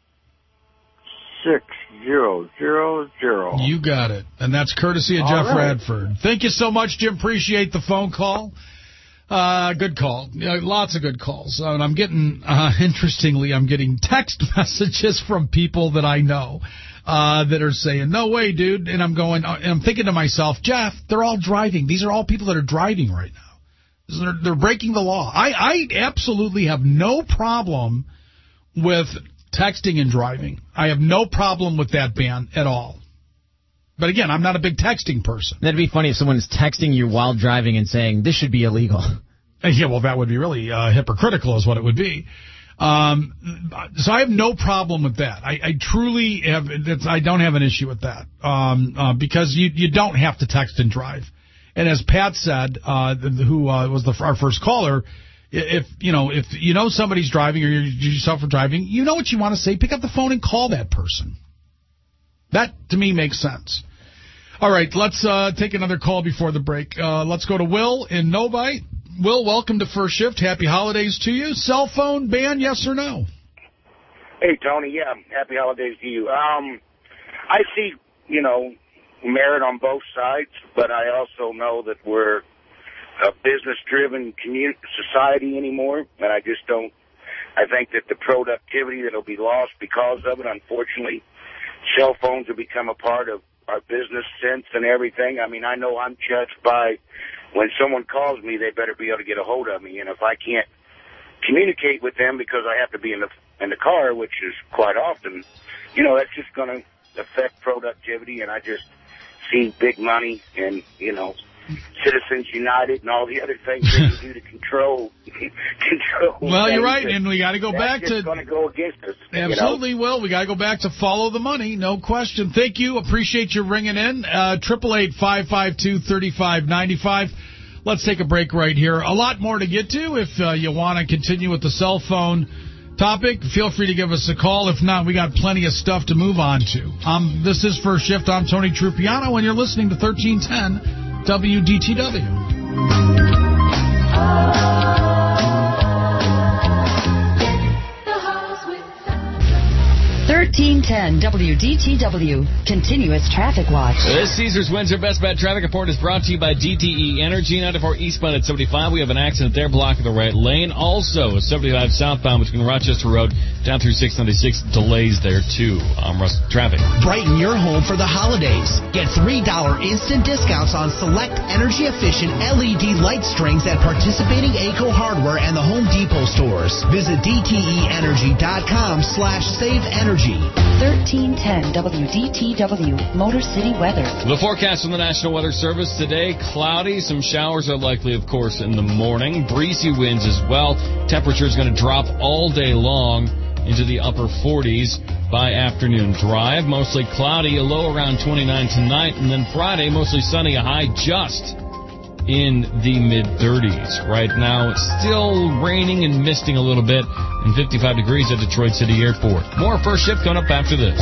six zero zero zero. You got it, and that's courtesy of All Jeff right. Radford. Thank you so much, Jim. Appreciate the phone call. Uh, good call. Uh, lots of good calls, uh, and I'm getting uh, interestingly, I'm getting text messages from people that I know uh, that are saying, "No way, dude," and I'm going, uh, and I'm thinking to myself, Jeff, they're all driving. These are all people that are driving right now. They're, they're breaking the law. I, I absolutely have no problem with texting and driving. I have no problem with that ban at all. But again, I'm not a big texting person. That'd be funny if someone is texting you while driving and saying, this should be illegal. Yeah, well, that would be really uh, hypocritical is what it would be. Um, so I have no problem with that. I, I truly have, that's, I don't have an issue with that um, uh, because you, you don't have to text and drive. And as Pat said, uh, who uh, was the, our first caller, if you know if you know somebody's driving or you yourself are driving, you know what you want to say. Pick up the phone and call that person. That to me makes sense. All right, let's uh, take another call before the break. Uh, let's go to Will in Novi. Will, welcome to First Shift. Happy holidays to you. Cell phone ban, yes or no? Hey Tony, yeah, happy holidays to you. Um, I see, you know, merit on both sides, but I also know that we're a business-driven community society anymore, and I just don't, I think that the productivity that will be lost because of it, unfortunately, cell phones have become a part of our business sense and everything. I mean, I know I'm judged by when someone calls me, they better be able to get a hold of me, and if I can't communicate with them because I have to be in the in the car, which is quite often, you know, that's just going to affect productivity, and I just see big money and, you know, Citizens United and all the other things they can do to control control. Well, you're right, and we got to go that's back just to going to go against us. Absolutely, You know? Will. We got to go back to follow the money, no question. Thank you. Appreciate you ringing in. Triple eight five five two thirty five ninety five. Let's take a break right here. A lot more to get to. If uh, you want to continue with the cell phone topic, feel free to give us a call. If not, we got plenty of stuff to move on to. Um, this is First Shift. I'm Tony Trupiano, and you're listening to thirteen ten W D T W. thirteen ten W D T W, Continuous Traffic Watch. This Caesar's Winter Best Bet Traffic Report is brought to you by D T E Energy. ninety-four eastbound at seventy-five. We have an accident there blocking the right lane. Also, seventy-five southbound between Rochester Road down through six ninety-six. Delays there, too. I'm Russ Traffic. Brighten your home for the holidays. Get three dollars instant discounts on select energy-efficient L E D light strings at participating A C O Hardware and the Home Depot stores. Visit D T E energy dot com slash save energy. thirteen ten W D T W, Motor City weather. The forecast from the National Weather Service today, cloudy. Some showers are likely, of course, in the morning. Breezy winds as well. Temperature is going to drop all day long into the upper forties by afternoon drive. Mostly cloudy, a low around twenty-nine tonight. And then Friday, mostly sunny, a high just in the mid-thirties. Right now, it's still raining and misting a little bit, and fifty-five degrees at Detroit City Airport. More First Shift coming up after this.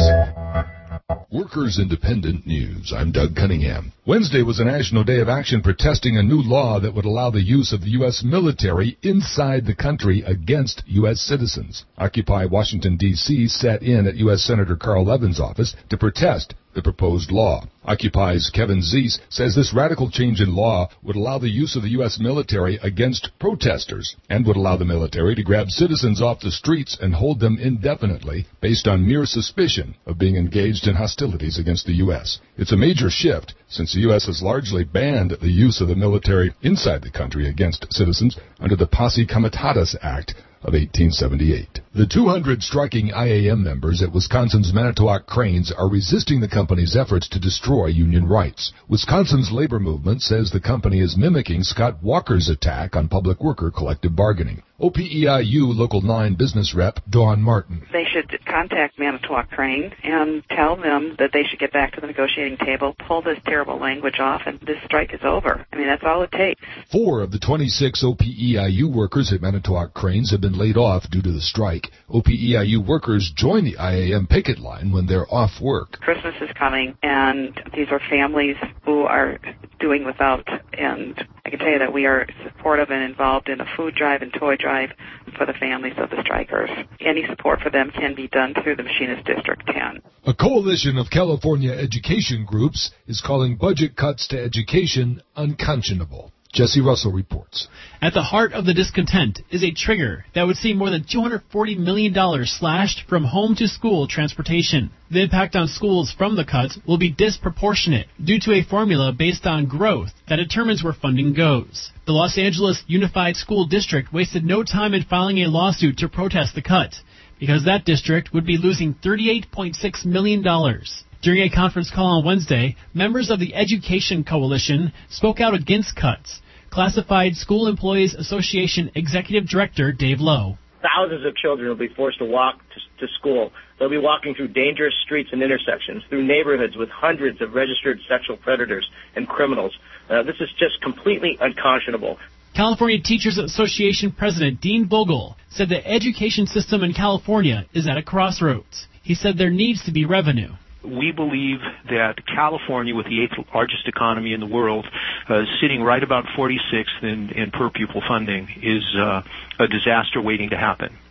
Workers Independent News. I'm Doug Cunningham. Wednesday was a national day of action protesting a new law that would allow the use of the U S military inside the country against U S citizens. Occupy Washington, D C sat in at U S Senator Carl Levin's office to protest the proposed law. Occupy's Kevin Zeese says this radical change in law would allow the use of the U S military against protesters and would allow the military to grab citizens off the streets and hold them indefinitely based on mere suspicion of being engaged in hostilities against the U S. It's a major shift since the U S has largely banned the use of the military inside the country against citizens under the Posse Comitatus Act of eighteen seventy-eight. The two hundred striking I A M members at Wisconsin's Manitowoc Cranes are resisting the company's efforts to destroy union rights. Wisconsin's labor movement says the company is mimicking Scott Walker's attack on public worker collective bargaining. O P E I U Local nine business rep Dawn Martin. They should contact Manitowoc Crane and tell them that they should get back to the negotiating table, pull this terrible language off, and this strike is over. I mean, that's all it takes. Four of the twenty-six O P E I U workers at Manitowoc Cranes have been laid off due to the strike. O P E I U workers join the I A M picket line when they're off work. Christmas is coming, and these are families who are doing without, and I can tell you that we are supportive and involved in a food drive and toy drive for the families of the strikers. Any support for them can be done through the Machinist District ten. A coalition of California education groups is calling budget cuts to education unconscionable. Jesse Russell reports. At the heart of the discontent is a trigger that would see more than two hundred forty million dollars slashed from home-to-school transportation. The impact on schools from the cuts will be disproportionate due to a formula based on growth that determines where funding goes. The Los Angeles Unified School District wasted no time in filing a lawsuit to protest the cut, because that district would be losing thirty-eight point six million dollars. During a conference call on Wednesday, members of the Education Coalition spoke out against cuts. Classified School Employees Association Executive Director Dave Lowe. Thousands of children will be forced to walk to, to school. They'll be walking through dangerous streets and intersections, through neighborhoods with hundreds of registered sexual predators and criminals. Uh, this is just completely unconscionable. California Teachers Association President Dean Vogel said the education system in California is at a crossroads. He said there needs to be revenue. We believe that California, with the eighth largest economy in the world, uh, sitting right about forty-sixth in, in per pupil funding, is uh, a disaster waiting to happen.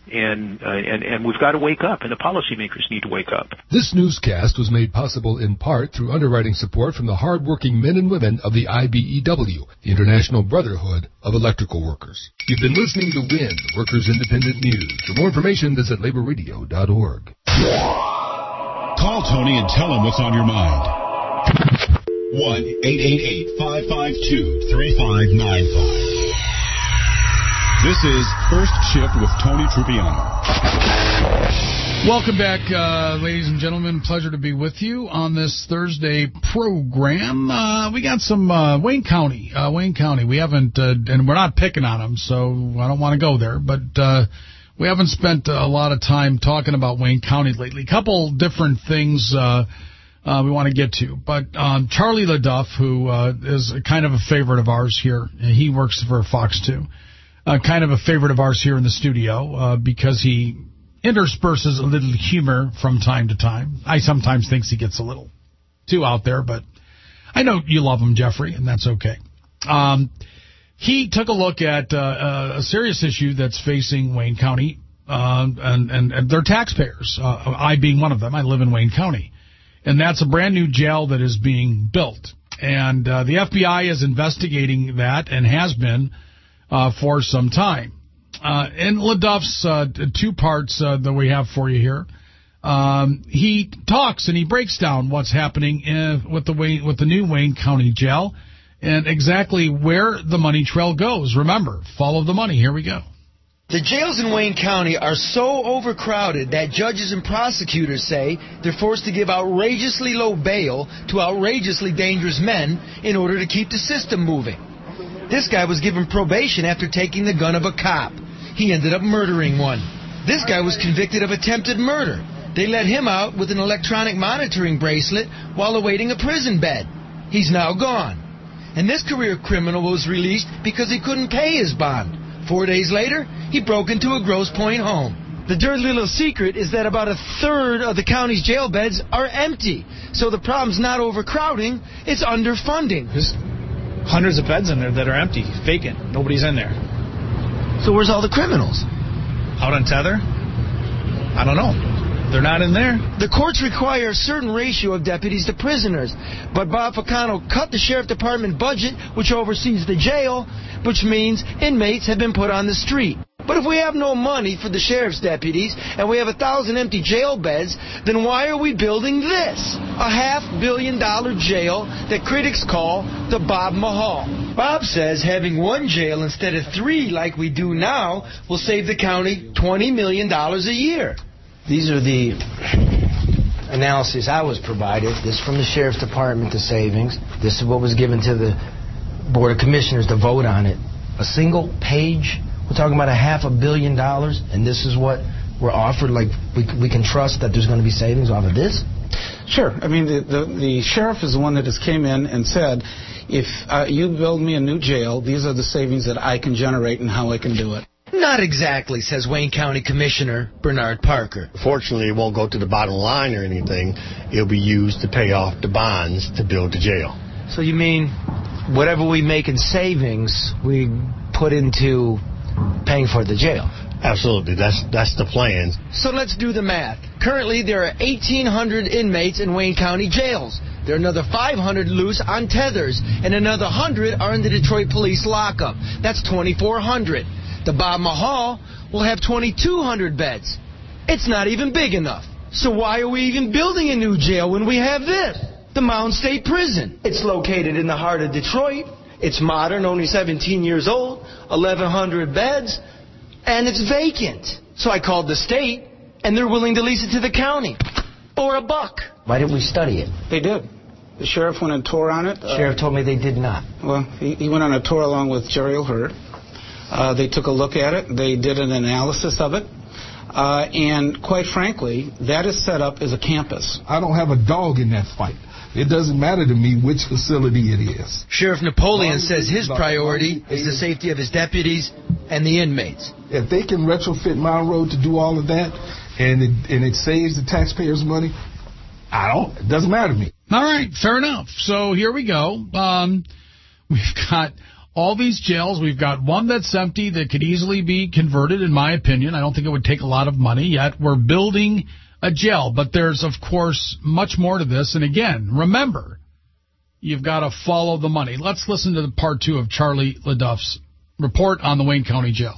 And, uh, and and we've got to wake up, and the policymakers need to wake up. This newscast was made possible in part through underwriting support from the hardworking men and women of the I B E W, the International Brotherhood of Electrical Workers. You've been listening to W I N, Workers Independent News. For more information, visit labor radio dot org. Call Tony and tell him what's on your mind. one eight eight eight, five five two, three five nine five. This is First Shift with Tony Trupiano. Welcome back, uh, ladies and gentlemen. Pleasure to be with you on this Thursday program. Uh, we got some uh, Wayne County. Uh, Wayne County. We haven't, uh, and we're not picking on them, so I don't want to go there. But uh, we haven't spent a lot of time talking about Wayne County lately. A couple different things uh, uh, we want to get to. But um, Charlie LaDuff, who uh, is kind of a favorite of ours here, he works for Fox two. Uh, kind of a favorite of ours here in the studio uh, because he intersperses a little humor from time to time. I sometimes think he gets a little too out there, but I know you love him, Jeffrey, and that's okay. Um, he took a look at uh, a serious issue that's facing Wayne County uh, and, and, and their taxpayers, uh, I being one of them. I live in Wayne County, and that's a brand-new jail that is being built. And uh, the F B I is investigating that and has been Uh, for some time. Uh, in LaDuff's uh, two parts uh, that we have for you here, um, he talks and he breaks down what's happening in, with the Wayne, with the new Wayne County jail and exactly where the money trail goes. Remember, follow the money. Here we go. The jails in Wayne County are so overcrowded that judges and prosecutors say they're forced to give outrageously low bail to outrageously dangerous men in order to keep the system moving. This guy was given probation after taking the gun of a cop. He ended up murdering one. This guy was convicted of attempted murder. They let him out with an electronic monitoring bracelet while awaiting a prison bed. He's now gone. And this career criminal was released because he couldn't pay his bond. Four days later, he broke into a Grosse Pointe home. The dirty little secret is that about a third of the county's jail beds are empty. So the problem's not overcrowding, it's underfunding. There's hundreds of beds in there that are empty, vacant. Nobody's in there. So where's all the criminals? Out on tether? I don't know. They're not in there. The courts require a certain ratio of deputies to prisoners, but Bob Ficano cut the sheriff department budget, which oversees the jail, which means inmates have been put on the street. But if we have no money for the sheriff's deputies and we have a thousand empty jail beds, then why are we building this? A half billion dollar jail that critics call the Bob Mahal. Bob says having one jail instead of three like we do now will save the county twenty million dollars a year. These are the analyses I was provided. This from the sheriff's department, the savings. This is what was given to the Board of Commissioners to vote on it. A single page. We're talking about a half a billion dollars, and this is what we're offered. Like we we can trust that there's going to be savings off of this. Sure. I mean, the the, the sheriff is the one that just came in and said, if uh, you build me a new jail, these are the savings that I can generate and how I can do it. Not exactly, says Wayne County Commissioner Bernard Parker. Fortunately, it won't go to the bottom line or anything. It'll be used to pay off the bonds to build the jail. So you mean whatever we make in savings, we put into paying for the jail? Absolutely. That's that's the plan. So let's do the math. Currently, there are eighteen hundred inmates in Wayne County jails. There are another five hundred loose on tethers, and another one hundred are in the Detroit police lockup. That's twenty-four hundred. The Bob Mahal will have twenty-two hundred beds. It's not even big enough. So why are we even building a new jail when we have this? The Mound State Prison. It's located in the heart of Detroit. It's modern, only seventeen years old, eleven hundred beds, and it's vacant. So I called the state, and they're willing to lease it to the county. For a buck. Why didn't we study it? They did. The sheriff went and tore on it. The sheriff uh, told me they did not. Well, he, he went on a tour along with Jerry O'Hurt. Uh, they took a look at it. They did an analysis of it. Uh, and quite frankly, that is set up as a campus. I don't have a dog in that fight. It doesn't matter to me which facility it is. Sheriff Napoleon says his priority is the safety of his deputies and the inmates. If they can retrofit Mound Road to do all of that, and it, and it saves the taxpayers money, I don't. It doesn't matter to me. All right, fair enough. So here we go. Um, we've got all these jails, we've got one that's empty that could easily be converted, in my opinion. I don't think it would take a lot of money, yet we're building a jail. But there's, of course, much more to this. And again, remember, you've got to follow the money. Let's listen to the part two of Charlie LeDuff's report on the Wayne County Jail.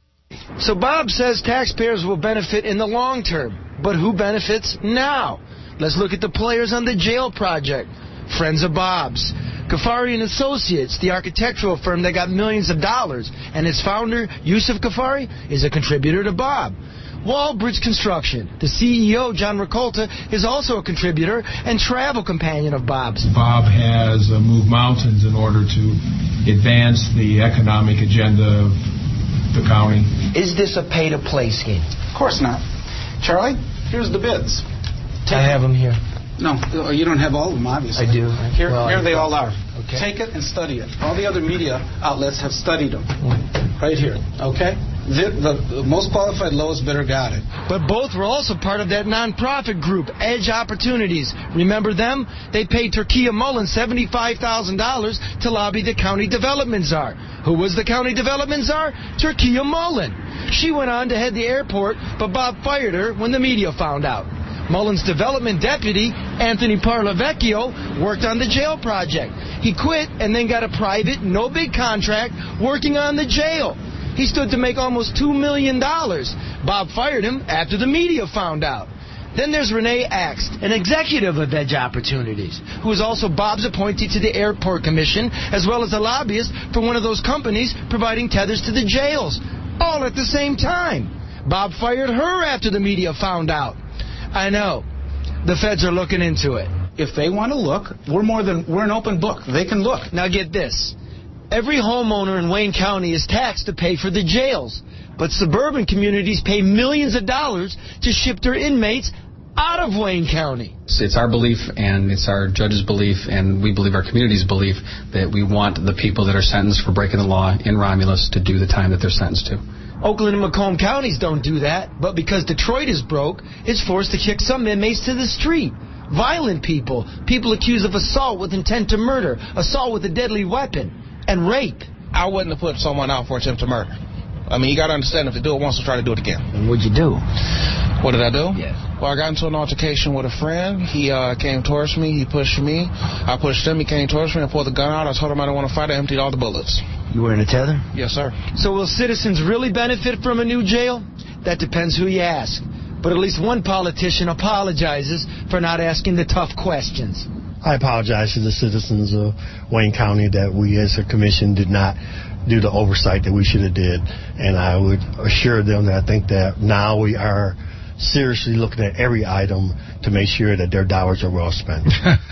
So Bob says taxpayers will benefit in the long term. But who benefits now? Let's look at the players on the jail project. Friends of Bob's. Kafari and Associates, the architectural firm that got millions of dollars, and its founder, Yusuf Kafari, is a contributor to Bob. Wallbridge Construction, the C E O, John Ricolta, is also a contributor and travel companion of Bob's. Bob has uh, moved mountains in order to advance the economic agenda of the county. Is this a pay-to-play scheme? Of course not. Charlie, here's the bids. Take I have them here. No, you don't have all of them, obviously. I do. Here, well, here I they all are. Okay. Take it and study it. All the other media outlets have studied them. Right here. Okay? The, the, the most qualified lowest bidder got it. But both were also part of that nonprofit group, Edge Opportunities. Remember them? They paid Turkia Mullen seventy-five thousand dollars to lobby the county development czar. Who was the county development czar? Turkia Mullen. She went on to head the airport, but Bob fired her when the media found out. Mullen's development deputy, Anthony Parlavecchio, worked on the jail project. He quit and then got a private, no-bid contract working on the jail. He stood to make almost two million dollars. Bob fired him after the media found out. Then there's Renee Axt, an executive of Edge Opportunities, who is also Bob's appointee to the Airport Commission, as well as a lobbyist for one of those companies providing tethers to the jails, all at the same time. Bob fired her after the media found out. I know. The feds are looking into it. If they want to look, we're more than we're an open book. They can look. Now get this. Every homeowner in Wayne County is taxed to pay for the jails, but suburban communities pay millions of dollars to ship their inmates out of Wayne County. It's our belief, and it's our judge's belief, and we believe our community's belief, that we want the people that are sentenced for breaking the law in Romulus to do the time that they're sentenced to. Oakland and Macomb counties don't do that, but because Detroit is broke, it's forced to kick some inmates to the street. Violent people, people accused of assault with intent to murder, assault with a deadly weapon, and rape. I wouldn't have put someone out for attempt to murder. I mean, you got to understand, if they do it once, they'll try to do it again. And what'd you do? What did I do? Yes. Well, I got into an altercation with a friend. He uh, came towards me. He pushed me. I pushed him. He came towards me. I pulled the gun out. I told him I didn't want to fight. I emptied all the bullets. You were in a tether? Yes, sir. So will citizens really benefit from a new jail? That depends who you ask. But at least one politician apologizes for not asking the tough questions. I apologize to the citizens of Wayne County that we as a commission did not do the oversight that we should have did. And I would assure them that I think that now we are seriously looking at every item to make sure that their dollars are well spent.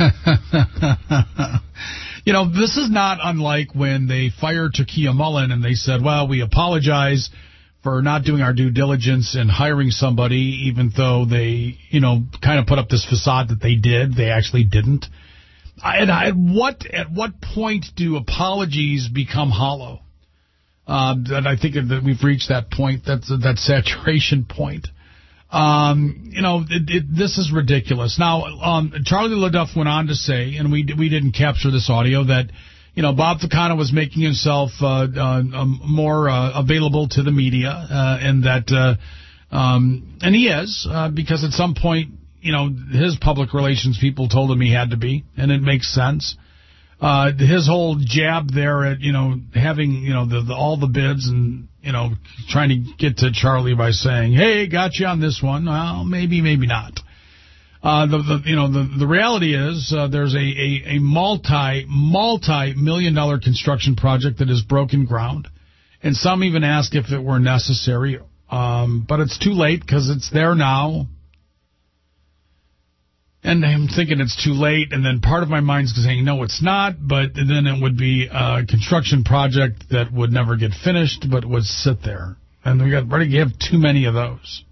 You know, this is not unlike when they fired Turkia Mullen and they said, well, we apologize for not doing our due diligence in hiring somebody, even though they, you know, kind of put up this facade that they did. They actually didn't. And at what at what point do apologies become hollow? Uh, and I think that we've reached that point. That's that saturation point. Um, you know, it, it, this is ridiculous. Now, um, Charlie LeDuff went on to say, and we we didn't capture this audio, that, you know, Bob Ficano was making himself uh, uh, um, more uh, available to the media, uh, and that, uh, um, and he is, uh, because at some point, you know, his public relations people told him he had to be, and it makes sense. Uh, his whole jab there at, you know, having, you know, the, the, all the bids and, you know, trying to get to Charlie by saying, hey, got you on this one. Well, maybe, maybe not. Uh, the, the, you know, the, the reality is uh, there's a, a, a multi, multi-million dollar construction project that has broken ground. And some even ask if it were necessary. Um, but it's too late because it's there now. And I'm thinking it's too late, and then part of my mind's saying, no, it's not, but then it would be a construction project that would never get finished, but would sit there. And we got already have too many of those.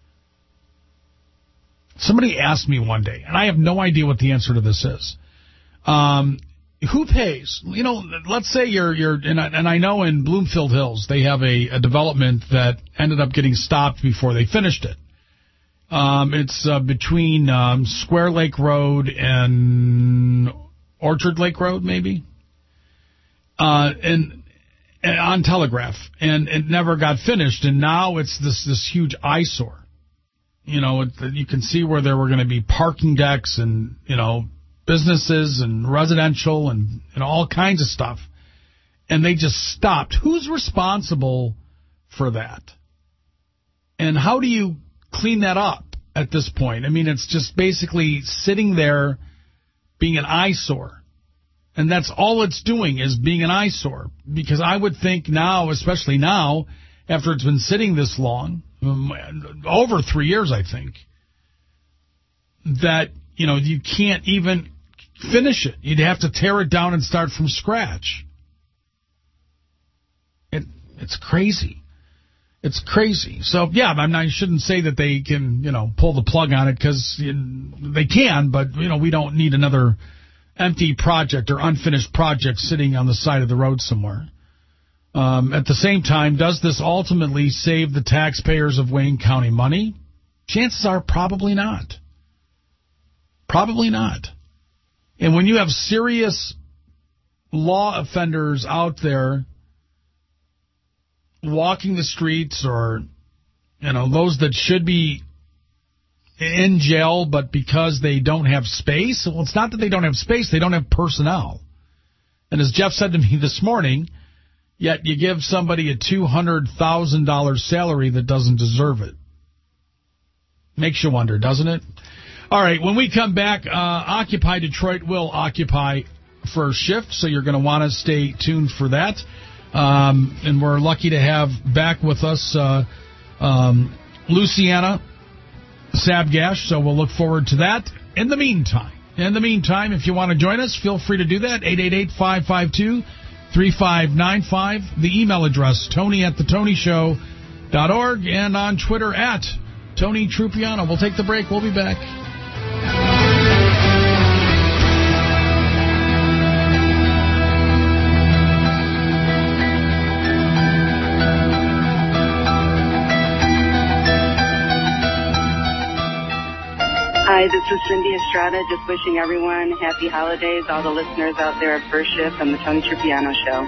Somebody asked me one day, and I have no idea what the answer to this is. Um, who pays? You know, let's say you're, you're and, I, and I know in Bloomfield Hills they have a, a development that ended up getting stopped before they finished it. Um, it's uh, between um, Square Lake Road and Orchard Lake Road, maybe. Uh, and on Telegraph, and it never got finished, and now it's this this huge eyesore. You know, it, you can see where there were going to be parking decks and, you know, businesses and residential and, and all kinds of stuff, and they just stopped. Who's responsible for that? And how do you clean that up at this point? I mean, it's just basically sitting there being an eyesore. And that's all it's doing is being an eyesore. Because I would think now, especially now, after it's been sitting this long, um, over three years, I think, that, you know, you can't even finish it. You'd have to tear it down and start from scratch. It, it's crazy. It's crazy. So, yeah, I'm not, I shouldn't say that they can, you know, pull the plug on it, because they can, but, you know, we don't need another empty project or unfinished project sitting on the side of the road somewhere. Um, at the same time, does this ultimately save the taxpayers of Wayne County money? Chances are probably not. Probably not. And when you have serious law offenders out there walking the streets, or, you know, those that should be in jail, but because they don't have space, well, it's not that they don't have space, they don't have personnel. And as Jeff said to me this morning, yet you give somebody a two hundred thousand dollars salary that doesn't deserve it. Makes you wonder, doesn't it? All right, when we come back, uh, Occupy Detroit will occupy first shift, so you're going to want to stay tuned for that. Um, and we're lucky to have back with us uh, um, Luciana Sabgash, so we'll look forward to that. In the meantime, in the meantime, if you want to join us, feel free to do that. eight eight eight, five five two, three five nine five. The email address, Tony at the Tony Show dot org, and on Twitter at Tony Trupiano. We'll take the break. We'll be back. Hi, this is Cindy Estrada, just wishing everyone happy holidays, all the listeners out there at First Shift on the Tony Trupiano Show.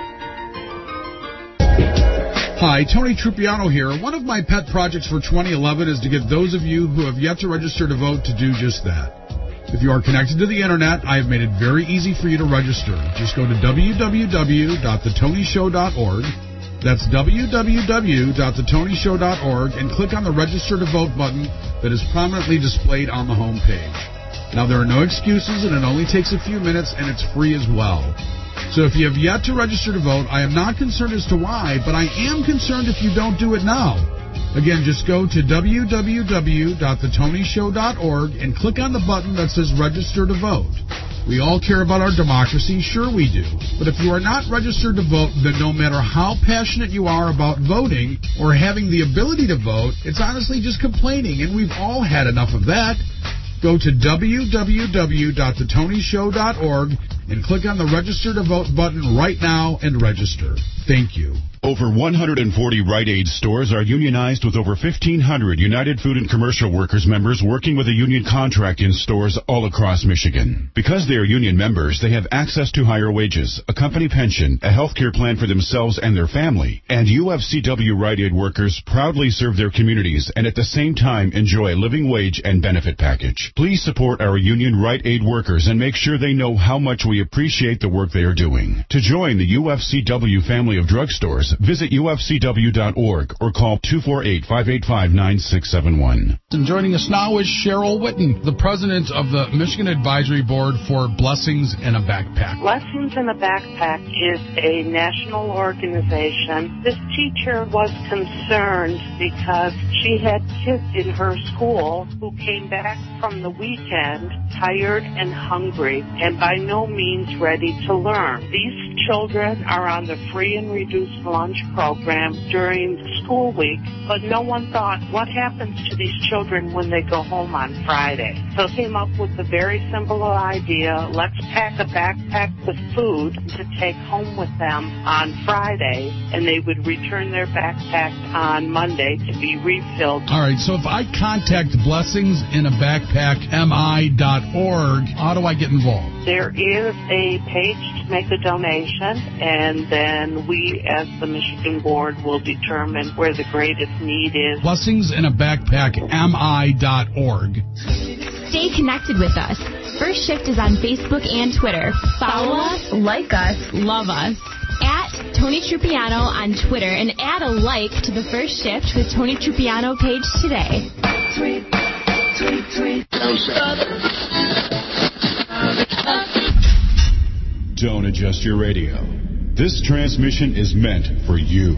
Hi, Tony Trupiano here. One of my pet projects for twenty eleven is to get those of you who have yet to register to vote to do just that. If you are connected to the Internet, I have made it very easy for you to register. Just go to w w w dot the tony show dot org. That's w w w dot the tony show dot org, and click on the Register to Vote button that is prominently displayed on the home page. Now, there are no excuses, and it only takes a few minutes, and it's free as well. So if you have yet to register to vote, I am not concerned as to why, but I am concerned if you don't do it now. Again, just go to w w w dot the tony show dot org and click on the button that says Register to Vote. We all care about our democracy, sure we do. But if you are not registered to vote, then no matter how passionate you are about voting or having the ability to vote, it's honestly just complaining, and we've all had enough of that. Go to w w w dot the tony show dot org and click on the Register to Vote button right now and register. Thank you. Over one hundred forty Rite Aid stores are unionized, with over fifteen hundred United Food and Commercial Workers members working with a union contract in stores all across Michigan. Because they are union members, they have access to higher wages, a company pension, a health care plan for themselves and their family. And U F C W Rite Aid workers proudly serve their communities and at the same time enjoy a living wage and benefit package. Please support our union Rite Aid workers and make sure they know how much we appreciate the work they are doing. To join the U F C W family of drugstores, visit u f c w dot org or call two four eight, five eight five, nine six seven one. And joining us now is Cheryl Whitten, the president of the Michigan Advisory Board for Blessings in a Backpack. Blessings in a Backpack is a national organization. This teacher was concerned because she had kids in her school who came back from the weekend tired and hungry and by no means ready to learn. These children are on the free and reduced lunch program during the school week, but no one thought, what happens to these children when they go home on Friday? So I came up with a very simple idea. Let's pack a backpack with food to take home with them on Friday, and they would return their backpack on Monday to be refilled. All right, so if I contact Blessings in a Backpack M I dot org, how do I get involved? There is a page to make a donation, and then we, as the Michigan Board, will determine where the greatest need is. Blessings in a Backpack M I dot org. Stay connected with us. First Shift is on Facebook and Twitter. Follow us, like us, love us. At Tony Trupiano on Twitter, and add a like to the First Shift with Tony Trupiano page today. Tweet, tweet, tweet. Don't adjust your radio. This transmission is meant for you.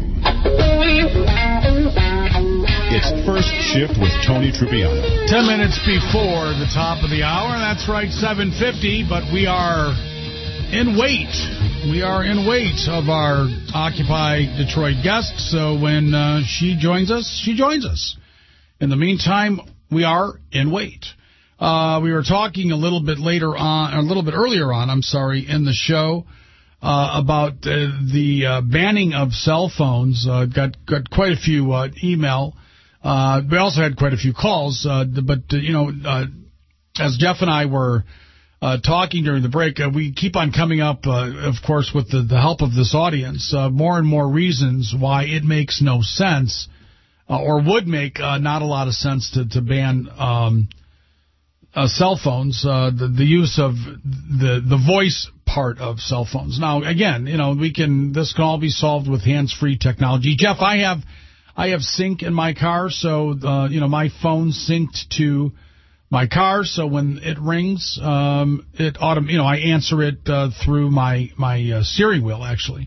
It's First Shift with Tony Trupiano. Ten minutes before the top of the hour. That's right, seven fifty, but we are in wait. We are in wait of our Occupy Detroit guest, so when uh, she joins us, she joins us. In the meantime, we are in wait. Uh, we were talking a little bit later on, a little bit earlier on, I'm sorry, in the show uh, about uh, the uh, banning of cell phones. Uh, got got quite a few uh, email. Uh, we also had quite a few calls, uh, but uh, you know, uh, as Jeff and I were uh, talking during the break, uh, we keep on coming up, uh, of course, with the, the help of this audience, uh, more and more reasons why it makes no sense, uh, or would make uh, not a lot of sense to to ban um, uh, cell phones, uh, the, the use of the the voice part of cell phones. Now, again, you know, we can this can all be solved with hands-free technology. Jeff, I have. I have sync in my car, so, uh, you know, my phone's synced to my car, so when it rings, um, it autom- you know, I answer it uh, through my, my uh, steering wheel, actually.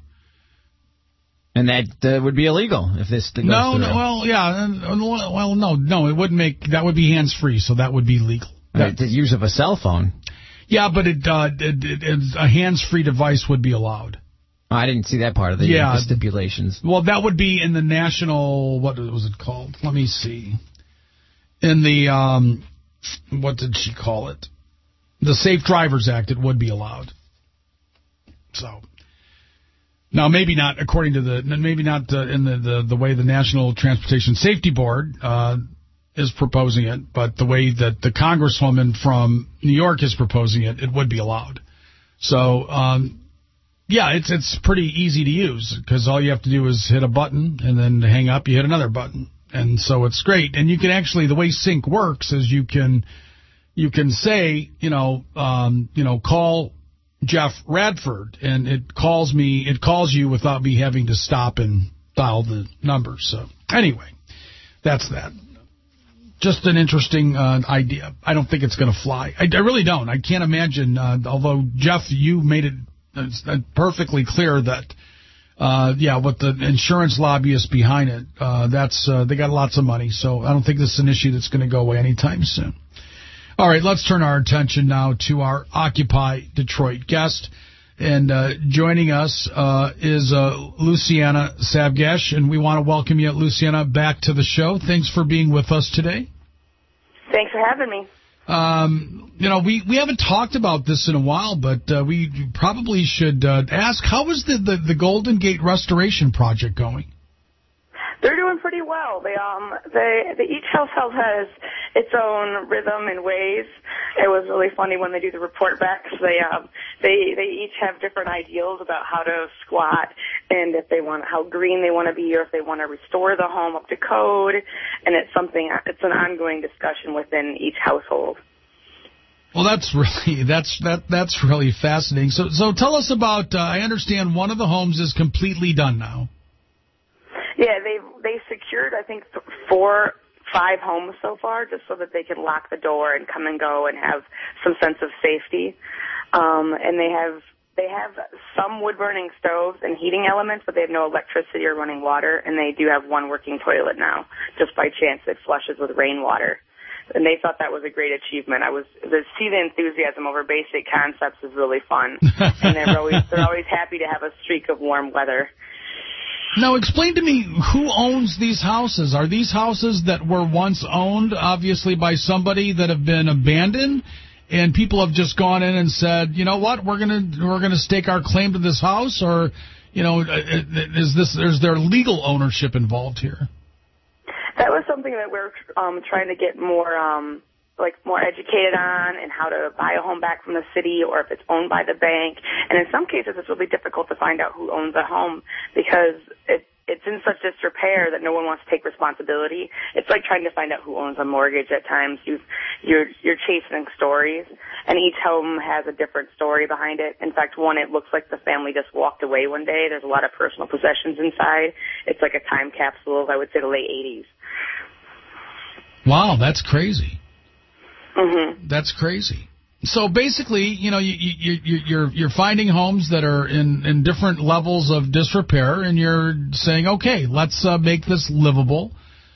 And that uh, would be illegal if this thing goes No, through. no, well, yeah, uh, well, no, no, it wouldn't make, that would be hands-free, so that would be legal. That, the use of a cell phone. Yeah, but it, uh, it, it, it, a hands-free device would be allowed. I didn't see that part of the, yeah, the stipulations. Well, that would be in the national, what was it called? Let me see. In the, um, what did she call it? The Safe Drivers Act, it would be allowed. So, now maybe not according to the, maybe not uh, in the, the, the way the National Transportation Safety Board uh, is proposing it, but the way that the Congresswoman from New York is proposing it, it would be allowed. So, um, yeah, it's it's pretty easy to use because all you have to do is hit a button and then to hang up, you hit another button. And so it's great. And you can actually, the way sync works is you can you can say, you know, um, you know, call Jeff Radford, and it calls me, it calls you without me having to stop and dial the number. So anyway, that's that. Just an interesting uh, idea. I don't think it's going to fly. I, I really don't. I can't imagine, uh, although, Jeff, you made it It's perfectly clear that, uh, yeah, what the insurance lobbyists behind it, uh, that's uh, they got lots of money, so I don't think this is an issue that's going to go away anytime soon. All right, let's turn our attention now to our Occupy Detroit guest. And uh, joining us uh, is uh, Luciana Savgash, and we want to welcome you, Luciana, back to the show. Thanks for being with us today. Thanks for having me. Um, you know, we, we haven't talked about this in a while, but uh, we probably should uh, ask, how is the, the, the Golden Gate Restoration Project going? They're doing pretty well. They um they, they each household has its own rhythm and ways. It was really funny when they do the report back. So they um they they each have different ideals about how to squat and if they want how green they want to be or if they want to restore the home up to code. And it's something it's an ongoing discussion within each household. Well, that's really that's that that's really fascinating. So so tell us about. Uh, I understand one of the homes is completely done now. Yeah, they they secured I think four, five homes so far, just so that they can lock the door and come and go and have some sense of safety. Um, and they have they have some wood burning stoves and heating elements, but they have no electricity or running water. And they do have one working toilet now, just by chance it flushes with rainwater. And they thought that was a great achievement. I was to see the enthusiasm over basic concepts is really fun, and they're always they're always happy to have a streak of warm weather. Now, explain to me who owns these houses. Are these houses that were once owned, obviously, by somebody that have been abandoned, and people have just gone in and said, you know what, we're gonna we're gonna stake our claim to this house, or, you know, is this is there legal ownership involved here? That was something that we're um, trying to get more. Um, like more educated on, and how to buy a home back from the city, or if it's owned by the bank. And in some cases, it's really difficult to find out who owns a home because it, it's in such disrepair that no one wants to take responsibility. It's like trying to find out who owns a mortgage at times. You've, you're, you're chasing stories, and each home has a different story behind it. In fact, one, it looks like the family just walked away one day. There's a lot of personal possessions inside. It's like a time capsule of, I would say, the late eighties. Wow, that's crazy. Mm-hmm. That's crazy. So basically, you know, you, you, you, you're you're finding homes that are in, in different levels of disrepair, and you're saying, okay, let's uh, make this livable,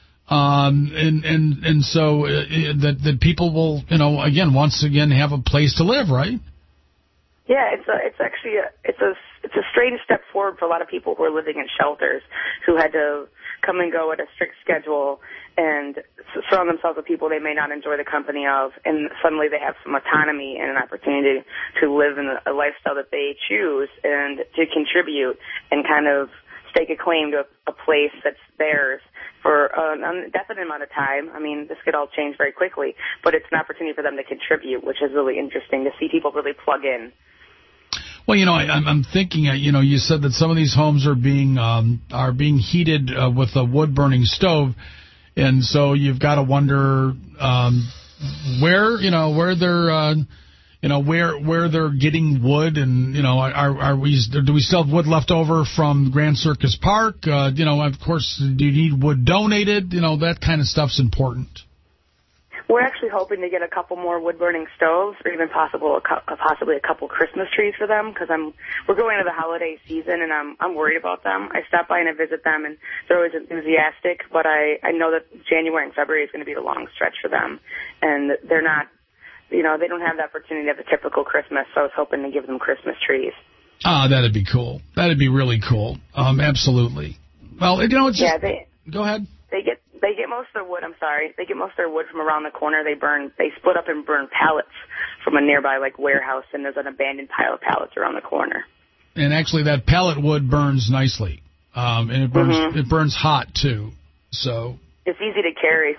um, and and and so uh, that that people will, you know, again, once again, have a place to live, right? Yeah, it's a, it's actually a, it's a it's a strange step forward for a lot of people who are living in shelters, who had to come and go at a strict schedule and surround themselves with people they may not enjoy the company of, and suddenly they have some autonomy and an opportunity to live in a lifestyle that they choose and to contribute and kind of stake a claim to a, a place that's theirs for an indefinite amount of time. I mean, this could all change very quickly, but it's an opportunity for them to contribute, which is really interesting to see people really plug in. Well, you know, I, I'm thinking, uh, you know, you said that some of these homes are being um, are being heated uh, with a wood-burning stove, and so you've got to wonder um, where, you know, where they're, uh, you know, where where they're getting wood, and you know, are are we do we still have wood left over from Grand Circus Park? Uh, you know, of course, do you need wood donated? You know, that kind of stuff's important. We're actually hoping to get a couple more wood-burning stoves, or even possible a cu- possibly a couple Christmas trees for them, because I'm we're going into the holiday season, and I'm I'm worried about them. I stop by and I visit them, and they're always enthusiastic, but I I know that January and February is going to be the long stretch for them, and they're not, you know, they don't have the opportunity of a typical Christmas, so I was hoping to give them Christmas trees. Ah, that'd be cool. That'd be really cool. Um, absolutely. Well, you know, it's just, yeah, they go ahead. They get. They get most of their wood, I'm sorry, they get most of their wood from around the corner. They burn, they split up and burn pallets from a nearby, like, warehouse, and there's an abandoned pile of pallets around the corner. And actually, that pallet wood burns nicely, um, and it burns mm-hmm. it burns hot, too. So it's easy to carry.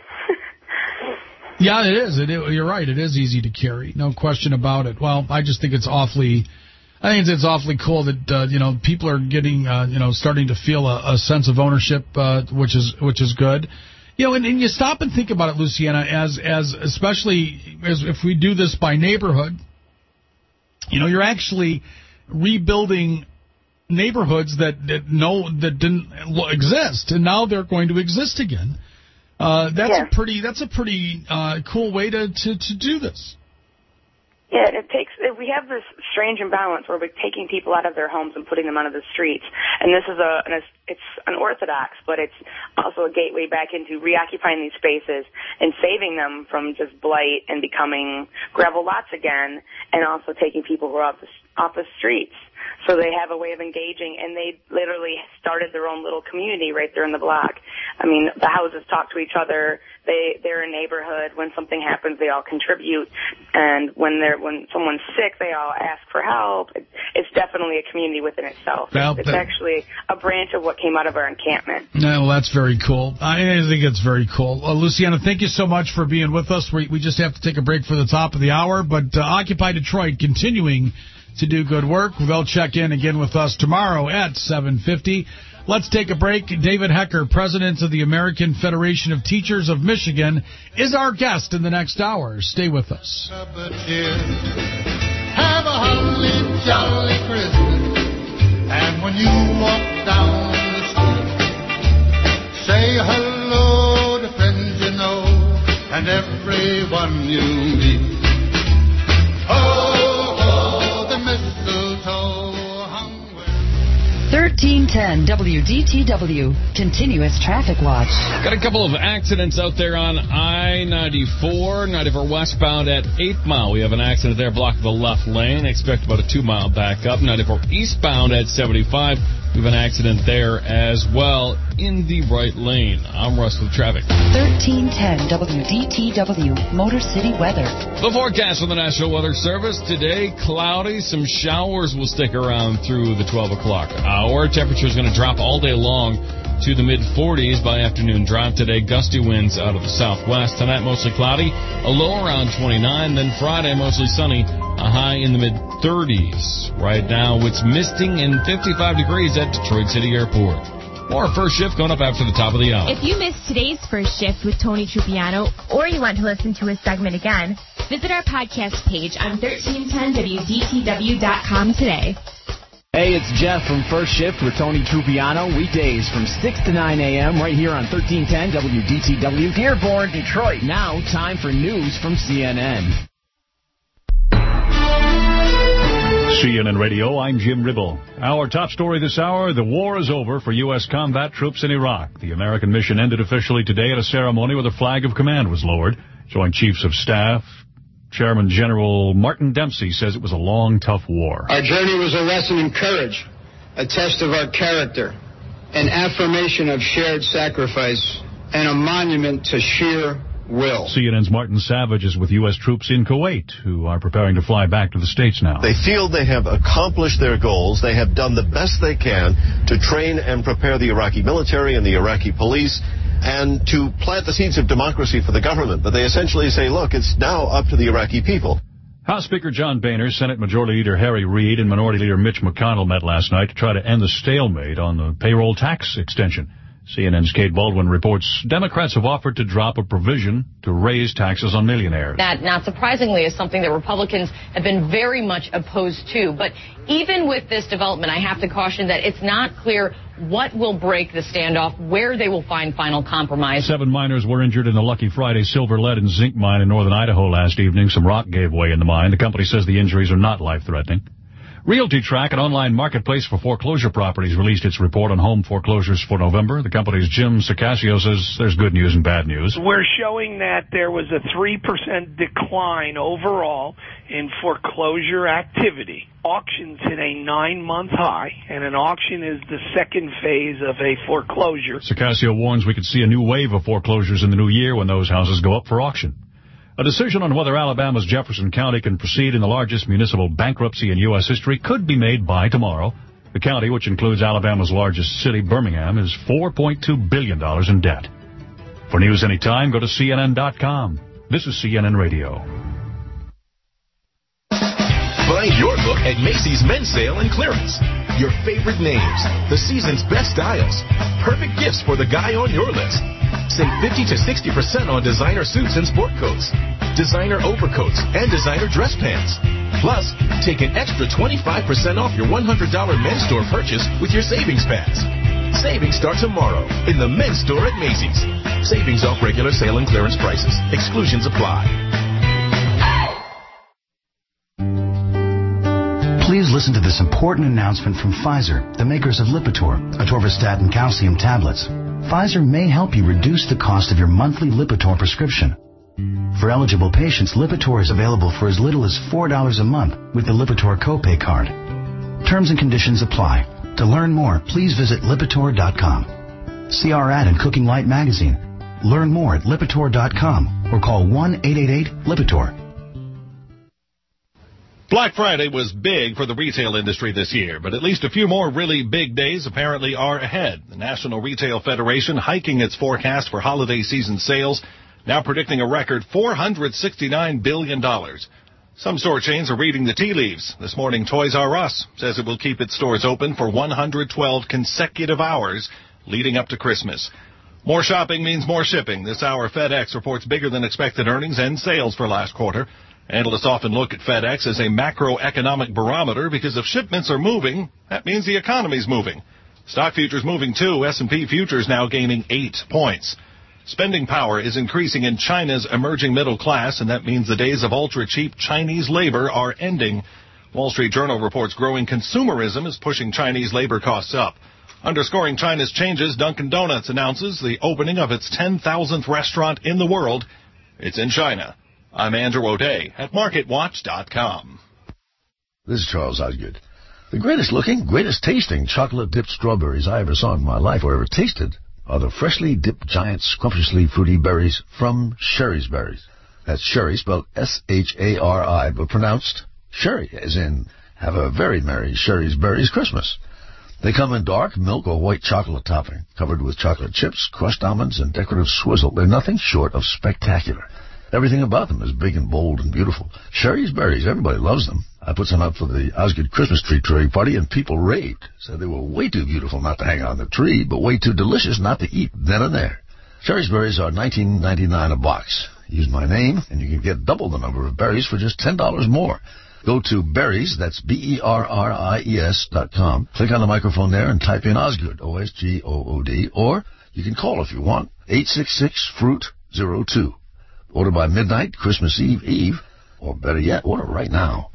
Yeah, it is. It, it, you're right. It is easy to carry. No question about it. Well, I just think it's awfully... I think it's awfully cool that uh, you know people are getting uh, you know starting to feel a, a sense of ownership, uh, which is which is good. You know, and, and you stop and think about it, Luciana, as as especially as if we do this by neighborhood. You know, you're actually rebuilding neighborhoods that that no that didn't exist, and now they're going to exist again. Uh, that's yeah. a pretty that's a pretty uh, cool way to, to, to do this. Yeah, it takes. We have this strange imbalance where we're taking people out of their homes and putting them onto the streets, and this is a. An, it's unorthodox, but it's also a gateway back into reoccupying these spaces and saving them from just blight and becoming gravel lots again, and also taking people who are off the off the streets. So they have a way of engaging, and they literally started their own little community right there in the block. I mean, the houses talk to each other. They they're a neighborhood. When something happens, they all contribute, and when they're when someone's sick, they all ask for help. It, it's definitely a community within itself. Well, it's, it's actually a branch of what came out of our encampment. No, well, that's very cool. I think it's very cool. Uh, Luciana, thank you so much for being with us. We we just have to take a break for the top of the hour, but uh, Occupy Detroit continuing to do good work. They'll check in again with us tomorrow at seven fifty. Let's take a break. David Hecker, president of the American Federation of Teachers of Michigan, is our guest in the next hour. Stay with us. Have a holly jolly Christmas, and when you walk down the street, say hello to friends you know and everyone you meet. Oh, thirteen ten W D T W, Continuous Traffic Watch. Got a couple of accidents out there on I ninety-four, ninety-four westbound at eighth mile. We have an accident there blocking the left lane. Expect about a two-mile backup. ninety-four eastbound at seventy-five. We have an accident there as well in the right lane. I'm Russ with traffic. thirteen ten W D T W, Motor City weather. The forecast from the National Weather Service today, cloudy. Some showers will stick around through the twelve o'clock hour. Temperature is going to drop all day long to the mid forties by afternoon drive today. Gusty winds out of the southwest. Tonight, mostly cloudy, a low around twenty-nine. Then Friday, mostly sunny, a high in the mid thirties. Right now, it's misting and fifty-five degrees at Detroit City Airport. More First Shift going up after the top of the hour. If you missed today's First Shift with Tony Trupiano, or you want to listen to his segment again, visit our podcast page on thirteen ten W D T W dot com today. Hey, it's Jeff from First Shift with Tony Trupiano, weekdays from six to nine a.m. right here on thirteen ten W D T W, Dearborn, Detroit. Now, time for news from C N N. C N N Radio, I'm Jim Ribble. Our top story this hour, the war is over for U S combat troops in Iraq. The American mission ended officially today at a ceremony where the flag of command was lowered. Joint Chiefs of Staff Chairman General Martin Dempsey says it was a long, tough war. Our journey was a lesson in courage, a test of our character, an affirmation of shared sacrifice, and a monument to sheer will. C N N's Martin Savage is with U S troops in Kuwait, who are preparing to fly back to the States now. They feel they have accomplished their goals. They have done the best they can to train and prepare the Iraqi military and the Iraqi police and to plant the seeds of democracy for the government. But they essentially say, look, it's now up to the Iraqi people. House Speaker John Boehner, Senate Majority Leader Harry Reid, and Minority Leader Mitch McConnell met last night to try to end the stalemate on the payroll tax extension. C N N's Kate Baldwin reports Democrats have offered to drop a provision to raise taxes on millionaires. That, not surprisingly, is something that Republicans have been very much opposed to. But even with this development, I have to caution that it's not clear what will break the standoff, where they will find final compromise. Seven miners were injured in the Lucky Friday silver, lead, and zinc mine in northern Idaho last evening. Some rock gave way in the mine. The company says the injuries are not life-threatening. RealtyTrack, an online marketplace for foreclosure properties, released its report on home foreclosures for November. The company's Jim Circassio says there's good news and bad news. We're showing that there was a three percent decline overall in foreclosure activity. Auctions hit a nine-month high, and an auction is the second phase of a foreclosure. Circassio warns we could see a new wave of foreclosures in the new year when those houses go up for auction. A decision on whether Alabama's Jefferson County can proceed in the largest municipal bankruptcy in U S history could be made by tomorrow. The county, which includes Alabama's largest city, Birmingham, is four point two billion dollars in debt. For news anytime, go to C N N dot com. This is C N N Radio. Find your look at Macy's Men's Sale and Clearance. Your favorite names, the season's best styles, perfect gifts for the guy on your list. Save fifty to sixty percent on designer suits and sport coats, designer overcoats, and designer dress pants. Plus, take an extra twenty-five percent off your one hundred dollars men's store purchase with your savings pass. Savings start tomorrow in the men's store at Macy's. Savings off regular sale and clearance prices. Exclusions apply. Please listen to this important announcement from Pfizer, the makers of Lipitor, atorvastatin calcium tablets. Pfizer may help you reduce the cost of your monthly Lipitor prescription. For eligible patients, Lipitor is available for as little as four dollars a month with the Lipitor copay card. Terms and conditions apply. To learn more, please visit Lipitor dot com. See our ad in Cooking Light magazine. Learn more at Lipitor dot com or call one eight eight eight Lipitor. Black Friday was big for the retail industry this year, but at least a few more really big days apparently are ahead. The National Retail Federation hiking its forecast for holiday season sales, now predicting a record four hundred sixty-nine billion dollars. Some store chains are reading the tea leaves. This morning, Toys R Us says it will keep its stores open for one hundred twelve consecutive hours leading up to Christmas. More shopping means more shipping. This hour, FedEx reports bigger than expected earnings and sales for last quarter. Analysts often look at FedEx as a macroeconomic barometer because if shipments are moving, that means the economy's moving. Stock futures moving too. S and P futures now gaining eight points. Spending power is increasing in China's emerging middle class, and that means the days of ultra-cheap Chinese labor are ending. Wall Street Journal reports growing consumerism is pushing Chinese labor costs up. Underscoring China's changes, Dunkin' Donuts announces the opening of its ten thousandth restaurant in the world. It's in China. I'm Andrew O'Day at Market Watch dot com. This is Charles Osgood. The greatest looking, greatest tasting chocolate-dipped strawberries I ever saw in my life or ever tasted are the freshly dipped giant scrumptiously fruity berries from Sherry's Berries. That's Sherry, spelled S H A R I, but pronounced Sherry, as in have a very merry Sherry's Berries Christmas. They come in dark milk or white chocolate topping, covered with chocolate chips, crushed almonds, and decorative swizzle. They're nothing short of spectacular. Everything about them is big and bold and beautiful. Sherry's Berries, everybody loves them. I put some up for the Osgood Christmas tree tree party, and people raved. Said they were way too beautiful not to hang on the tree, but way too delicious not to eat then and there. Sherry's Berries are nineteen ninety-nine a box. Use my name, and you can get double the number of berries for just ten dollars more. Go to Berries, that's B E R R I E S dot com. Click on the microphone there and type in Osgood, O S G O O D, or you can call if you want, eight six six, fruit zero two. Order by midnight, Christmas Eve, Eve, or better yet, order right now.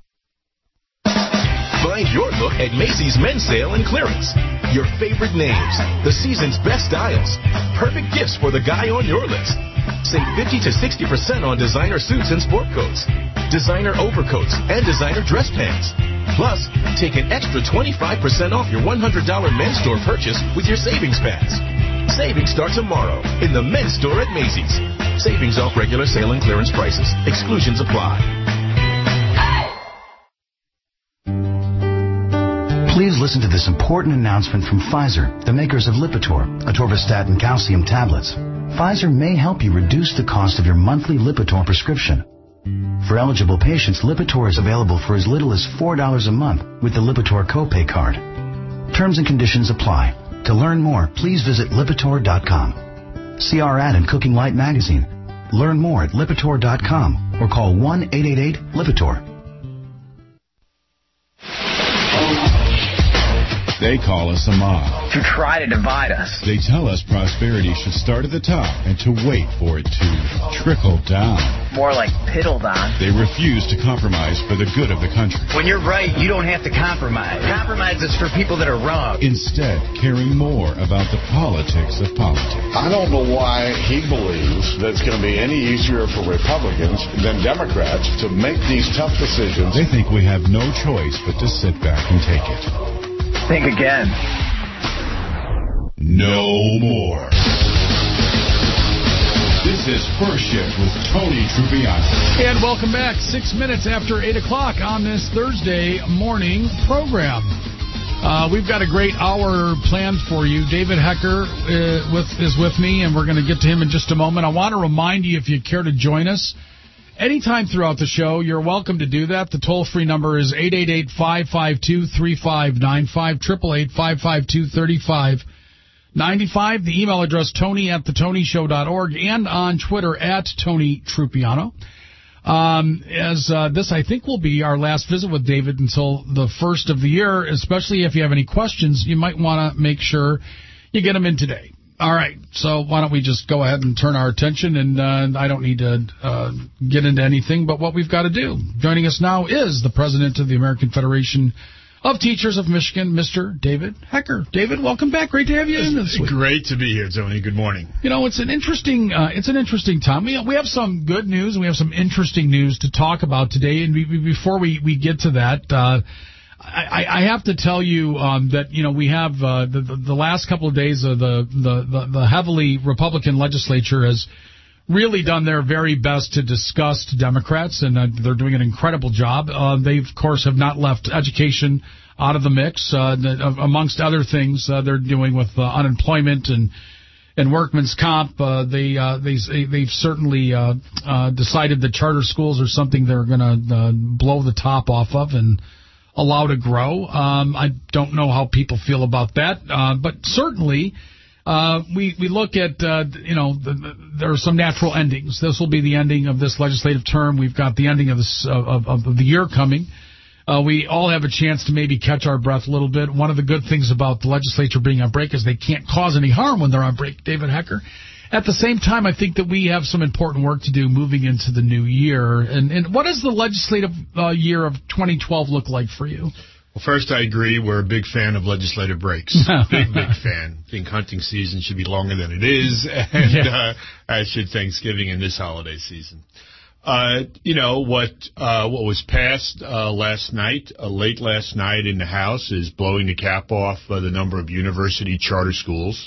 Find your look at Macy's Men's Sale and Clearance. Your favorite names, the season's best styles, perfect gifts for the guy on your list. Save fifty to sixty percent on designer suits and sport coats, designer overcoats, and designer dress pants. Plus, take an extra twenty-five percent off your one hundred dollars men's store purchase with your savings pass. Savings start tomorrow in the men's store at Macy's. Savings off regular sale and clearance prices. Exclusions apply. Please listen to this important announcement from Pfizer, the makers of Lipitor, atorvastatin calcium tablets. Pfizer may help you reduce the cost of your monthly Lipitor prescription. For eligible patients, Lipitor is available for as little as four dollars a month with the Lipitor copay card. Terms and conditions apply. To learn more, please visit Lipitor dot com. See our ad in Cooking Light magazine. Learn more at Lipitor dot com or call one eight eight eight, Lipitor. They call us a mob. To try to divide us. They tell us prosperity should start at the top and to wait for it to trickle down. More like piddle down. They refuse to compromise for the good of the country. When you're right, you don't have to compromise. Compromise is for people that are wrong. Instead, caring more about the politics of politics. I don't know why he believes that it's going to be any easier for Republicans than Democrats to make these tough decisions. They think we have no choice but to sit back and take it. Think again. No more. This is First Shift with Tony Trupiano. And welcome back. Six minutes after eight o'clock on this Thursday morning program. Uh, we've got a great hour planned for you. David Hecker uh, with, is with me, and we're going to get to him in just a moment. I want to remind you, if you care to join us, anytime throughout the show, you're welcome to do that. The toll-free number is eight eight eight, five five two, three five nine five, eight eight eight, five five two, three five nine five. The email address, tony at the tony show dot org, and on Twitter at Tony Trupiano. Um, as uh, this, I think, will be our last visit with David until the first of the year, especially if you have any questions, you might want to make sure you get them in today. All right, so why don't we just go ahead and turn our attention, and uh, I don't need to uh, get into anything but what we've got to do. Joining us now is the president of the American Federation of Teachers of Michigan, Mister David Hecker. David, welcome back. Great to have you in this week. Great to be here, Tony. Good morning. You know, it's an interesting, uh, it's an interesting time. We we have some good news and we have some interesting news to talk about today. And we, before we, we get to that, uh, I, I have to tell you um, that, you know, we have uh, the, the the last couple of days of the, the, the, the heavily Republican legislature has really done their very best to disgust Democrats, and uh, they're doing an incredible job. Uh, they, of course, have not left education out of the mix. Uh, amongst other things uh, they're doing with uh, unemployment and and workman's comp, uh, they, uh, they, they've certainly uh, uh, decided that charter schools are something they're going to uh, blow the top off of and allow to grow. Um, I don't know how people feel about that, uh, but certainly uh, we we look at, uh, you know, the, the, there are some natural endings. This will be the ending of this legislative term. We've got the ending of, this, of, of, of the year coming. Uh, we all have a chance to maybe catch our breath a little bit. One of the good things about the legislature being on break is they can't cause any harm when they're on break, David Hecker. At the same time, I think that we have some important work to do moving into the new year. And, and what does the legislative uh, year of twenty twelve look like for you? Well, first, I agree. We're a big fan of legislative breaks. big, big fan. I think hunting season should be longer than it is, and yeah. uh, as should Thanksgiving and this holiday season. Uh, you know, what uh, what was passed uh, last night, uh, late last night in the House, is blowing the cap off uh, the number of university charter schools.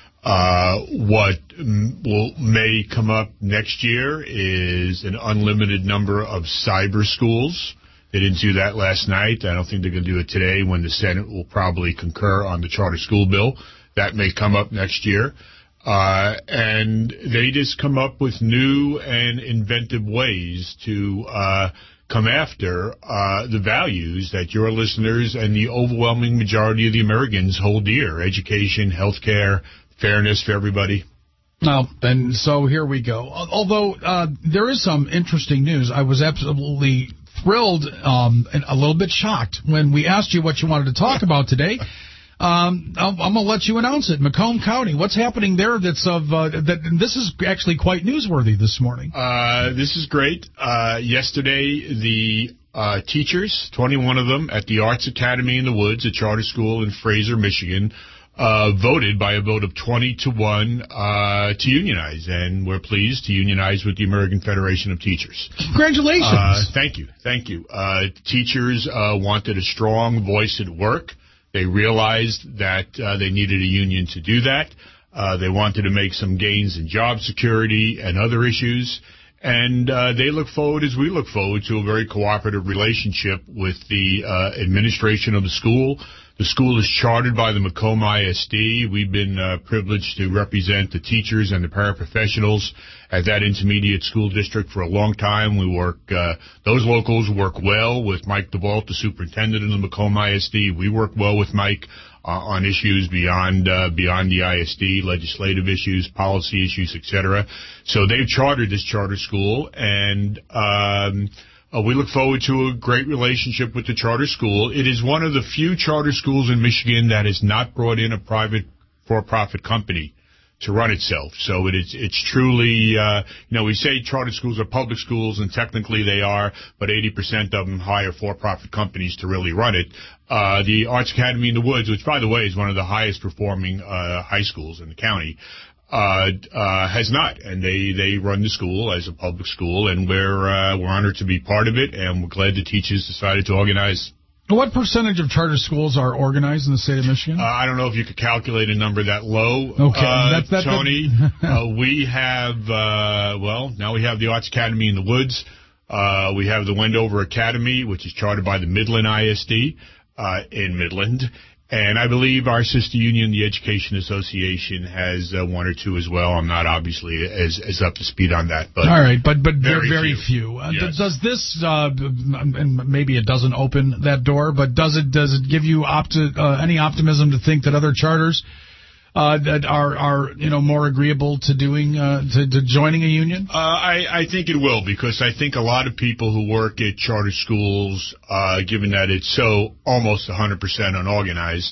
Uh, what m- will may come up next year is an unlimited number of cyber schools. They didn't do that last night. I don't think they're going to do it today when the Senate will probably concur on the charter school bill. That may come up next year. Uh, and they just come up with new and inventive ways to uh, come after uh, the values that your listeners and the overwhelming majority of the Americans hold dear: education, health care, fairness for everybody. Well, and so here we go. Although uh, there is some interesting news, I was absolutely thrilled um, and a little bit shocked when we asked you what you wanted to talk about today. Um, I'm, I'm going to let you announce it. Macomb County, what's happening there that's of, uh, that, this is actually quite newsworthy this morning. Uh, this is great. Uh, yesterday, the uh, teachers, twenty-one of them, at the Arts Academy in the Woods, a charter school in Fraser, Michigan, uh, voted by a vote of twenty to one uh, to unionize. And we're pleased to unionize with the American Federation of Teachers. Congratulations. Uh, thank you. Thank you. Uh, teachers uh, wanted a strong voice at work. They realized that uh, they needed a union to do that. Uh, they wanted to make some gains in job security and other issues. And uh, they look forward, as we look forward, to a very cooperative relationship with the uh, administration of the school. The school is chartered by the Macomb I S D. We've been uh, privileged to represent the teachers and the paraprofessionals at that intermediate school district for a long time. We work, uh, those locals work well with Mike DeVault, the superintendent of the Macomb I S D. We work well with Mike uh, on issues beyond uh, beyond the I S D, legislative issues, policy issues, et cetera. So they've chartered this charter school, and um Uh, we look forward to a great relationship with the charter school. It is one of the few charter schools in Michigan that has not brought in a private for-profit company to run itself. So it is, it's truly, uh, you know, we say charter schools are public schools, and technically they are, but eighty percent of them hire for-profit companies to really run it. Uh, the Arts Academy in the Woods, which, by the way, is one of the highest performing uh, high schools in the county, Uh, uh, has not, and they, they run the school as a public school, and we're, uh, we're honored to be part of it, and we're glad the teachers decided to organize. What percentage of charter schools are organized in the state of Michigan? Uh, I don't know if you could calculate a number that low, okay. uh, that's, that's, Tony. uh, we have, uh, well, now we have the Arts Academy in the Woods. Uh, we have the Wendover Academy, which is chartered by the Midland I S D, uh, in Midland. And I believe our sister union, the Education Association, has uh, one or two as well. I'm not obviously as, as up to speed on that, but all right, but but very, very few. few. Uh, yes. Does this, uh, and maybe it doesn't open that door, but does it does it give you opti- uh, any optimism to think that other charters uh, that are are you know more agreeable to doing uh, to, to joining a union? Uh, I, I think it will, because I think a lot of people who work at charter schools, uh, given that it's so almost one hundred percent unorganized,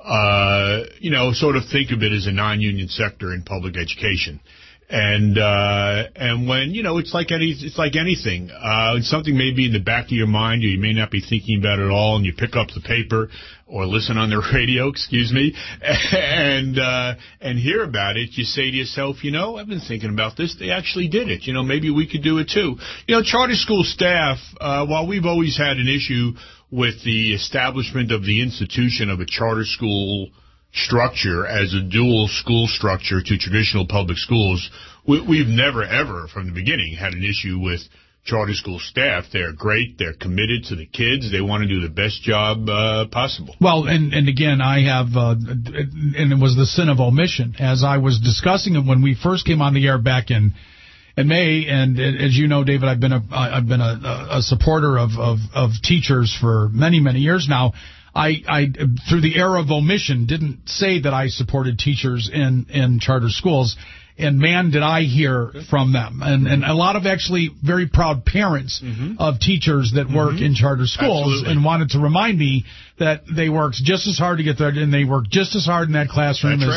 uh, you know, sort of think of it as a non-union sector in public education. And, uh, and when, you know, it's like any, it's like anything, uh, something may be in the back of your mind, or you may not be thinking about it at all, and you pick up the paper or listen on the radio, excuse me, and, uh, and hear about it. You say to yourself, you know, I've been thinking about this. They actually did it. You know, maybe we could do it too. You know, charter school staff, uh, while we've always had an issue with the establishment of the institution of a charter school structure as a dual school structure to traditional public schools, we, we've never, ever, from the beginning, had an issue with charter school staff. They're great. They're committed to the kids. They want to do the best job uh, possible. Well, and, and again, I have, uh, and it was the sin of omission, as I was discussing it when we first came on the air back in in May, and as you know, David, I've been a I've been a, a supporter of, of, of teachers for many, many years now. I, I, through the era of omission, didn't say that I supported teachers in, in charter schools, and man, did I hear from them. And, and a lot of actually very proud parents mm-hmm. of teachers that work mm-hmm. in charter schools Absolutely. And wanted to remind me that they worked just as hard to get there, and they worked just as hard in that classroom That's as, right.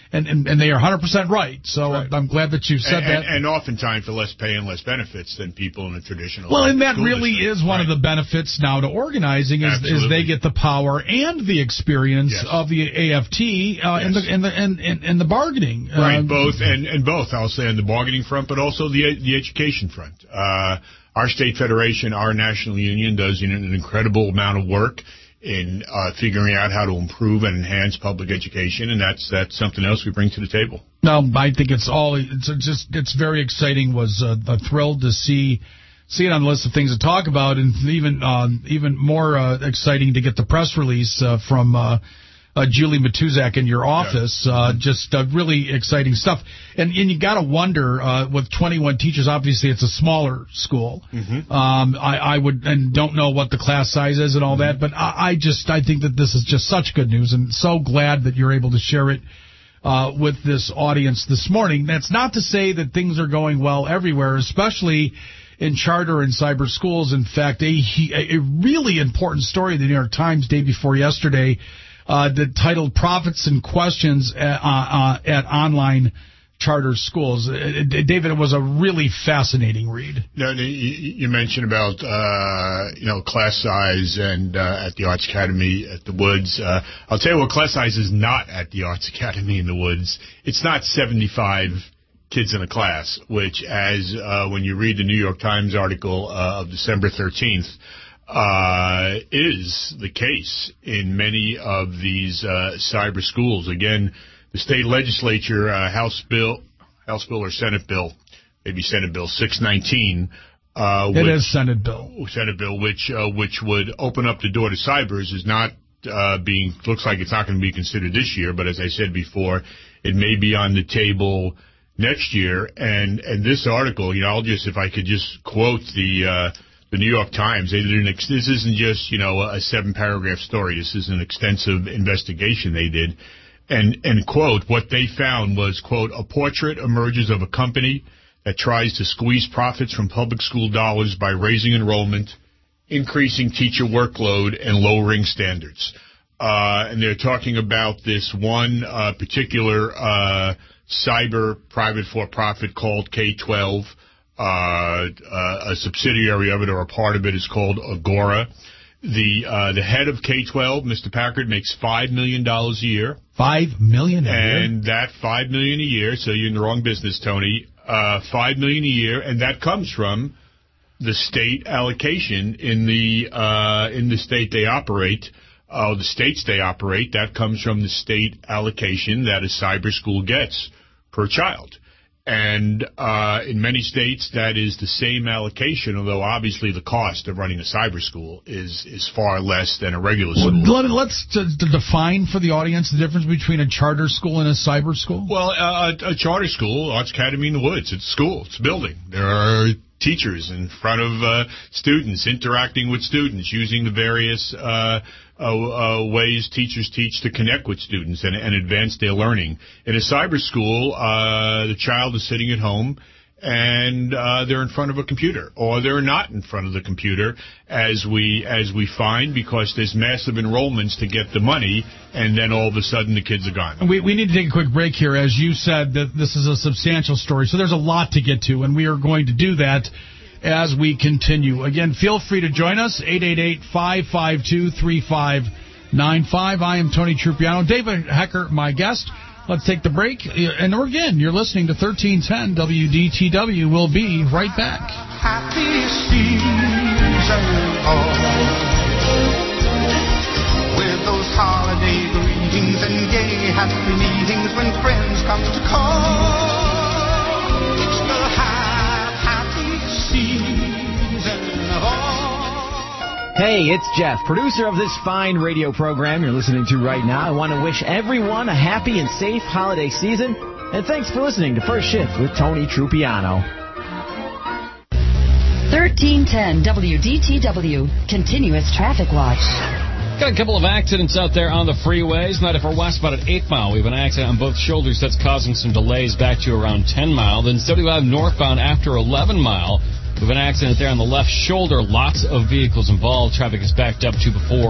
And, and, and they are one hundred percent right. So right. I'm glad that you said and, that. And, and oftentimes for less pay and less benefits than people in a traditional Well, and that school really district. is one right. of the benefits now to organizing is, is they get the power and the experience yes. of the A F T uh, yes. and the and the and, and, and the bargaining. Right, um, both and, and both. I'll say on the bargaining front, but also the the education front. Uh, our state federation, our national union, does an incredible amount of work in uh, figuring out how to improve and enhance public education, and that's that's something else we bring to the table. No, I think it's all it's just it's very exciting. Was uh, thrilled to see see it on the list of things to talk about, and even uh, even more uh, exciting to get the press release uh, from uh, uh, Julie Matuzak in your office. Yeah. Uh, just uh, really exciting stuff, and and you got to wonder uh, with twenty-one teachers. Obviously, it's a smaller school. Mm-hmm. Um, I, I would and don't know what the class size is and all mm-hmm. that, but I, I just I think that this is just such good news, and so glad that you're able to share it uh, with this audience this morning. That's not to say that things are going well everywhere, especially in charter and cyber schools. In fact, a, a really important story in the New York Times day before yesterday uh, that titled Profits and Questions at, uh, uh, at Online Charter Schools. Uh, David, it was a really fascinating read. No, you mentioned about, uh, you know, class size and uh, at the Arts Academy at the Woods. Uh, I'll tell you what class size is not at the Arts Academy in the Woods. It's not seventy-five kids in a class, which as uh, when you read the New York Times article uh, of December thirteenth, uh, is the case in many of these uh, cyber schools. Again, the state legislature, uh, House Bill, House Bill or Senate Bill, maybe Senate Bill six nineteen. Uh, it which, is Senate Bill. Senate Bill, which uh, which would open up the door to cybers, is not uh, being, looks like it's not going to be considered this year, but as I said before, it may be on the table next year. And and this article, you know, I'll just, if I could just quote the uh, the New York Times, they did an ex- this isn't just, you know, a seven paragraph story. This is an extensive investigation they did. And, and quote, what they found was, quote, a portrait emerges of a company that tries to squeeze profits from public school dollars by raising enrollment, increasing teacher workload, and lowering standards. Uh, and they're talking about this one uh, particular uh, cyber private for-profit called K twelve. Uh, uh, a subsidiary of it or a part of it is called Agora. The uh, the head of K twelve, Mister Packard, makes five million dollars a year. Five million dollars a year? And that five million dollars a year, so you're in the wrong business, Tony, uh, five million dollars a year, and that comes from the state allocation in the uh, in the state they operate, uh, the states they operate. That comes from the state allocation that a cyber school gets per child. And uh, in many states, that is the same allocation, although obviously the cost of running a cyber school is, is far less than a regular school. Well, let's to, to define for the audience the difference between a charter school and a cyber school. Well, uh, a, a charter school, Arts Academy in the Woods, it's a school, it's a building. There are teachers in front of uh, students, interacting with students, using the various uh, uh, uh, ways teachers teach to connect with students and, and advance their learning. In a cyber school, uh, the child is sitting at home and uh, they're in front of a computer, or they're not in front of the computer, as we as we find, because there's massive enrollments to get the money, and then all of a sudden the kids are gone. We we need to take a quick break here. As you said, that this is a substantial story, so there's a lot to get to, and we are going to do that as we continue. Again, feel free to join us, eight eight eight, five five two, three five nine five. I am Tony Trupiano. David Hecker, my guest. Let's take the break. And again, you're listening to thirteen ten W D T W. We'll be right back. Happy season all, with those holiday greetings and gay happy meetings when friends come to call. Still have happy season all. Hey, it's Jeff, producer of this fine radio program you're listening to right now. I want to wish everyone a happy and safe holiday season, and thanks for listening to First Shift with Tony Trupiano. thirteen ten W D T W, Continuous Traffic Watch. Got a couple of accidents out there on the freeways. ninety-four westbound at eight mile. We have an accident on both shoulders that's causing some delays back to around ten mile. Then seventy-five northbound after eleven mile. We have an accident there on the left shoulder. Lots of vehicles involved. Traffic is backed up to before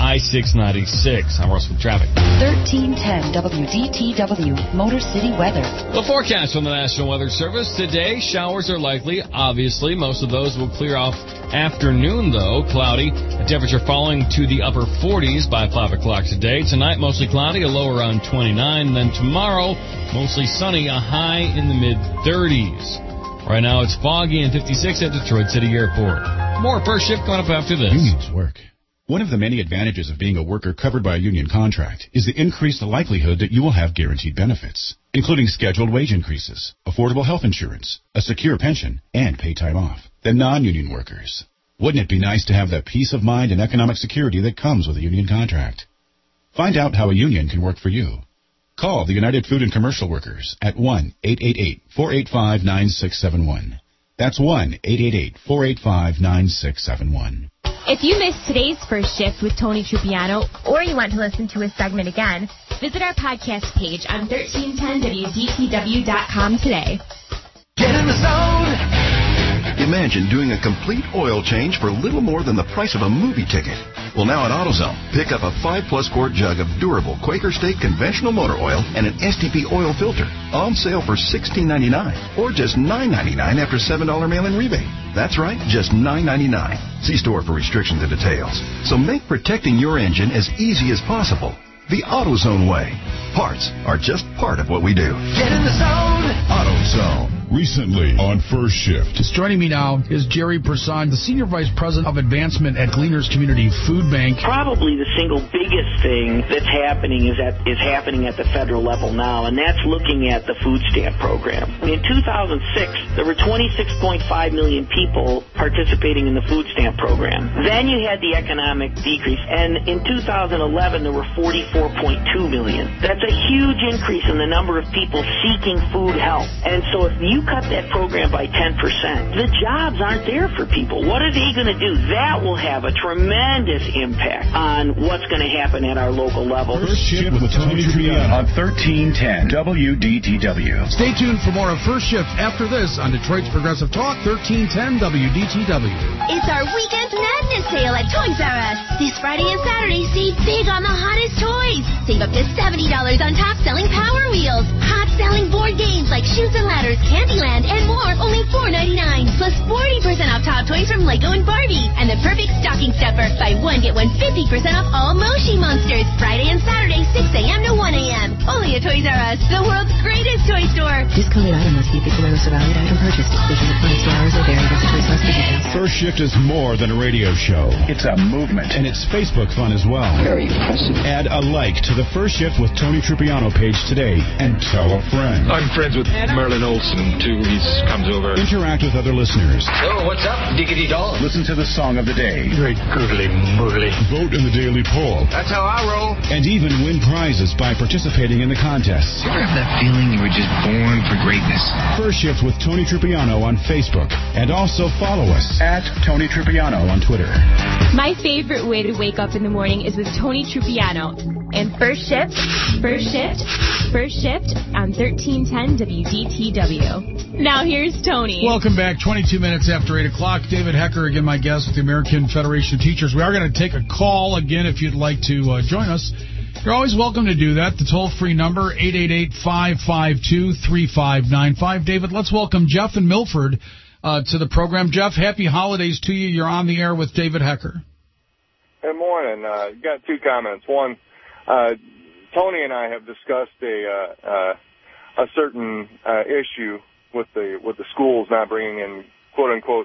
I six ninety-six. I'm Russ with traffic. thirteen ten W D T W, Motor City weather. The forecast from the National Weather Service. Today, showers are likely. Obviously, most of those will clear off afternoon, though. Cloudy. The temperature falling to the upper forties by five o'clock today. Tonight, mostly cloudy, a low around twenty-nine. Then tomorrow, mostly sunny, a high in the mid-thirties. Right now, it's foggy and fifty-six at Detroit City Airport. More First Shift coming up after this. Unions work. One of the many advantages of being a worker covered by a union contract is the increased likelihood that you will have guaranteed benefits, including scheduled wage increases, affordable health insurance, a secure pension, and paid time off than non-union workers. Wouldn't it be nice to have that peace of mind and economic security that comes with a union contract? Find out how a union can work for you. Call the United Food and Commercial Workers at one eight eight eight, four eight five, nine six seven one. That's one eight eight eight, four eight five, nine six seven one. If you missed today's First Shift with Tony Trupiano, or you want to listen to his segment again, visit our podcast page on thirteen ten W D T W dot com today. Get in the zone! Imagine doing a complete oil change for little more than the price of a movie ticket. Well, now at AutoZone, pick up a five plus quart jug of durable Quaker State conventional motor oil and an S T P oil filter, on sale for sixteen ninety-nine, or just nine ninety-nine after seven dollars mail-in rebate. That's right, just nine ninety-nine. See store for restrictions and details. So make protecting your engine as easy as possible. The AutoZone way. Parts are just part of what we do. Get in the zone! AutoZone. Recently on First Shift. Just joining me now is Jerry Persan, the Senior Vice President of Advancement at Gleaners Community Food Bank. Probably the single biggest thing that's happening is at is happening at the federal level now, and that's looking at the food stamp program. In two thousand six, there were twenty-six point five million people participating in the food stamp program. Then you had the economic decrease, and in two thousand eleven, there were forty-four point two million. That's a huge increase in the number of people seeking food help. And so if you cut that program by ten percent, the jobs aren't there for people. What are they going to do? That will have a tremendous impact on what's going to happen at our local level. First Shift with Tony Trupiano on thirteen ten W D T W. Stay tuned for more of First Shift after this on Detroit's Progressive Talk, thirteen ten W D T W. It's our Weekend Madness sale at Toys R Us. This Friday and Saturday, save big on the hottest toys. Save up to seventy dollars on top-selling Power Wheels. Hot-selling board games like Shoes and Ladders, Candyland, and more, only four ninety-nine. Plus forty percent off top toys from Lego and Barbie. And the perfect stocking stuffer. Buy one, get one fifty percent off all Moshi Monsters. Friday and Saturday, six a.m. to one a.m. Only at Toys R Us, the world's greatest toy store. Discounted item must be applicable to valid item purchase. Exclusions apply. Store hours will vary. Visit Toys R Us for details. First Shift is more than a radio show. It's a movement, and it's Facebook fun as well. Very impressive. Add a like to the First Shift with Tony Trupiano page today, and tell a friend. I'm friends with Merlin Olsen, too. He comes over. Interact with other listeners. So, what's up, diggity dog? Listen to the song of the day. Great googly moogly. Vote in the daily poll. That's how I roll. And even win prizes by participating in the contests. You ever have that feeling you were just born for greatness? First Shift with Tony Trupiano on Facebook. And also follow us at Tony Trupiano on Twitter. My favorite way to wake up in the morning is with Tony Trupiano. And First Shift, First Shift, First Shift on thirteen ten W D T W. Now here's Tony. Welcome back. twenty-two minutes after eight o'clock. David Hecker, again, my guest with the American Federation of Teachers. We are going to take a call again if you'd like to uh, join us. You're always welcome to do that. The toll-free number, eight eight eight, five five two, three five nine five. David, let's welcome Jeff in Milford uh, to the program. Jeff, happy holidays to you. You're on the air with David Hecker. Good morning. Uh, got two comments. One, uh, Tony and I have discussed a uh, uh, a certain uh, issue with the with the schools not bringing in quote unquote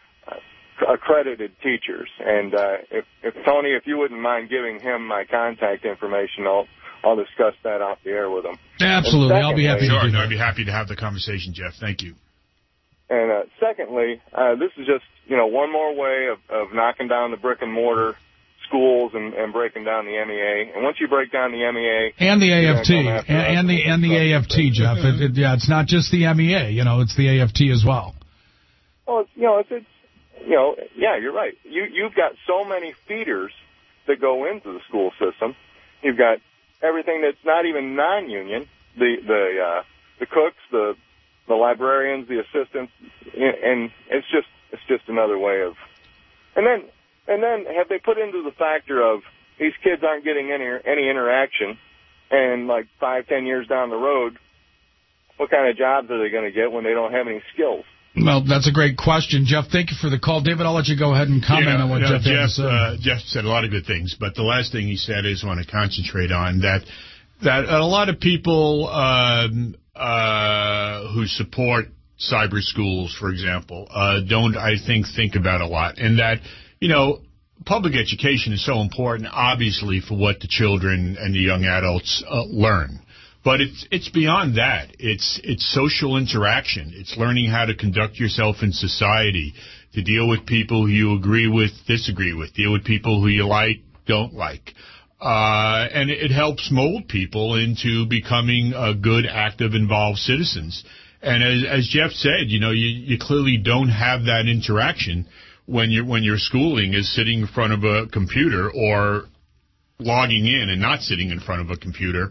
uh, accredited teachers. And uh, if, if Tony, if you wouldn't mind giving him my contact information, I'll I'll discuss that off the air with him. Absolutely, secondly, I'll be happy. Sure, to do no, that. I'd be happy to have the conversation, Jeff. Thank you. And uh, secondly, uh, this is just you know one more way of, of knocking down the brick and mortar schools and, and breaking down the M E A. And once you break down the M E A and the A F T and, and the and the A F T, Jeff, it, it, yeah, it's not just the M E A. You know, it's the A F T as well. Well, it's, you know, it's, it's you know, yeah, you're right. You you've got so many feeders that go into the school system. You've got everything that's not even non-union, the the uh, the cooks, the the librarians, the assistants, and it's just it's just another way of. And then and then have they put into the factor of these kids aren't getting any any interaction, and like five, ten years down the road, what kind of jobs are they going to get when they don't have any skills? Well, that's a great question, Jeff. Thank you for the call. David, I'll let you go ahead and comment yeah, on what you know, Jeff had to say. Uh, Jeff said a lot of good things, but the last thing he said is I want to concentrate on that that a lot of people um, uh, who support cyber schools, for example, uh, don't, I think, think about a lot. And that, you know, public education is so important, obviously, for what the children and the young adults uh, learn. But it's it's beyond that. It's it's social interaction. It's learning how to conduct yourself in society, to deal with people who you agree with, disagree with, deal with people who you like, don't like. Uh, and it helps mold people into becoming uh, good, active, involved citizens. And as, as Jeff said, you know, you, you clearly don't have that interaction when you're when your schooling is sitting in front of a computer or logging in and not sitting in front of a computer.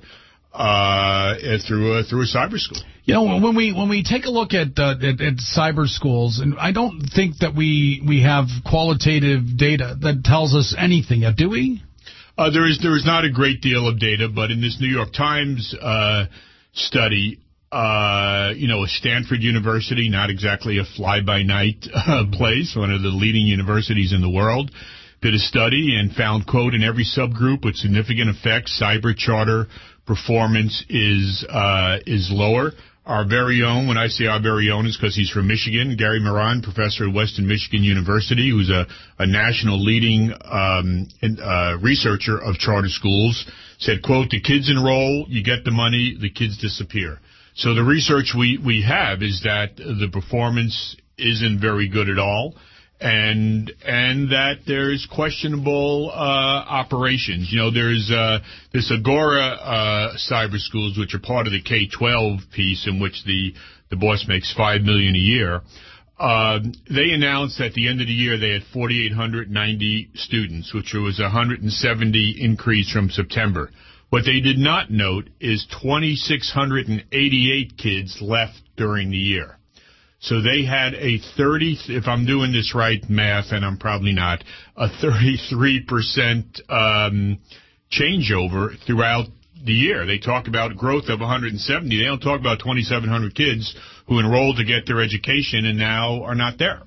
Uh, through a, through a cyber school. You know, when we when we take a look at, uh, at at cyber schools, and I don't think that we we have qualitative data that tells us anything yet, do we? Uh, there is there is not a great deal of data, but in this New York Times uh, study, uh, you know, a Stanford University, not exactly a fly-by-night uh, place, one of the leading universities in the world, did a study and found, quote, in every subgroup with significant effects, cyber charter performance is uh, is lower. Our very own, when I say our very own, is because he's from Michigan, Gary Moran, professor at Western Michigan University, who's a, a national leading um, in, uh, researcher of charter schools, said, quote, the kids enroll, you get the money, the kids disappear. So the research we, we have is that the performance isn't very good at all. And and that there's questionable uh, operations. You know, there's uh, this Agora uh, cyber schools, which are part of the K twelve piece, in which the the boss makes five million a year. Uh, they announced at the end of the year they had four thousand eight hundred ninety students, which was a one hundred seventy increase from September. What they did not note is two thousand six hundred eighty-eight kids left during the year. So they had a thirty, if I'm doing this right math, and I'm probably not, a thirty-three percent um, changeover throughout the year. They talk about growth of one hundred seventy. They don't talk about twenty-seven hundred kids who enrolled to get their education and now are not there.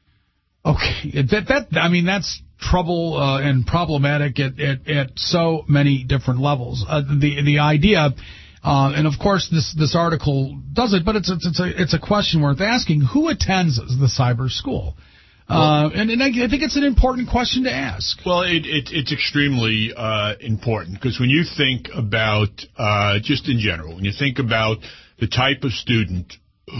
Okay, that that I mean that's trouble uh, and problematic at, at at so many different levels. Uh, the the idea. Uh, and, of course, this this article does it, but it's it's, it's, a, it's a question worth asking. Who attends the cyber school? Uh, and, and I think it's an important question to ask. Well, it, it, it's extremely uh, important because when you think about, uh, just in general, when you think about the type of student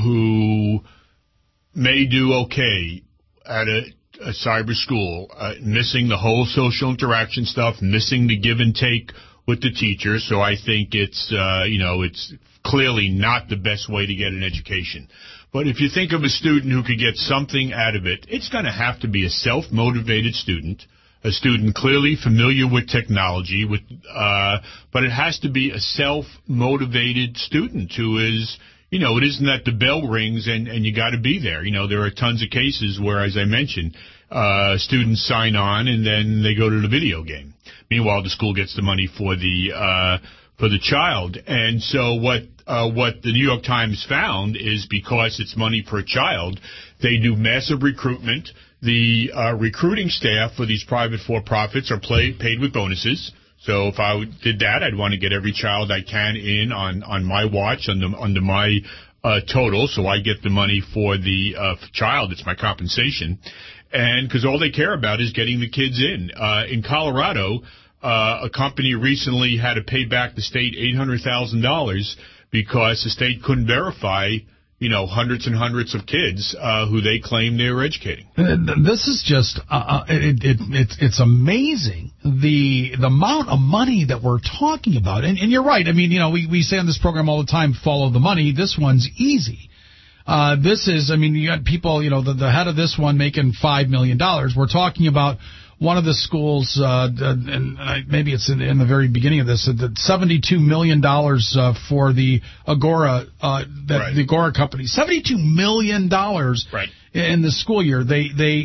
who may do okay at a, a cyber school, uh, missing the whole social interaction stuff, missing the give and take with the teacher, so I think it's, uh, you know, it's clearly not the best way to get an education. But if you think of a student who could get something out of it, it's going to have to be a self-motivated student, a student clearly familiar with technology, with, uh, but it has to be a self-motivated student who is, you know, it isn't that the bell rings and, and you got to be there. You know, there are tons of cases where, as I mentioned, uh, students sign on and then they go to the video game. Meanwhile, the school gets the money for the uh, for the child. And so what uh, what the New York Times found is because it's money per child, they do massive recruitment. The uh, recruiting staff for these private for-profits are play, paid with bonuses. So if I did that, I'd want to get every child I can in on, on my watch, under, under my uh, total, so I get the money for the uh, child. It's my compensation. And because all they care about is getting the kids in. Uh, in Colorado, uh, a company recently had to pay back the state eight hundred thousand dollars because the state couldn't verify, you know, hundreds and hundreds of kids uh, who they claim they were educating. This is just, uh, it, it, it, it's amazing, the the amount of money that we're talking about. And, and you're right. I mean, you know, we, we say on this program all the time, follow the money. This one's easy. Uh, this is, I mean, you got people, you know, the, the head of this one making five million dollars. We're talking about one of the schools, uh, and maybe it's in, in the very beginning of this, uh, seventy-two million dollars uh, for the Agora, uh, that, right. the Agora company. seventy-two million dollars right. in the school year. They, they,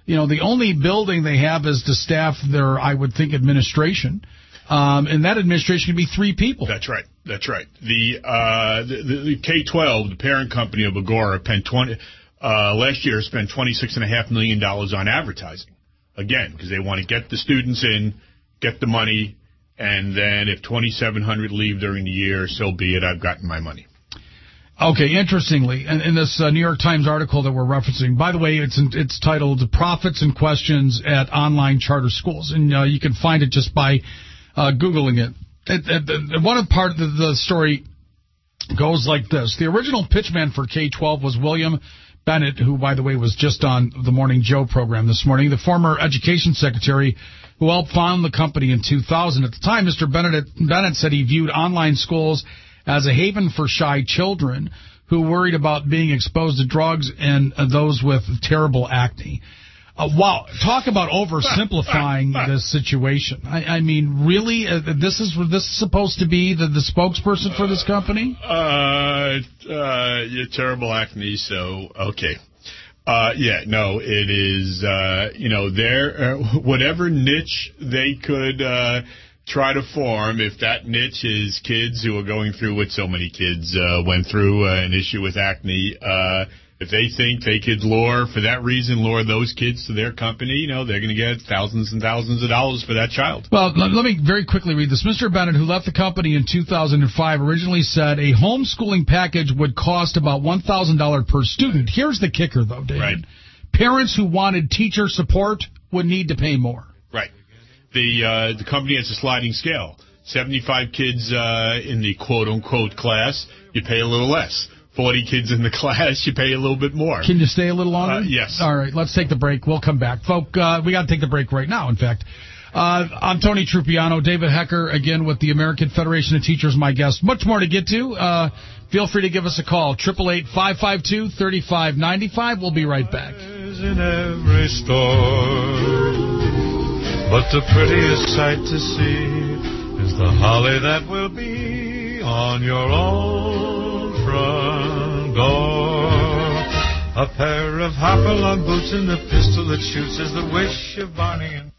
You know, the only building they have is to staff their, I would think, administration. Um, and that administration can be three people. That's right. That's right. The, uh, the, the K twelve, the parent company of Agora, spent twenty, uh, last year spent twenty-six point five million dollars on advertising. Again, because they want to get the students in, get the money, and then if twenty-seven hundred leave during the year, so be it, I've gotten my money. Okay, interestingly, in, in this uh, New York Times article that we're referencing, by the way, it's it's titled Profits and Questions at Online Charter Schools, and uh, you can find it just by uh, Googling it. it, it, it one part of the, the story goes like this. The original pitchman for K twelve was William Bennett, who, by the way, was just on the Morning Joe program this morning, the former education secretary who helped found the company in two thousand. At the time, Mister Bennett, Bennett said he viewed online schools as a haven for shy children who worried about being exposed to drugs and uh, those with terrible acne. Uh, wow, talk about oversimplifying this situation. I, I mean, really, uh, this is this is supposed to be the, the spokesperson for this company? Uh, uh, yeah, terrible acne, so, okay. Uh, yeah, no, it is, uh, you know, their, uh, whatever niche they could, uh, try to form, if that niche is kids who are going through what so many kids uh, went through, uh, an issue with acne, uh, if they think they could lure, for that reason, lure those kids to their company, you know, they're going to get thousands and thousands of dollars for that child. Well, let, let me very quickly read this. Mister Bennett, who left the company in two thousand five, originally said a homeschooling package would cost about one thousand dollars per student. Here's the kicker, though, David. Right. Parents who wanted teacher support would need to pay more. Right. The uh, the company has a sliding scale. seventy-five kids uh, in the quote-unquote class, you pay a little less. forty kids in the class, you pay a little bit more. Can you stay a little longer? Uh, yes. All right, let's take the break. We'll come back. Folk, uh, we got to take the break right now, in fact. Uh, I'm Tony Trupiano. David Hecker, again, with the American Federation of Teachers, my guest. Much more to get to. Uh, feel free to give us a call. eight eight eight, five five two, three five nine five. We'll be right back. In every store. But the prettiest sight to see is the holly that will be on your own front door. A pair of hopalong boots and the pistol that shoots is the wish of Barney and...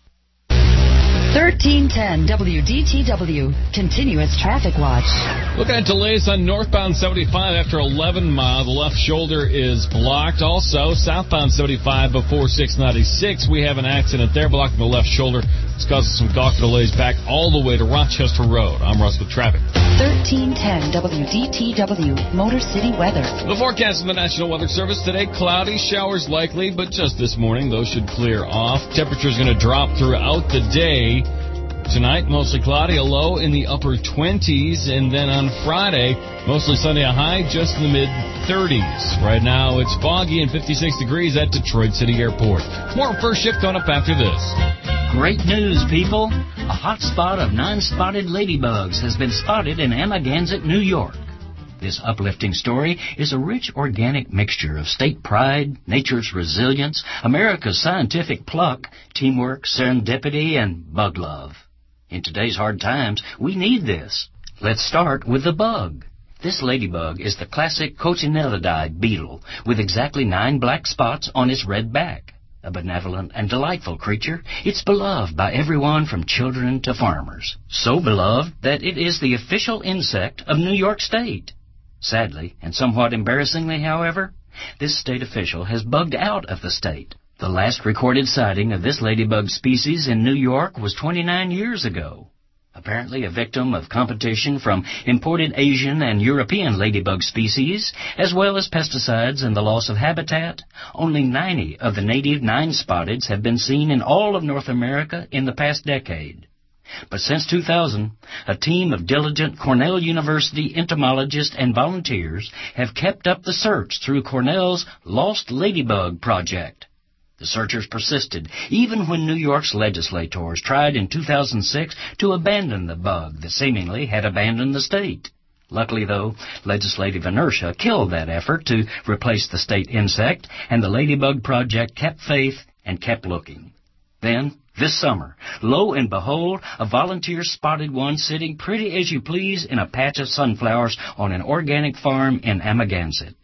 thirteen ten W D T W, Continuous Traffic Watch. Looking at delays on northbound seventy-five after eleven mile. The left shoulder is blocked. Also, southbound seventy-five before six ninety-six. We have an accident there blocking the left shoulder. It's causing some Gawker delays back all the way to Rochester Road. I'm Russ with traffic. thirteen ten W D T W, Motor City Weather. The forecast from the National Weather Service today, cloudy, showers likely, but just this morning, those should clear off. Temperature's going to drop throughout the day. Tonight, mostly cloudy, a low in the upper twenties, and then on Friday, mostly sunny, a high just in the mid-thirties. Right now, it's foggy and fifty-six degrees at Detroit City Airport. More First Shift coming up after this. Great news, people. A hot spot of non-spotted ladybugs has been spotted in Amagansett, New York. This uplifting story is a rich organic mixture of state pride, nature's resilience, America's scientific pluck, teamwork, serendipity, and bug love. In today's hard times, we need this. Let's start with the bug. This ladybug is the classic Coccinellidae beetle with exactly nine black spots on its red back. A benevolent and delightful creature, it's beloved by everyone from children to farmers. So beloved that it is the official insect of New York State. Sadly, and somewhat embarrassingly, however, this state official has bugged out of the state. The last recorded sighting of this ladybug species in New York was twenty-nine years ago. Apparently a victim of competition from imported Asian and European ladybug species, as well as pesticides and the loss of habitat, only ninety of the native nine-spotteds have been seen in all of North America in the past decade. But since two thousand, a team of diligent Cornell University entomologists and volunteers have kept up the search through Cornell's Lost Ladybug Project. The searchers persisted, even when New York's legislators tried in two thousand six to abandon the bug that seemingly had abandoned the state. Luckily, though, legislative inertia killed that effort to replace the state insect, and the Ladybug Project kept faith and kept looking. Then, this summer, lo and behold, a volunteer spotted one sitting pretty as you please in a patch of sunflowers on an organic farm in Amagansett.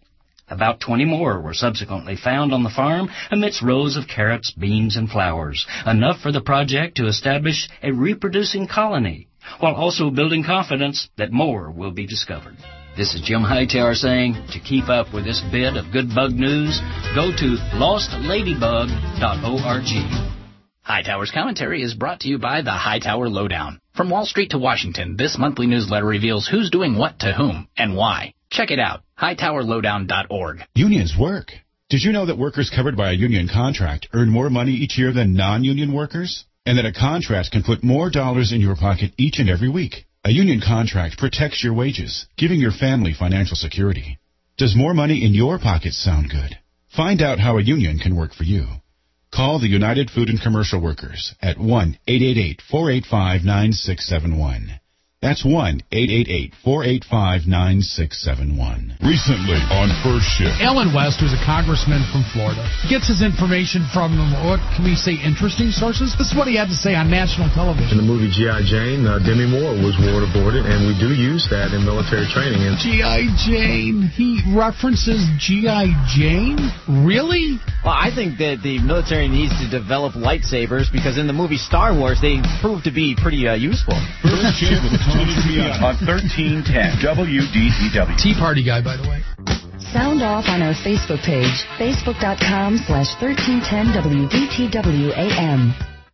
About twenty more were subsequently found on the farm amidst rows of carrots, beans, and flowers, enough for the project to establish a reproducing colony, while also building confidence that more will be discovered. This is Jim Hightower saying, to keep up with this bit of good bug news, go to lost ladybug dot org. Hightower's commentary is brought to you by the Hightower Lowdown. From Wall Street to Washington, this monthly newsletter reveals who's doing what to whom and why. Check it out, hightower lowdown dot org. Unions work. Did you know that workers covered by a union contract earn more money each year than non-union workers? And that a contract can put more dollars in your pocket each and every week? A union contract protects your wages, giving your family financial security. Does more money in your pocket sound good? Find out how a union can work for you. Call the United Food and Commercial Workers at one eight eight eight, four eight five, nine six seven one. That's one eight eight eight, four eight five, nine six seven one. Recently on First Shift. Alan West, who's a congressman from Florida, gets his information from, what can we say, interesting sources? This is what he had to say on national television. In the movie G I. Jane, uh, Demi Moore was waterboarded, and we do use that in military training. And G I. Jane? He references G I. Jane? Really? Well, I think that the military needs to develop lightsabers because in the movie Star Wars, they proved to be pretty uh, useful. First Shift with on thirteen ten W D T W. Tea Party guy, by the way. Sound off on our Facebook page, facebook.com slash 1310 WDTWAM.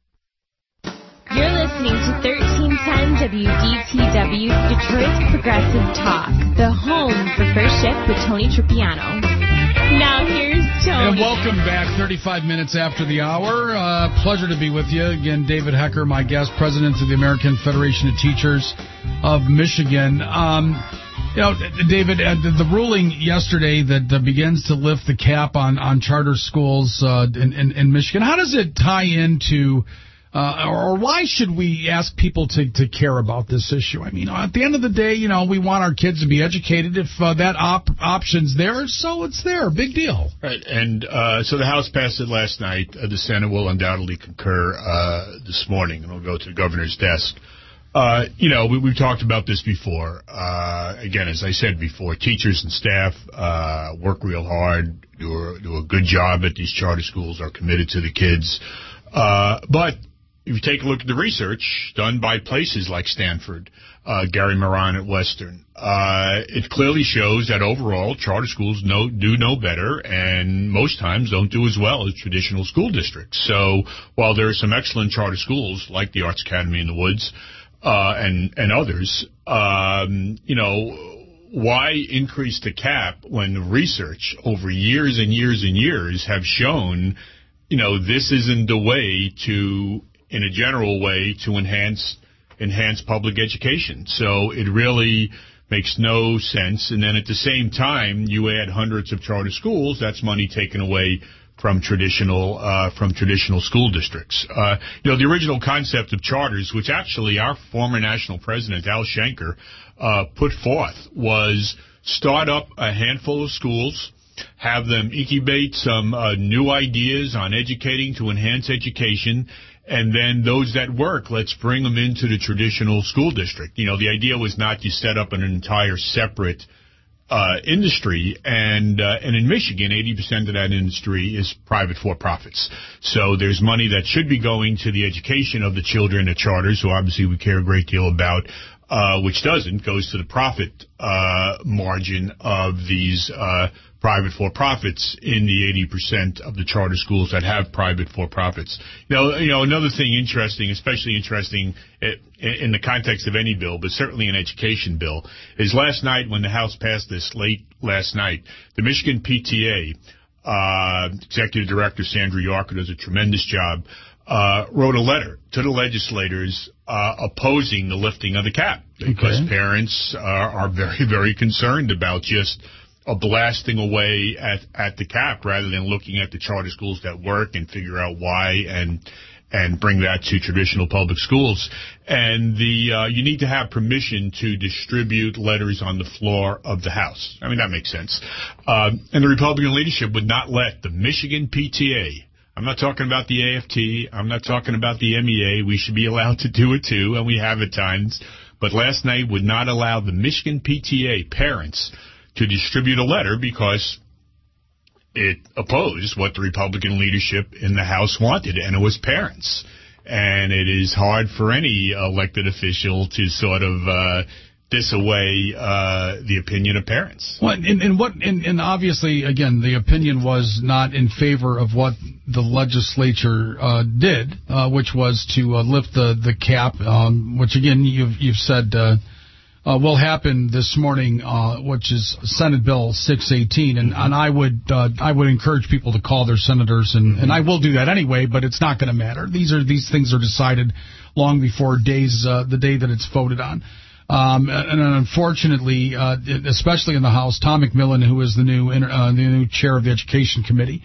You're listening to thirteen ten W D T W, Detroit's Progressive Talk, the home for First Shift with Tony Tripiano. Now here's Tony. And welcome back, thirty-five minutes after the hour. Uh, pleasure to be with you. Again, David Hecker, my guest, president of the American Federation of Teachers of Michigan. Um, you know, David, uh, the, the ruling yesterday that uh, begins to lift the cap on, on charter schools uh, in, in, in Michigan, how does it tie into... Uh, or why should we ask people to, to care about this issue? I mean, at the end of the day, you know, we want our kids to be educated. If uh, that op- option's there, so it's there. Big deal. Right. And uh, so the House passed it last night. Uh, the Senate will undoubtedly concur uh, this morning, and it'll go to the governor's desk. Uh, you know, we, we've talked about this before. Uh, again, as I said before, teachers and staff uh, work real hard, do a, do a good job at these charter schools, are committed to the kids. Uh, but if you take a look at the research done by places like Stanford, uh, Gary Moran at Western, uh, it clearly shows that overall charter schools know, do no better and most times don't do as well as traditional school districts. So while there are some excellent charter schools like the Arts Academy in the Woods uh, and, and others, um, you know, why increase the cap when the research over years and years and years have shown, you know, this isn't the way to, in a general way, to enhance enhance public education. So it really makes no sense. And then at the same time, you add hundreds of charter schools. That's money taken away from traditional uh, from traditional school districts. Uh, you know, the original concept of charters, which actually our former national president Al Shanker uh, put forth, was start up a handful of schools, have them incubate some uh, new ideas on educating to enhance education, and then those that work, let's bring them into the traditional school district. You know, the idea was not to set up an entire separate uh, industry, and uh, and in Michigan, eighty percent of that industry is private for-profits. So there's money that should be going to the education of the children at charters, who obviously we care a great deal about, uh, which doesn't, goes to the profit uh, margin of these uh private for-profits in the eighty percent of the charter schools that have private for-profits. You know, you know, another thing interesting, especially interesting in the context of any bill, but certainly an education bill, is last night when the House passed this late last night, the Michigan P T A, uh, Executive Director Sandra York, who does a tremendous job, uh, wrote a letter to the legislators uh, opposing the lifting of the cap because okay. parents uh, are very, very concerned about just a blasting away at, at the cap rather than looking at the charter schools that work and figure out why and and bring that to traditional public schools. And the uh, you need to have permission to distribute letters on the floor of the House. I mean, that makes sense. Um, and the Republican leadership would not let the Michigan P T A, I'm not talking about the A F T, I'm not talking about the M E A, we should be allowed to do it too, and we have at times, but last night would not allow the Michigan P T A parents to distribute a letter because it opposed what the Republican leadership in the House wanted, and it was parents. And it is hard for any elected official to sort of uh, disaway uh, the opinion of parents. Well, and, and what, and, and obviously, again, the opinion was not in favor of what the legislature uh, did, uh, which was to uh, lift the the cap, um, which again you've you've said uh, uh, will happen this morning, uh, which is Senate Bill six eighteen, and, and I would uh, I would encourage people to call their senators, and, and I will do that anyway, but it's not going to matter. These are these things are decided long before days uh, the day that it's voted on. Um, and unfortunately, uh, especially in the House, Tom McMillan, who is the new uh, the new chair of the Education Committee,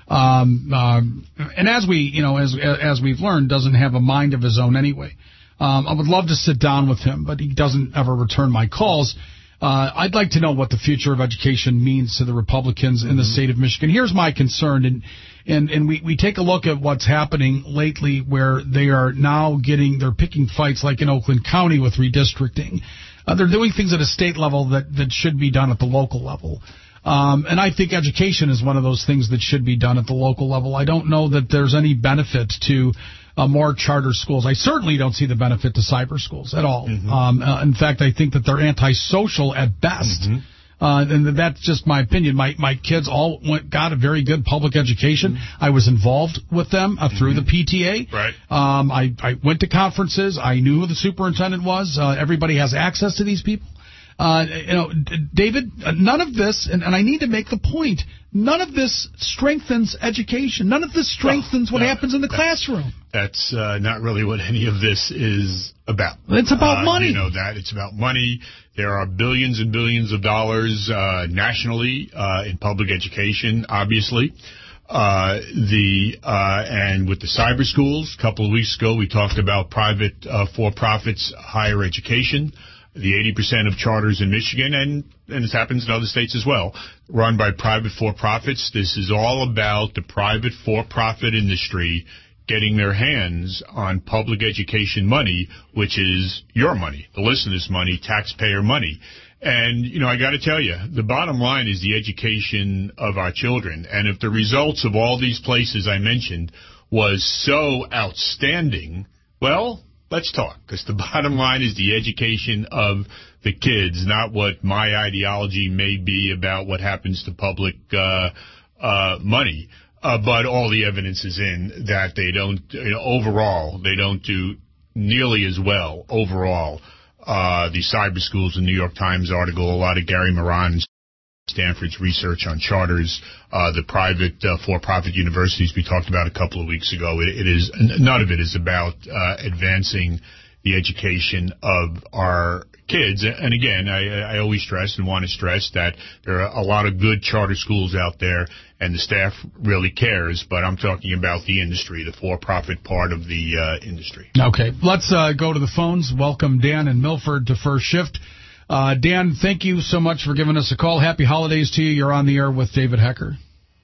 um, um, and as we you know as as we've learned, doesn't have a mind of his own anyway. Um, I would love to sit down with him, but he doesn't ever return my calls. Uh, I'd like to know what the future of education means to the Republicans in the state of Michigan. Here's my concern, and and and we, we take a look at what's happening lately, where they are now getting they're picking fights like in Oakland County with redistricting. Uh, they're doing things at a state level that that should be done at the local level. Um, and I think education is one of those things that should be done at the local level. I don't know that there's any benefit to uh, more charter schools. I certainly don't see the benefit to cyber schools at all. Mm-hmm. Um, uh, in fact, I think that they're antisocial at best. Mm-hmm. Uh, and that's just my opinion. My my kids all went, got a very good public education. Mm-hmm. I was involved with them uh, through mm-hmm. the P T A. Right. Um, I, I went to conferences. I knew who the superintendent was. Uh, everybody has access to these people. Uh, you know, David, none of this, and, and I need to make the point, none of this strengthens education. None of this strengthens no, what no, happens in the classroom. That's uh, not really what any of this is about. It's about uh, money. You know that. It's about money. There are billions and billions of dollars uh, nationally uh, in public education, obviously. Uh, the uh, and with the cyber schools, a couple of weeks ago, we talked about private uh, for-profits higher education. The eighty percent of charters in Michigan, and, and this happens in other states as well, run by private for-profits. This is all about the private for-profit industry getting their hands on public education money, which is your money, the listeners' money, taxpayer money. And, you know, I got to tell you, the bottom line is the education of our children. And if the results of all these places I mentioned was so outstanding, well, let's talk, because the bottom line is the education of the kids, not what my ideology may be about what happens to public uh, uh, money. Uh, but all the evidence is in that they don't, you know, overall, they don't do nearly as well overall. Uh, the cyber schools, the New York Times article, a lot of Gary Moran, Stanford's research on charters, uh, the private uh, for-profit universities we talked about a couple of weeks ago. It, it is none of it is about uh, advancing the education of our kids. And again, I, I always stress and want to stress that there are a lot of good charter schools out there, and the staff really cares. But I'm talking about the industry, the for-profit part of the uh, industry. Okay, let's uh, go to the phones. Welcome Dan and Milford to First Shift. Uh, Dan, thank you so much for giving us a call. Happy holidays to you. You're on the air with David Hecker.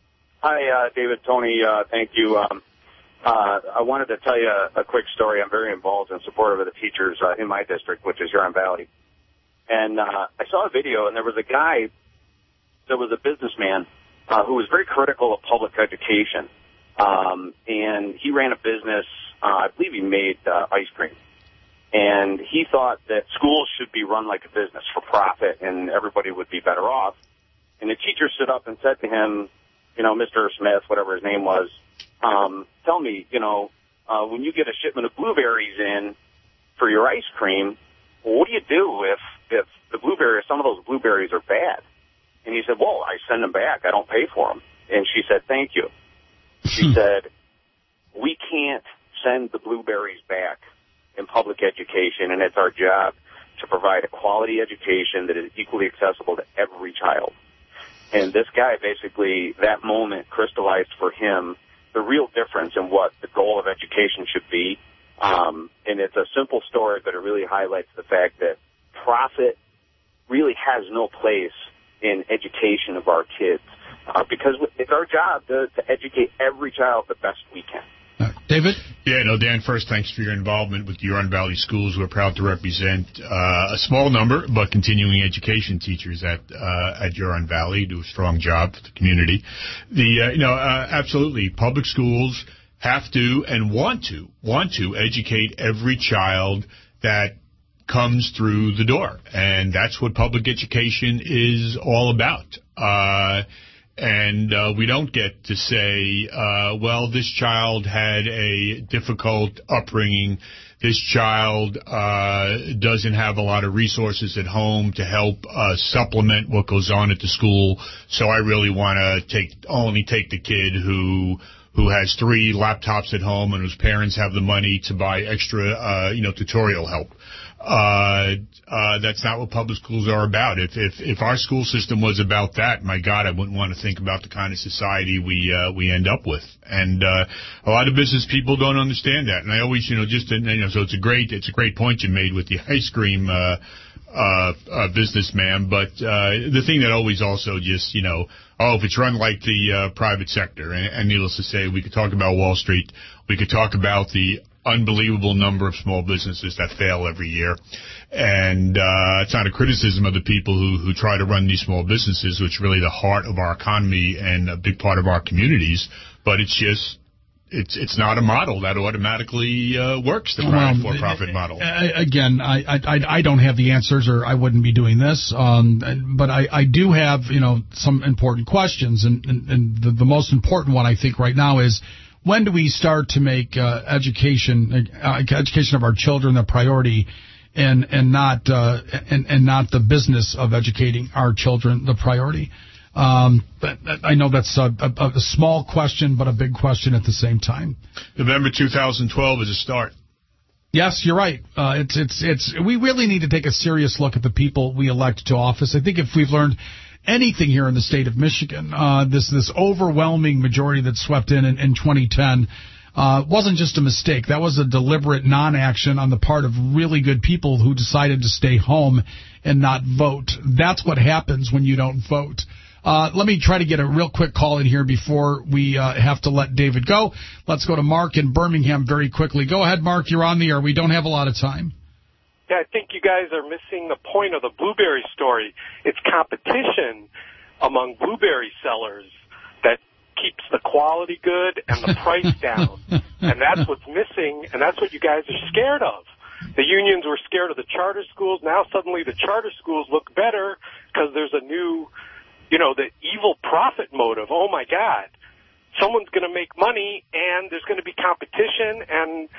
Hi, uh, David, Tony. Uh, thank you. Um, uh, I wanted to tell you a, a quick story. I'm very involved and supportive of the teachers uh, in my district, which is Huron Valley. And uh, I saw a video, and there was a guy that was a businessman uh, who was very critical of public education. Um, and he ran a business. Uh, I believe he made uh, ice cream. And he thought that schools should be run like a business for profit and everybody would be better off. And the teacher stood up and said to him, you know, Mister Smith, whatever his name was, um, tell me, you know, uh, when you get a shipment of blueberries in for your ice cream, well, what do you do if, if the blueberries, some of those blueberries are bad? And he said, well, I send them back. I don't pay for them. And she said, thank you. She said, we can't send the blueberries back in public education, and it's our job to provide a quality education that is equally accessible to every child. And this guy basically, that moment crystallized for him the real difference in what the goal of education should be. Um, and it's a simple story, but it really highlights the fact that profit really has no place in education of our kids, uh, because it's our job to, to educate every child the best we can. Uh, David? Yeah, no, Dan, first, thanks for your involvement with the Huron Valley Schools. We're proud to represent uh, a small number, but continuing education teachers at uh, at Huron Valley. Do a strong job for the community. The uh, you know, uh, absolutely, public schools have to and want to want to educate every child that comes through the door, and that's what public education is all about. Uh, And uh, we don't get to say, uh, well, this child had a difficult upbringing. This child uh, doesn't have a lot of resources at home to help uh, supplement what goes on at the school. So I really want to take only take the kid who who has three laptops at home and whose parents have the money to buy extra, uh, you know, tutorial help. Uh, uh, that's not what public schools are about. If, if, if our school system was about that, my God, I wouldn't want to think about the kind of society we, uh, we end up with. And, uh, a lot of business people don't understand that. And I always, you know, just, you know, so it's a great, it's a great point you made with the ice cream, uh, uh, uh businessman. But, uh, the thing that always also just, you know, oh, if it's run like the, uh, private sector, and, and needless to say, we could talk about Wall Street. We could talk about the unbelievable number of small businesses that fail every year. And uh, it's not a criticism of the people who, who try to run these small businesses, which are really the heart of our economy and a big part of our communities. But it's just, it's it's not a model that automatically uh, works, the private well, for-profit model. Again, I, I, I don't have the answers, or I wouldn't be doing this. Um, but I, I do have, you know, some important questions. And, and, and the, the most important one, I think, right now is, when do we start to make uh, education uh, education of our children the priority, and and not uh, and and not the business of educating our children the priority? Um, but I know that's a, a, a small question, but a big question at the same time. November two thousand twelve is a start. Yes, you're right. Uh, it's it's it's we really need to take a serious look at the people we elect to office. I think if we've learned anything here in the state of Michigan, uh, this this overwhelming majority that swept in in, in twenty ten uh, wasn't just a mistake. That was a deliberate non-action on the part of really good people who decided to stay home and not vote. That's what happens when you don't vote. Uh, let me try to get a real quick call in here before we uh, have to let David go. Let's go to Mark in Birmingham very quickly. Go ahead, Mark. You're on the air. We don't have a lot of time. Yeah, I think you guys are missing the point of the blueberry story. It's competition among blueberry sellers that keeps the quality good and the price down. And that's what's missing, and that's what you guys are scared of. The unions were scared of the charter schools. Now suddenly the charter schools look better because there's a new, you know, the evil profit motive. Oh, my God. Someone's going to make money, and there's going to be competition, and...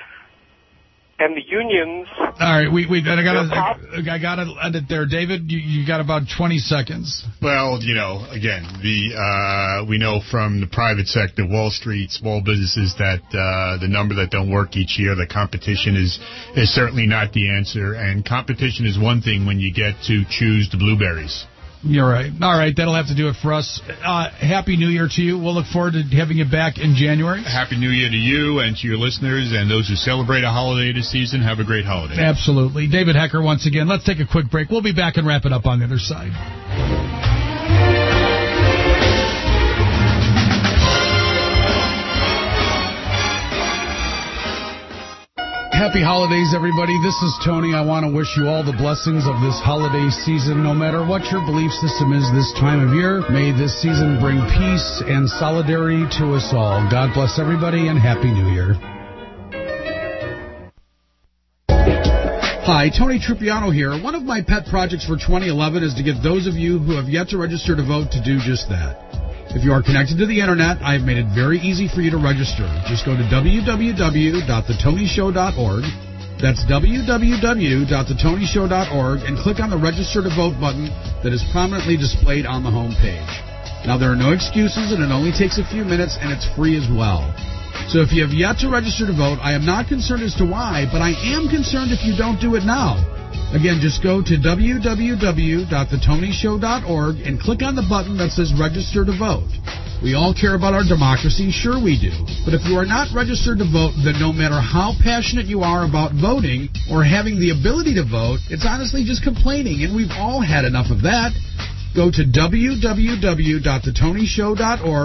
And the unions. All right, we we I got I got to end it there, David. You you got about twenty seconds. Well, you know, again, the uh, we know from the private sector, Wall Street, small businesses, that uh, the number that don't work each year, the competition is is certainly not the answer. And competition is one thing when you get to choose the blueberries. You're right. All right, that'll have to do it for us. Uh, Happy New Year to you. We'll look forward to having you back in January. Happy New Year to you and to your listeners and those who celebrate a holiday this season. Have a great holiday. Absolutely. David Hecker once again. Let's take a quick break. We'll be back and wrap it up on the other side. Happy holidays, everybody. This is Tony. I want to wish you all the blessings of this holiday season, no matter what your belief system is this time of year. May this season bring peace and solidarity to us all. God bless everybody, and Happy New Year. Hi, Tony Trupiano here. One of my pet projects for twenty eleven is to get those of you who have yet to register to vote to do just that. If you are connected to the Internet, I have made it very easy for you to register. Just go to w w w dot the tony show dot org. That's w w w dot the tony show dot org and click on the Register to Vote button that is prominently displayed on the home page. Now, there are no excuses, and it only takes a few minutes, and it's free as well. So if you have yet to register to vote, I am not concerned as to why, but I am concerned if you don't do it now. Again, just go to w w w dot the tony show dot org and click on the button that says Register to Vote. We all care about our democracy, sure we do. But if you are not registered to vote, then no matter how passionate you are about voting or having the ability to vote, it's honestly just complaining, and we've all had enough of that. Go to w w w dot the tony show dot org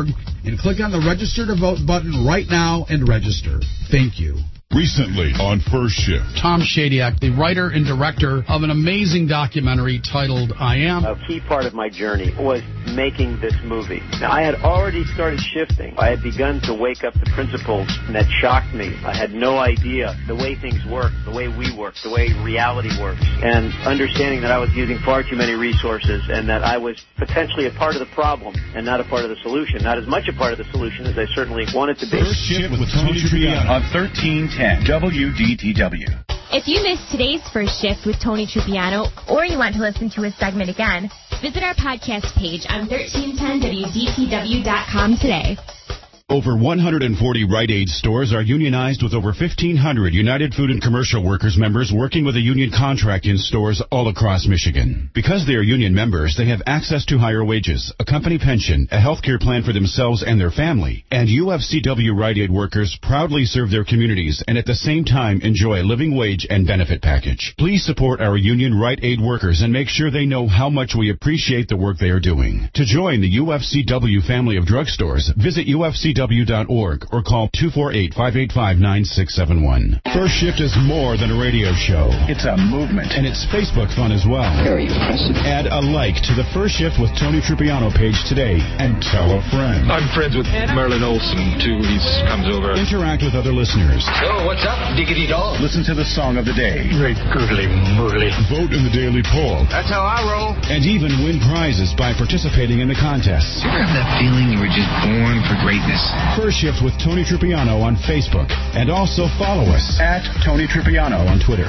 and click on the Register to Vote button right now and register. Thank you. Recently on First Shift. Tom Shadyac, the writer and director of an amazing documentary titled I Am. A key part of my journey was making this movie. Now, I had already started shifting. I had begun to wake up to principles that shocked me. I had no idea the way things work, the way we work, the way reality works, and understanding that I was using far too many resources and that I was potentially a part of the problem and not a part of the solution. Not as much a part of the solution as I certainly wanted to be. First Shift with Tony Tripiano on thirteen ten W D T W. If you missed today's First Shift with Tony Tripiano, or you want to listen to his segment again, visit our podcast page on thirteen ten W D T W dot com today. Over one hundred forty Rite Aid stores are unionized with over fifteen hundred United Food and Commercial Workers members working with a union contract in stores all across Michigan. Because they are union members, they have access to higher wages, a company pension, a health care plan for themselves and their family, and U F C W Rite Aid workers proudly serve their communities and at the same time enjoy a living wage and benefit package. Please support our union Rite Aid workers and make sure they know how much we appreciate the work they are doing. To join the U F C W family of drugstores, visit U F C W dot org or call two four eight, five eight five, nine six seven one. First Shift is more than a radio show. It's a movement, and it's Facebook fun as well. Very impressive. Add a like to the First Shift with Tony Tripiano page today and tell a friend. I'm friends with Merlin Olsen, too. He comes over. Interact with other listeners. So, what's up, diggity dog? Listen to the song of the day. Great googly moogly. Vote in the daily poll. That's how I roll. And even win prizes by participating in the contests. You ever have that feeling you were just born for greatness? First Shift with Tony Tripiano on Facebook. And also follow us at Tony Tripiano on Twitter.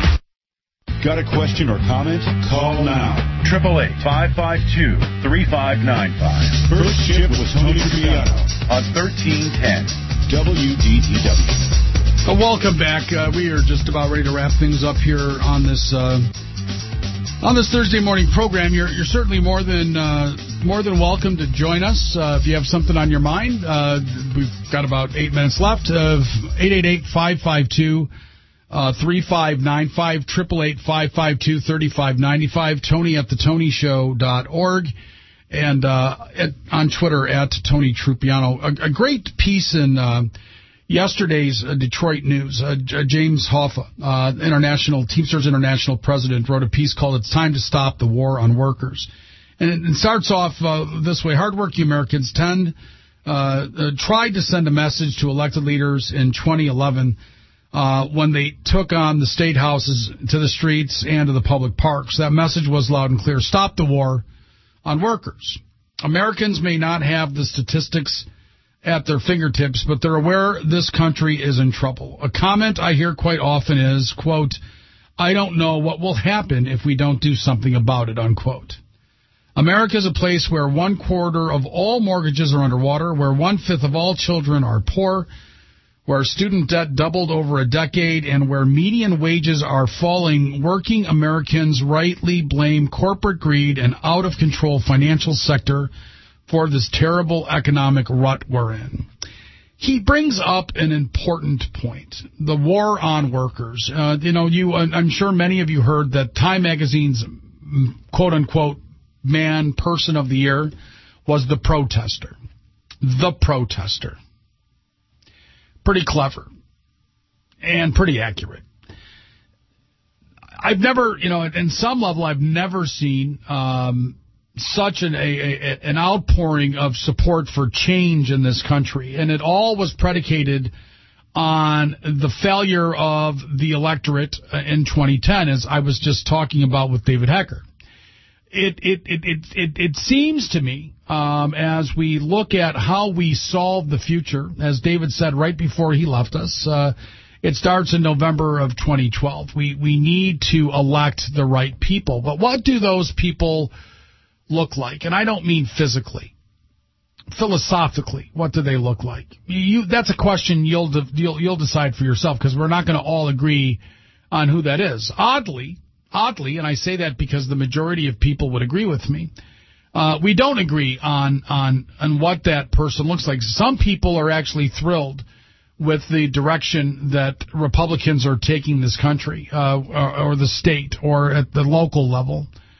Got a question or comment? Call now. eight eight eight, five five two, three five nine five. First Shift with Tony Tripiano on thirteen ten W D T W. Uh, welcome back. Uh, we are just about ready to wrap things up here on this uh, on this Thursday morning program. You're you're certainly more than uh, more than welcome to join us uh, if you have something on your mind. Uh, we've got about eight minutes left. Of eight eight eight, five five two, three five nine five, eight eight eight, five five two, three five nine five. Tony at the Tony Show dot org, and uh, at, on Twitter at Tony Tripiano. A, a great piece in uh, yesterday's uh, Detroit News. Uh, J- James Hoffa, uh, International Teamsters International president, wrote a piece called "It's Time to Stop the War on Workers." And it, it starts off uh, this way. Hardworking Americans tend uh, uh, tried to send a message to elected leaders in twenty eleven uh, when they took on the state houses, to the streets, and to the public parks. That message was loud and clear: stop the war on workers. Americans may not have the statistics at their fingertips, but they're aware this country is in trouble. A comment I hear quite often is, quote, "I don't know what will happen if we don't do something about it," unquote. America is a place where one quarter of all mortgages are underwater, where one-fifth of all children are poor, where student debt doubled over a decade, and where median wages are falling. Working Americans rightly blame corporate greed and out-of-control financial sector for this terrible economic rut we're in. He brings up an important point: the war on workers. Uh, you know, you I'm sure many of you heard that Time Magazine's quote-unquote man, person of the year was the protester. The protester. Pretty clever and pretty accurate. I've never, you know, in some level, I've never seen um, such an, a, a, an outpouring of support for change in this country. And it all was predicated on the failure of the electorate in twenty ten, as I was just talking about with David Hecker. It it it it it, it seems to me, um, as we look at how we solve the future, as David said right before he left us, uh, it starts in November of twenty twelve. We we need to elect the right people. But what do those people look like? And I don't mean physically. Philosophically, what do they look like? You that's a question you'll de- you'll you'll decide for yourself, because we're not going to all agree on who that is. Oddly. Oddly, and I say that because the majority of people would agree with me, uh, we don't agree on, on on what that person looks like. Some people are actually thrilled with the direction that Republicans are taking this country, uh, or, or the state, or at the local level.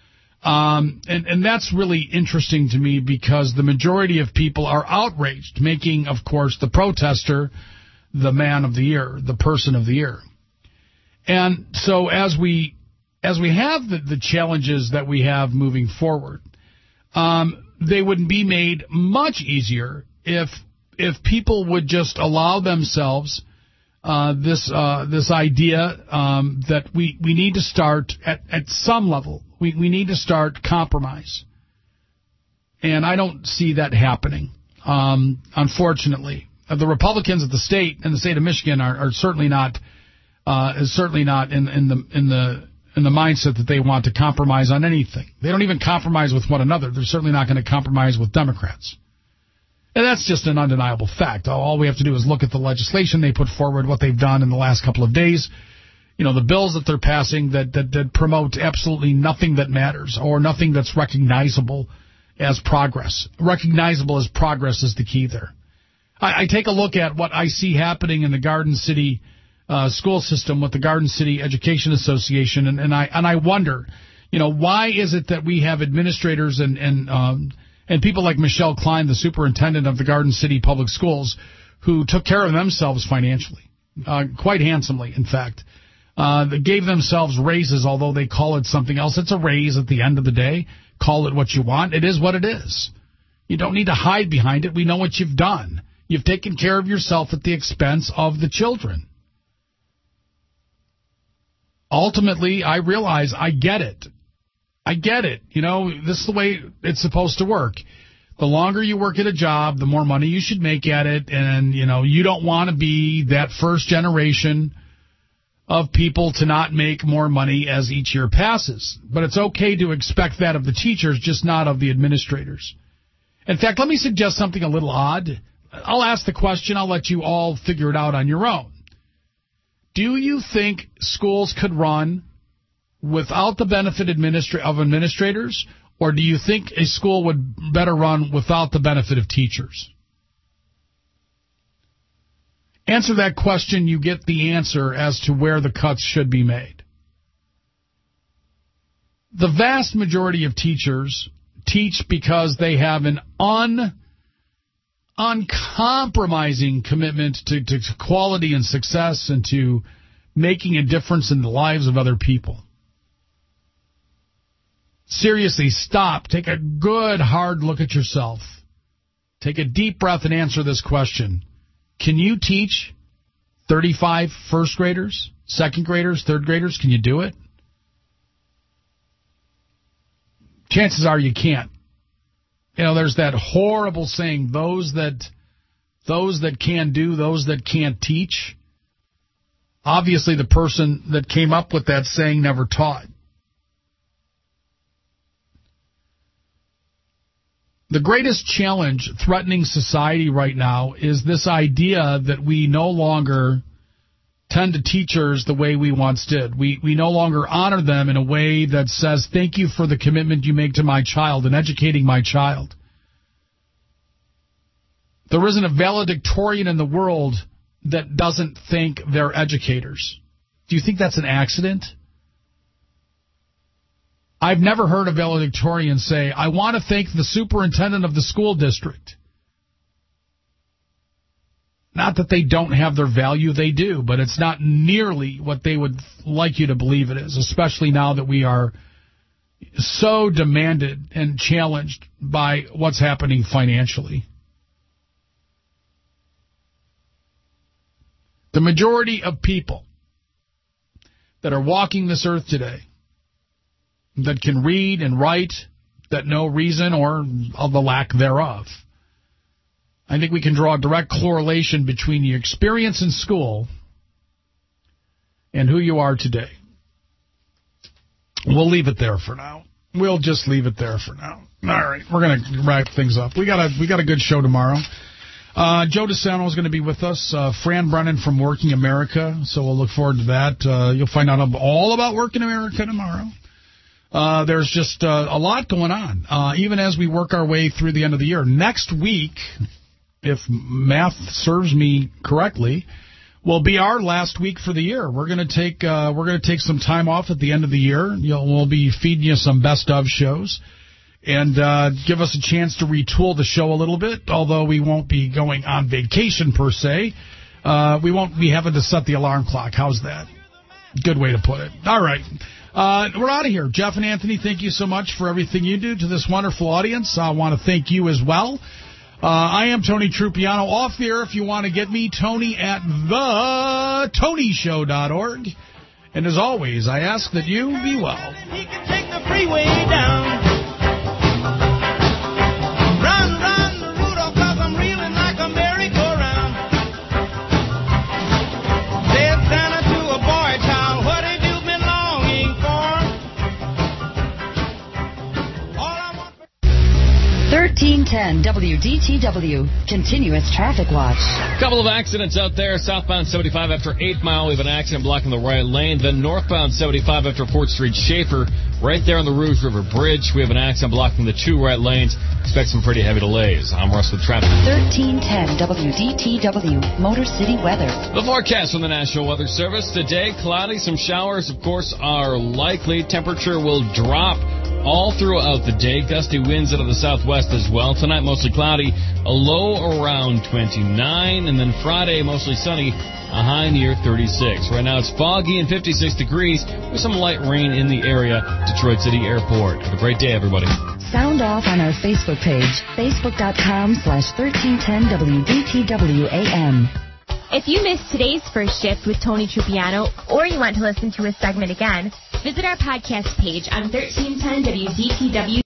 Um, and, and that's really interesting to me because the majority of people are outraged, making, of course, the protester the man of the year, the person of the year. And so as we as we have the, the challenges that we have moving forward, um, they would be made much easier if if people would just allow themselves uh, this uh, this idea um, that we, we need to start at, at some level. We, we need to start compromise. And I don't see that happening, um, unfortunately. The Republicans at the state and the state of Michigan are, are certainly not uh, is certainly not in, in the in the in the mindset that they want to compromise on anything. They don't even compromise with one another. They're certainly not going to compromise with Democrats. And that's just an undeniable fact. All we have to do is look at the legislation they put forward, what they've done in the last couple of days. You know, the bills that they're passing that, that, that promote absolutely nothing that matters or nothing that's recognizable as progress. Recognizable as progress is the key there. I, I take a look at what I see happening in the Garden City uh, school system with the Garden City Education Association, and, and I and I wonder, you know, why is it that we have administrators and and um, and people like Michelle Klein, the superintendent of the Garden City Public Schools, who took care of themselves financially, uh, quite handsomely, in fact. Uh, they gave themselves raises, although they call it something else. It's a raise at the end of the day. Call it what you want. It is what it is. You don't need to hide behind it. We know what you've done. You've taken care of yourself at the expense of the children. Ultimately, I realize I get it. I get it. You know, this is the way it's supposed to work. The longer you work at a job, the more money you should make at it. And, you know, you don't want to be that first generation of people to not make more money as each year passes. But it's okay to expect that of the teachers, just not of the administrators. In fact, let me suggest something a little odd. I'll ask the question. I'll let you all figure it out on your own. Do you think schools could run without the benefit administra- of administrators, or do you think a school would better run without the benefit of teachers? Answer that question, you get the answer as to where the cuts should be made. The vast majority of teachers teach because they have an un, uncompromising commitment to, to quality and success and to making a difference in the lives of other people. Seriously, stop. Take a good, hard look at yourself. Take a deep breath and answer this question. Can you teach thirty-five first graders, second graders, third graders? Can you do it? Chances are you can't. You know, there's that horrible saying, those that those that can do, those that can't teach. Obviously, the person that came up with that saying never taught. The greatest challenge threatening society right now is this idea that we no longer tend to teachers the way we once did. We we no longer honor them in a way that says, thank you for the commitment you make to my child and educating my child. There isn't a valedictorian in the world that doesn't think they're educators. Do you think that's an accident? I've never heard a valedictorian say, I want to thank the superintendent of the school district. Not that they don't have their value, they do, but it's not nearly what they would like you to believe it is, especially now that we are so demanded and challenged by what's happening financially. The majority of people that are walking this earth today that can read and write, that know reason or of the lack thereof. I think we can draw a direct correlation between your experience in school and who you are today. We'll leave it there for now. We'll just leave it there for now. All right, we're going to wrap things up. We got a we got a good show tomorrow. Uh, Joe DeSano is going to be with us. Uh, Fran Brennan from Working America. So we'll look forward to that. Uh, you'll find out all about Working America tomorrow. Uh, there's just uh, a lot going on, uh, even as we work our way through the end of the year. Next week, if math serves me correctly, will be our last week for the year. We're going to take uh, we're going to take some time off at the end of the year. You'll, we'll be feeding you some best of shows and uh, give us a chance to retool the show a little bit, although we won't be going on vacation per se. Uh, we won't be having to set the alarm clock. How's that? Good way to put it. All right. Uh, we're out of here. Jeff and Anthony, thank you so much for everything you do to this wonderful audience. I want to thank you as well. Uh, I am Tony Trupiano. Off the air, if you want to get me, Tony at the tony show dot org. And as always, I ask that you be well. He can take the freeway down. Run, run, Rudolph, 'cause I'm reeling like a merry-go-round. Said Santa to a boy child, what have you been longing for? All I want for thirteen ten W D T W, Continuous Traffic Watch. Couple of accidents out there. Southbound seventy-five after eight mile, we have an accident blocking the right lane. Then northbound seventy-five after fourth Street Schaefer, right there on the Rouge River Bridge, we have an accident blocking the two right lanes. Expect some pretty heavy delays. I'm Russ with traffic. thirteen ten W D T W, Motor City Weather. The forecast from the National Weather Service. Today, cloudy. Some showers, of course, are likely. Temperature will drop all throughout the day. Gusty winds out of the southwest as well. Tonight, mostly cloudy. A low around twenty-nine. And then Friday, mostly sunny. A high near thirty-six. Right now, it's foggy and fifty-six degrees with some light rain in the area. Detroit City Airport. Have a great day, everybody. Sound off on our Facebook page, facebook.com slash 1310 WDTWAM. If you missed today's First Shift with Tony Trupiano, or you want to listen to a segment again, visit our podcast page on thirteen ten W D T W.